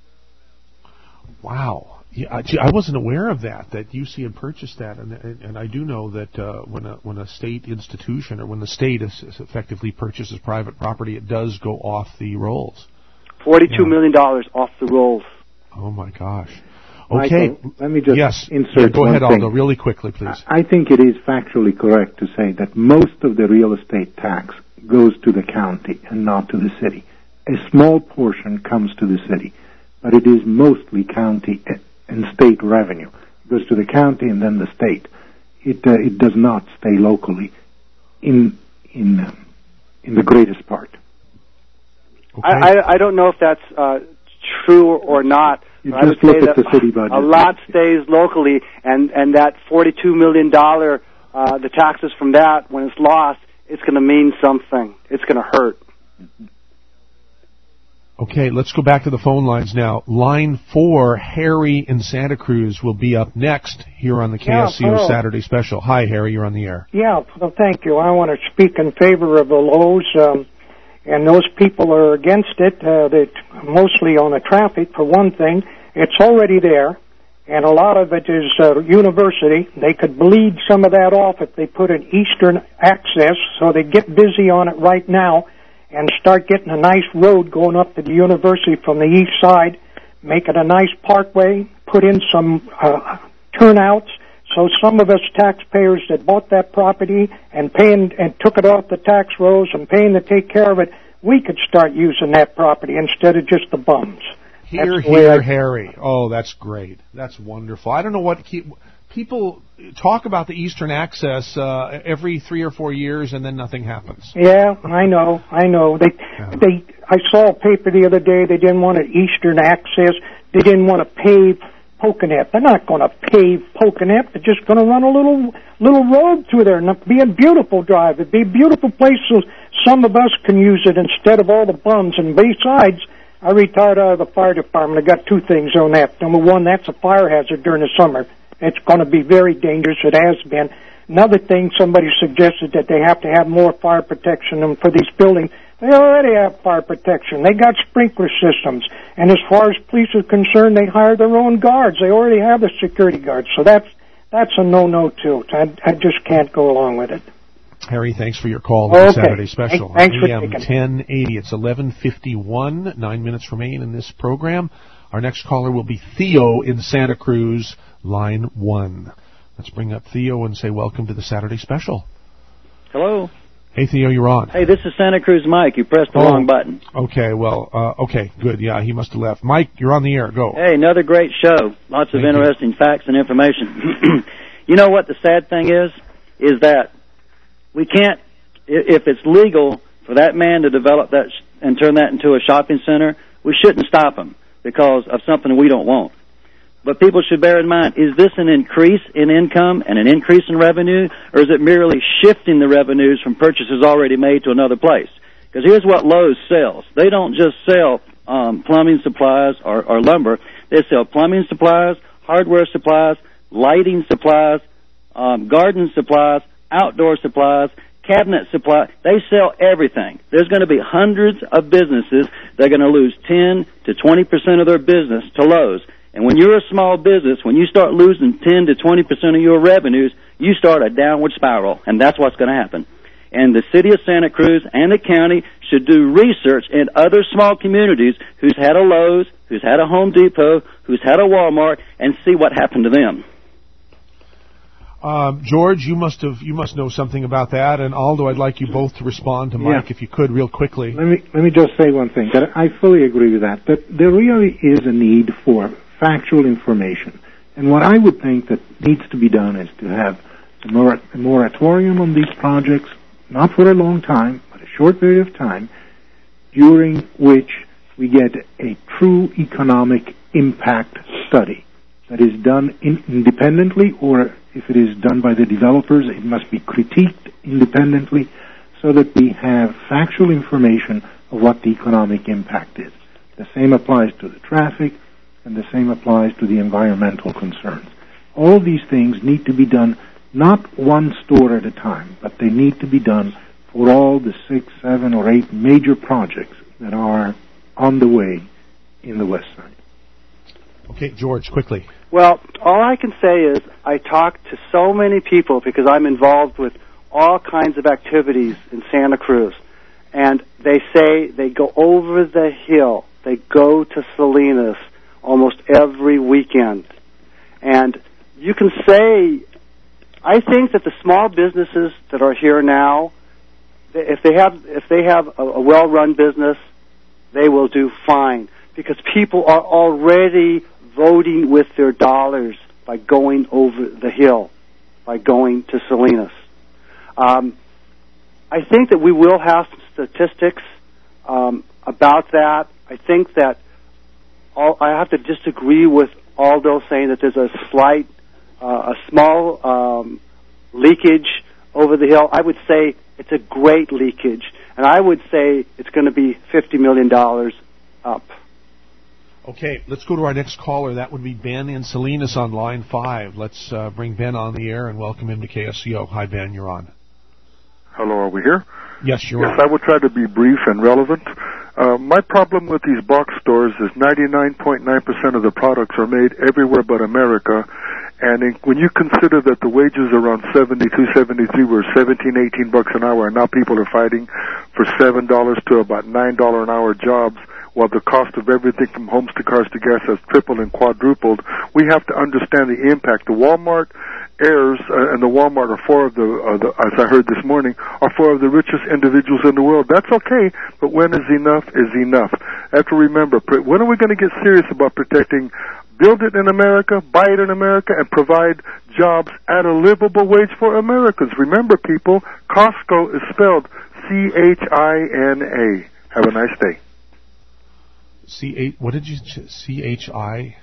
Wow. Yeah, I, I wasn't aware of that, that U C had purchased that. And, and, and I do know that uh, when, a, when a state institution or when the state is, is effectively purchases private property, it does go off the rolls. forty-two million dollars off the rolls. Oh, my gosh. Okay, Michael, let me just yes. insert yeah, go one ahead, thing. Aldo, really quickly, please. I think it is factually correct to say that most of the real estate tax goes to the county and not to the city. A small portion comes to the city, but it is mostly county and state revenue. It goes to the county and then the state. It uh, it does not stay locally in in uh, in the greatest part. Okay. I, I I don't know if that's uh, true or not. You I would just look say at that the city budget. a lot stays locally, and, and that forty-two million dollars, uh, the taxes from that, when it's lost, it's going to mean something. It's going to hurt. Okay, let's go back to the phone lines now. Line four, Harry in Santa Cruz, will be up next here on the K S C O yeah, Saturday Special. Hi, Harry, you're on the air. Yeah, well, thank you. I want to speak in favor of the Lowe's, um, and those people are against it, uh, that mostly on the traffic, for one thing. It's already there, and a lot of it is uh, university. They could bleed some of that off if they put an eastern access, so they get busy on it right now and start getting a nice road going up to the university from the east side, make it a nice parkway, put in some uh, turnouts, so some of us taxpayers that bought that property and paying and took it off the tax rolls and paying to take care of it, we could start using that property instead of just the bums. Here, here, Harry. Oh, that's great. That's wonderful. I don't know what keep, people talk about the Eastern Access uh, every three or four years, and then nothing happens. Yeah, I know, I know. They, yeah. they. I saw a paper the other day. They didn't want an Eastern Access. They didn't want to pave Pocanip. They're not going to pave Pocanip. They're just going to run a little little road through there, and it'd be a beautiful drive. It'd be a beautiful place so some of us can use it instead of all the bums. And besides, I retired out of the fire department. I got two things on that. Number one, that's a fire hazard during the summer. It's going to be very dangerous. It has been. Another thing, somebody suggested that they have to have more fire protection for these buildings. They already have fire protection. They got sprinkler systems. And as far as police are concerned, they hire their own guards. They already have the security guards. So that's that's a no-no, too. I, I just can't go along with it. Harry, thanks for your call on okay. the Saturday Special. Thanks for A M taking ten eighty. It's eleven fifty-one, nine minutes remain in this program. Our next caller will be Theo in Santa Cruz, line one. Let's bring up Theo and say welcome to the Saturday Special. Hello. Hey, Theo, you're on. Hey, this is Santa Cruz Mike. You pressed the oh, wrong button. Okay, well, uh, okay, good. Yeah, he must have left. Mike, you're on the air. Go. Hey, another great show. Lots of Thank interesting you. facts and information. You know what the sad thing is? Is that we can't, if it's legal for that man to develop that sh- and turn that into a shopping center, we shouldn't stop him because of something we don't want. But people should bear in mind, is this an increase in income and an increase in revenue, or is it merely shifting the revenues from purchases already made to another place? Because here's what Lowe's sells. They don't just sell um, plumbing supplies or, or lumber. They sell plumbing supplies, hardware supplies, lighting supplies, um, garden supplies, outdoor supplies, cabinet supply. They sell everything. There's going to be hundreds of businesses that are going to lose ten to twenty percent of their business to Lowe's. And when you're a small business, when you start losing ten to twenty percent of your revenues, you start a downward spiral, and that's what's going to happen. And the city of Santa Cruz and the county should do research in other small communities who's had a Lowe's, who's had a Home Depot, who's had a Walmart, and see what happened to them. Um, George, you must have you must know something about that, and Aldo, I'd like you both to respond to Mike, yeah. if you could, real quickly. Let me let me just say one thing. That I fully agree with that. That there really is a need for factual information, and what I would think that needs to be done is to have a, mor- a moratorium on these projects, not for a long time, but a short period of time, during which we get a true economic impact study that is done in- independently, or if it is done by the developers, it must be critiqued independently so that we have factual information of what the economic impact is. The same applies to the traffic, and the same applies to the environmental concerns. All of these things need to be done not one store at a time, but they need to be done for all the six, seven, or eight major projects that are on the way in the West Side. Okay, George, quickly. Well, all I can say is I talk to so many people because I'm involved with all kinds of activities in Santa Cruz, and they say they go over the hill. They go to Salinas almost every weekend. And you can say, I think that the small businesses that are here now, if they have if they have a, a well-run business, they will do fine because people are already voting with their dollars by going over the hill, by going to Salinas. Um, I think that we will have some statistics um, about that. I think that all, I have to disagree with Aldo saying that there's a slight, uh, a small um, leakage over the hill. I would say it's a great leakage, and I would say it's going to be fifty million dollars up. Okay, let's go to our next caller. That would be Ben in Salinas on line five. Let's uh, bring Ben on the air and welcome him to K S C O. Hi, Ben, you're on. Hello, are we here? Yes, you're yes, on. Yes, I will try to be brief and relevant. Uh, my problem with these box stores is ninety-nine point nine percent of the products are made everywhere but America. And in, when you consider that the wages around seventy-two, seventy-three were seventeen, eighteen bucks an hour, and now people are fighting for seven dollars to about nine dollars an hour jobs, while the cost of everything from homes to cars to gas has tripled and quadrupled, we have to understand the impact. The Walmart heirs uh, and the Walmart are four of the, uh, the, as I heard this morning, are four of the richest individuals in the world. That's okay, but when is enough is enough. I have to remember, when are we going to get serious about protecting, build it in America, buy it in America, and provide jobs at a livable wage for Americans? Remember, people, Costco is spelled C H I N A. Have a nice day. C H, what did you, C H I?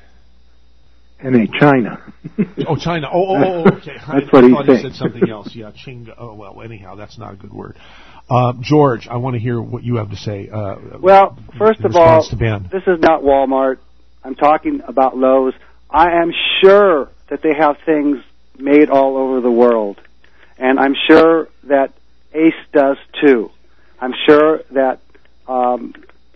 N A, China. Oh, China. Oh, oh, oh okay. That's I, what I he thought said. he said something else. Yeah, Chinga. Oh, well, anyhow, that's not a good word. Uh, George, I want to hear what you have to say. Uh, well, first of all, to Ben. This is not Walmart. I'm talking about Lowe's. I am sure that they have things made all over the world. And I'm sure that Ace does too. I'm sure that um,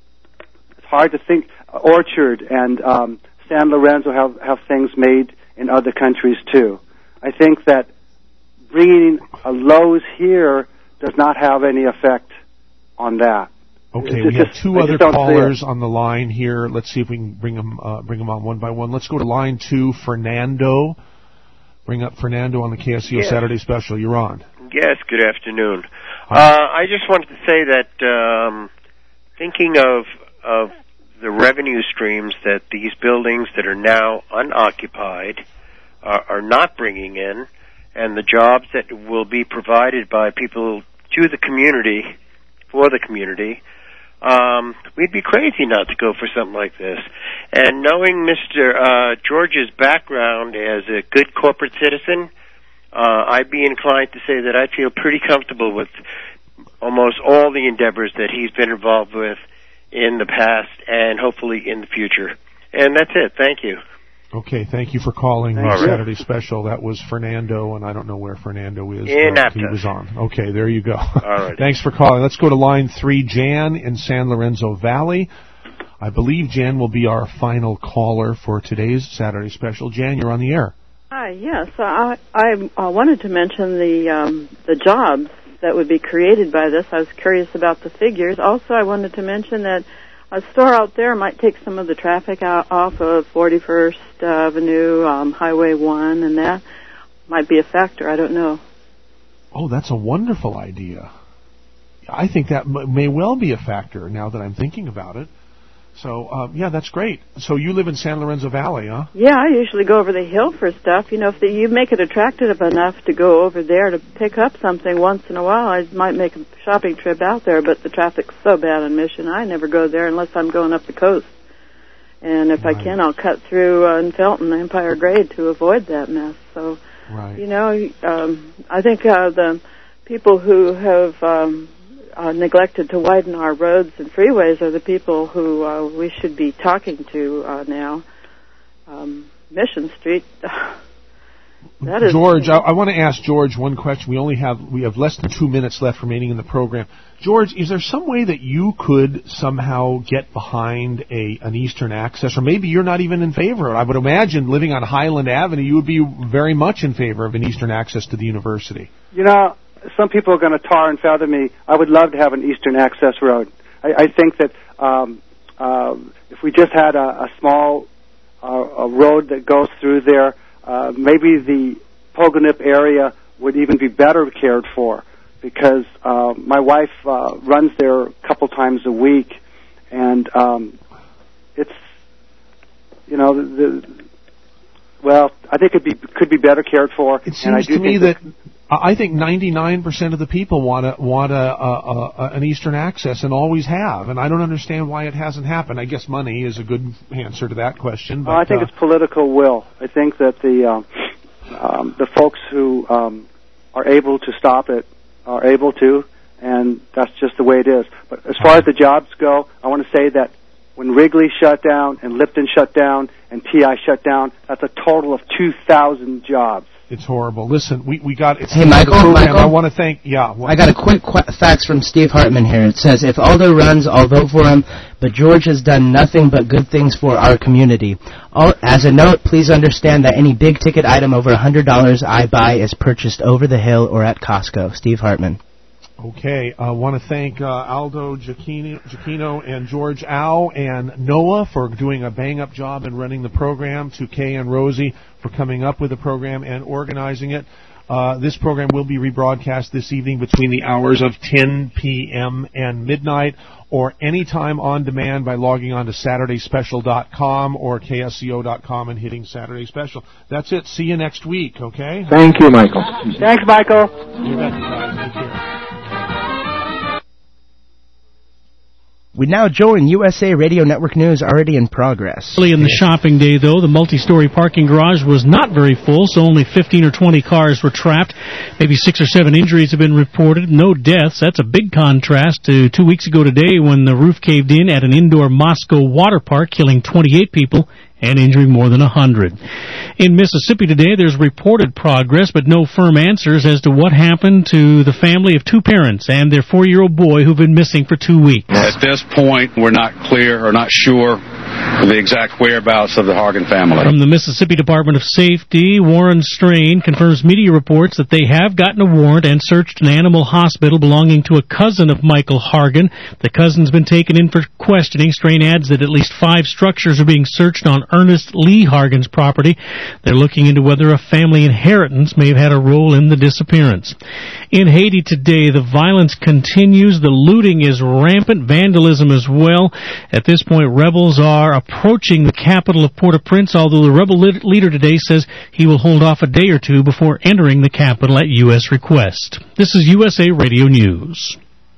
it's hard to think, Orchard and um, San Lorenzo have, have things made in other countries too. I think that bringing a Lowe's here does not have any effect on that. Okay, It's we just, have two I other just don't see callers it. on the line here. Let's see if we can bring them, uh, bring them on one by one. Let's go to line two, Fernando. Bring up Fernando on the K S C O Yes. Saturday Special. You're on. Yes, good afternoon. Uh, I just wanted to say that um, thinking of of the revenue streams that these buildings that are now unoccupied uh, are not bringing in, and the jobs that will be provided by people to the community, for the community, um, we'd be crazy not to go for something like this. And knowing Mister Uh, George's background as a good corporate citizen, uh, I'd be inclined to say that I feel pretty comfortable with almost all the endeavors that he's been involved with in the past and hopefully in the future. And that's it. Thank you. Okay, thank you for calling Thank the you. Saturday Special. That was Fernando, and I don't know where Fernando is. In but he Aptos. was on. Okay, there you go. All right. Thanks for calling. Let's go to line three, Jan in San Lorenzo Valley. I believe Jan will be our final caller for today's Saturday Special. Jan, you're on the air. Hi, yes. I, I uh, wanted to mention the um, the jobs that would be created by this. I was curious about the figures. Also, I wanted to mention that a store out there might take some of the traffic out off of forty-first Avenue, um, Highway one, and that might be a factor. I don't know. Oh, that's a wonderful idea. I think that m- may well be a factor now that I'm thinking about it. So, uh, yeah, that's great. So you live in San Lorenzo Valley, huh? Yeah, I usually go over the hill for stuff. You know, if the, you make it attractive enough to go over there to pick up something once in a while, I might make a shopping trip out there, but the traffic's so bad on Mission, I never go there unless I'm going up the coast. And if right. I can, I'll cut through uh, in Felton, Empire Grade, to avoid that mess. So, right. you know, um, I think uh, the people who have um, uh, neglected to widen our roads and freeways are the people who uh, we should be talking to uh, now. Um, Mission Street. That is George, I, I want to ask George one question. We only have we have less than two minutes left remaining in the program. George, is there some way that you could somehow get behind a an Eastern Access, or maybe you're not even in favor of it? I would imagine living on Highland Avenue, you would be very much in favor of an Eastern Access to the university. You know, some people are going to tar and feather me. I would love to have an Eastern Access road. I, I think that um, uh, if we just had a, a small uh, a road that goes through there, Uh, maybe the Pogonip area would even be better cared for, because uh, my wife uh, runs there a couple times a week, and um, it's, you know, the, the well, I think it be, could be better cared for. It seems and I do to me think that, that I think ninety-nine percent of the people want a, want a, a, a, an Eastern Access and always have, and I don't understand why it hasn't happened. I guess money is a good answer to that question. But, uh, I think uh, it's political will. I think that the uh, um, the folks who um, are able to stop it are able to, and that's just the way it is. But as far as the jobs go, I want to say that when Wrigley shut down and Lipton shut down and T I shut down, that's a total of two thousand jobs. It's horrible. Listen, we, we got... It's Hey, Michael, Michael, I want to thank... Yeah. What, I got a quick qu- fax from Steve Hartman here. It says, if Aldo runs, I'll vote for him, but George has done nothing but good things for our community. All, as a note, please understand that any big-ticket item over one hundred dollars I buy is purchased over the hill or at Costco. Steve Hartman. Okay, I uh, want to thank uh, Aldo Giacchino, Giacchino and George Au and Noah for doing a bang-up job in running the program, to Kay and Rosie for coming up with the program and organizing it. Uh, this program will be rebroadcast this evening between the hours of ten p.m. and midnight, or anytime on demand by logging on to Saturday Special dot com or K S C O dot com and hitting Saturday Special. That's it. See you next week, okay? Thank you, Michael. Thanks, Michael. You bet, guys. Take care. We now join U S A Radio Network News already in progress. Early in the shopping day, though, the multi-story parking garage was not very full, so only fifteen or twenty cars were trapped. Maybe six or seven injuries have been reported. No deaths. That's a big contrast to two weeks ago today when the roof caved in at an indoor Moscow water park, killing twenty-eight people and injuring more than one hundred. In Mississippi today, there's reported progress, but no firm answers as to what happened to the family of two parents and their four-year-old boy who've been missing for two weeks. At this point, we're not clear or not sure of the exact whereabouts of the Hargan family. From the Mississippi Department of Safety, Warren Strain confirms media reports that they have gotten a warrant and searched an animal hospital belonging to a cousin of Michael Hargan. The cousin's been taken in for questioning. Strain adds that at least five structures are being searched on Ernest Lee Hargan's property. They're looking into whether a family inheritance may have had a role in the disappearance. In Haiti today, the violence continues. The looting is rampant, vandalism as well. At this point, rebels are approaching the capital of Port-au-Prince, although the rebel leader today says he will hold off a day or two before entering the capital at U S request. This is U S A Radio News.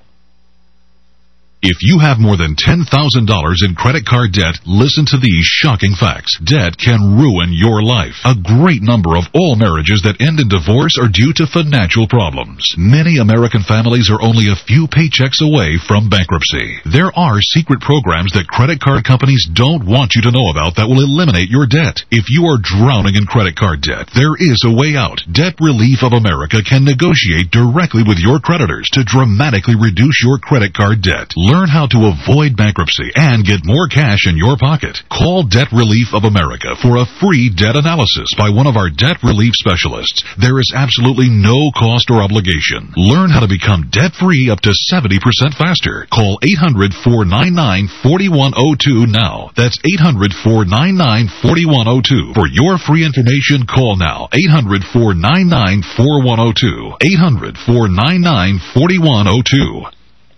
If you have more than ten thousand dollars in credit card debt, listen to these shocking facts. Debt can ruin your life. A great number of all marriages that end in divorce are due to financial problems. Many American families are only a few paychecks away from bankruptcy. There are secret programs that credit card companies don't want you to know about that will eliminate your debt. If you are drowning in credit card debt, there is a way out. Debt Relief of America can negotiate directly with your creditors to dramatically reduce your credit card debt. Learn how to avoid bankruptcy and get more cash in your pocket. Call Debt Relief of America for a free debt analysis by one of our debt relief specialists. There is absolutely no cost or obligation. Learn how to become debt-free up to seventy percent faster. Call eight hundred, four nine nine, four one zero two now. That's eight hundred, four nine nine, four one zero two. For your free information, call now. eight hundred, four nine nine, four one zero two. eight hundred, four nine nine, four one zero two.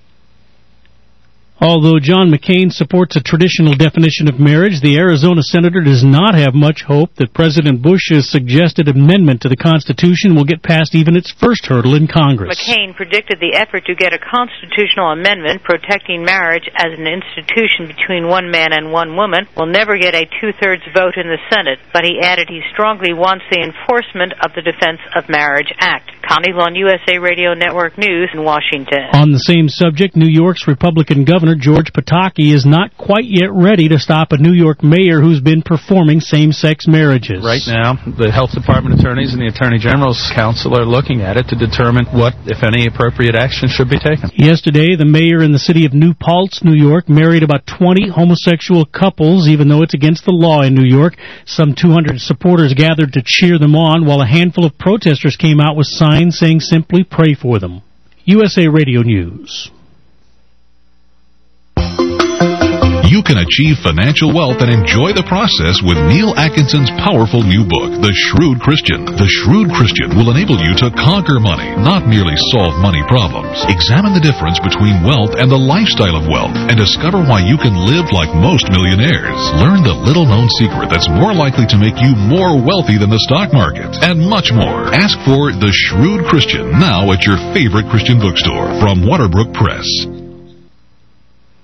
Although John McCain supports a traditional definition of marriage, the Arizona senator does not have much hope that President Bush's suggested amendment to the Constitution will get past even its first hurdle in Congress. McCain predicted the effort to get a constitutional amendment protecting marriage as an institution between one man and one woman will never get a two-thirds vote in the Senate, but he added he strongly wants the enforcement of the Defense of Marriage Act. Connie on U S A Radio Network News in Washington. On the same subject, New York's Republican governor George Pataki is not quite yet ready to stop a New York mayor who's been performing same-sex marriages. Right now, the health department attorneys and the attorney general's council are looking at it to determine what, if any, appropriate action should be taken. Yesterday, the mayor in the city of New Paltz, New York, married about twenty homosexual couples, even though it's against the law in New York. Some two hundred supporters gathered to cheer them on, while a handful of protesters came out with signs saying simply pray for them. U S A Radio News. You can achieve financial wealth and enjoy the process with Neil Atkinson's powerful new book, The Shrewd Christian. The Shrewd Christian will enable you to conquer money, not merely solve money problems. Examine the difference between wealth and the lifestyle of wealth, and discover why you can live like most millionaires. Learn the little-known secret that's more likely to make you more wealthy than the stock market, and much more. Ask for The Shrewd Christian now. now at your favorite Christian bookstore from Waterbrook Press.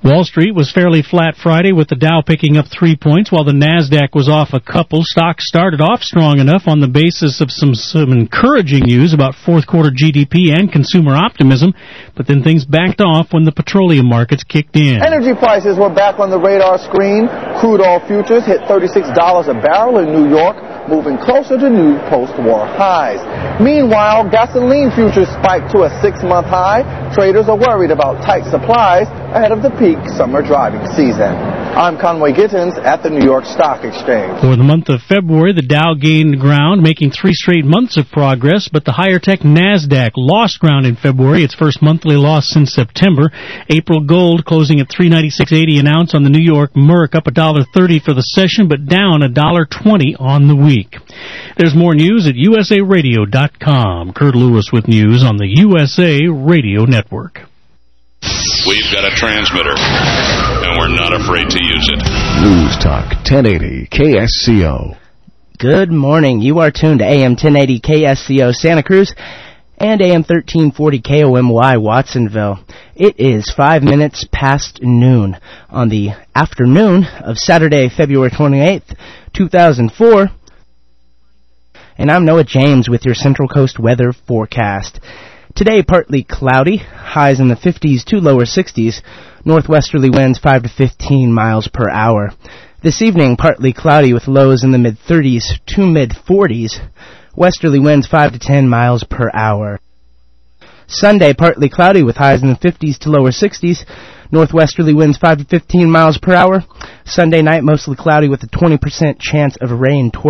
Wall Street was fairly flat Friday, with the Dow picking up three points while the Nasdaq was off a couple. Stocks started off strong enough on the basis of some, some encouraging news about fourth quarter G D P and consumer optimism, but then things backed off when the petroleum markets kicked in. Energy prices were back on the radar screen. Crude oil futures hit thirty-six dollars a barrel in New York, moving closer to new post-war highs. Meanwhile, gasoline futures spiked to a six-month high. Traders are worried about tight supplies ahead of the peak summer driving season. I'm Conway Gittins at the New York Stock Exchange. For the month of February, the Dow gained ground, making three straight months of progress, but the higher-tech Nasdaq lost ground in February, its first monthly loss since September. April gold closing at three ninety-six eighty an ounce on the New York Merc, up one dollar thirty for the session, but down one dollar twenty on the week. There's more news at U S A radio dot com. Kurt Lewis with news on the U S A Radio Network. We've got a transmitter, and we're not afraid to use it. News Talk ten eighty K S C O. Good morning. You are tuned to A M ten eighty K S C O Santa Cruz and A M thirteen forty K O M Y Watsonville. It is five minutes past noon on the afternoon of Saturday, February twenty-eighth, two thousand four. And I'm Noah James with your Central Coast weather forecast. Today, partly cloudy, highs in the fifties to lower sixties, northwesterly winds five to fifteen miles per hour. This evening, partly cloudy with lows in the mid-thirties to mid-forties, westerly winds five to ten miles per hour. Sunday, partly cloudy with highs in the fifties to lower sixties, northwesterly winds five to fifteen miles per hour. Sunday night, mostly cloudy with a twenty percent chance of rain toward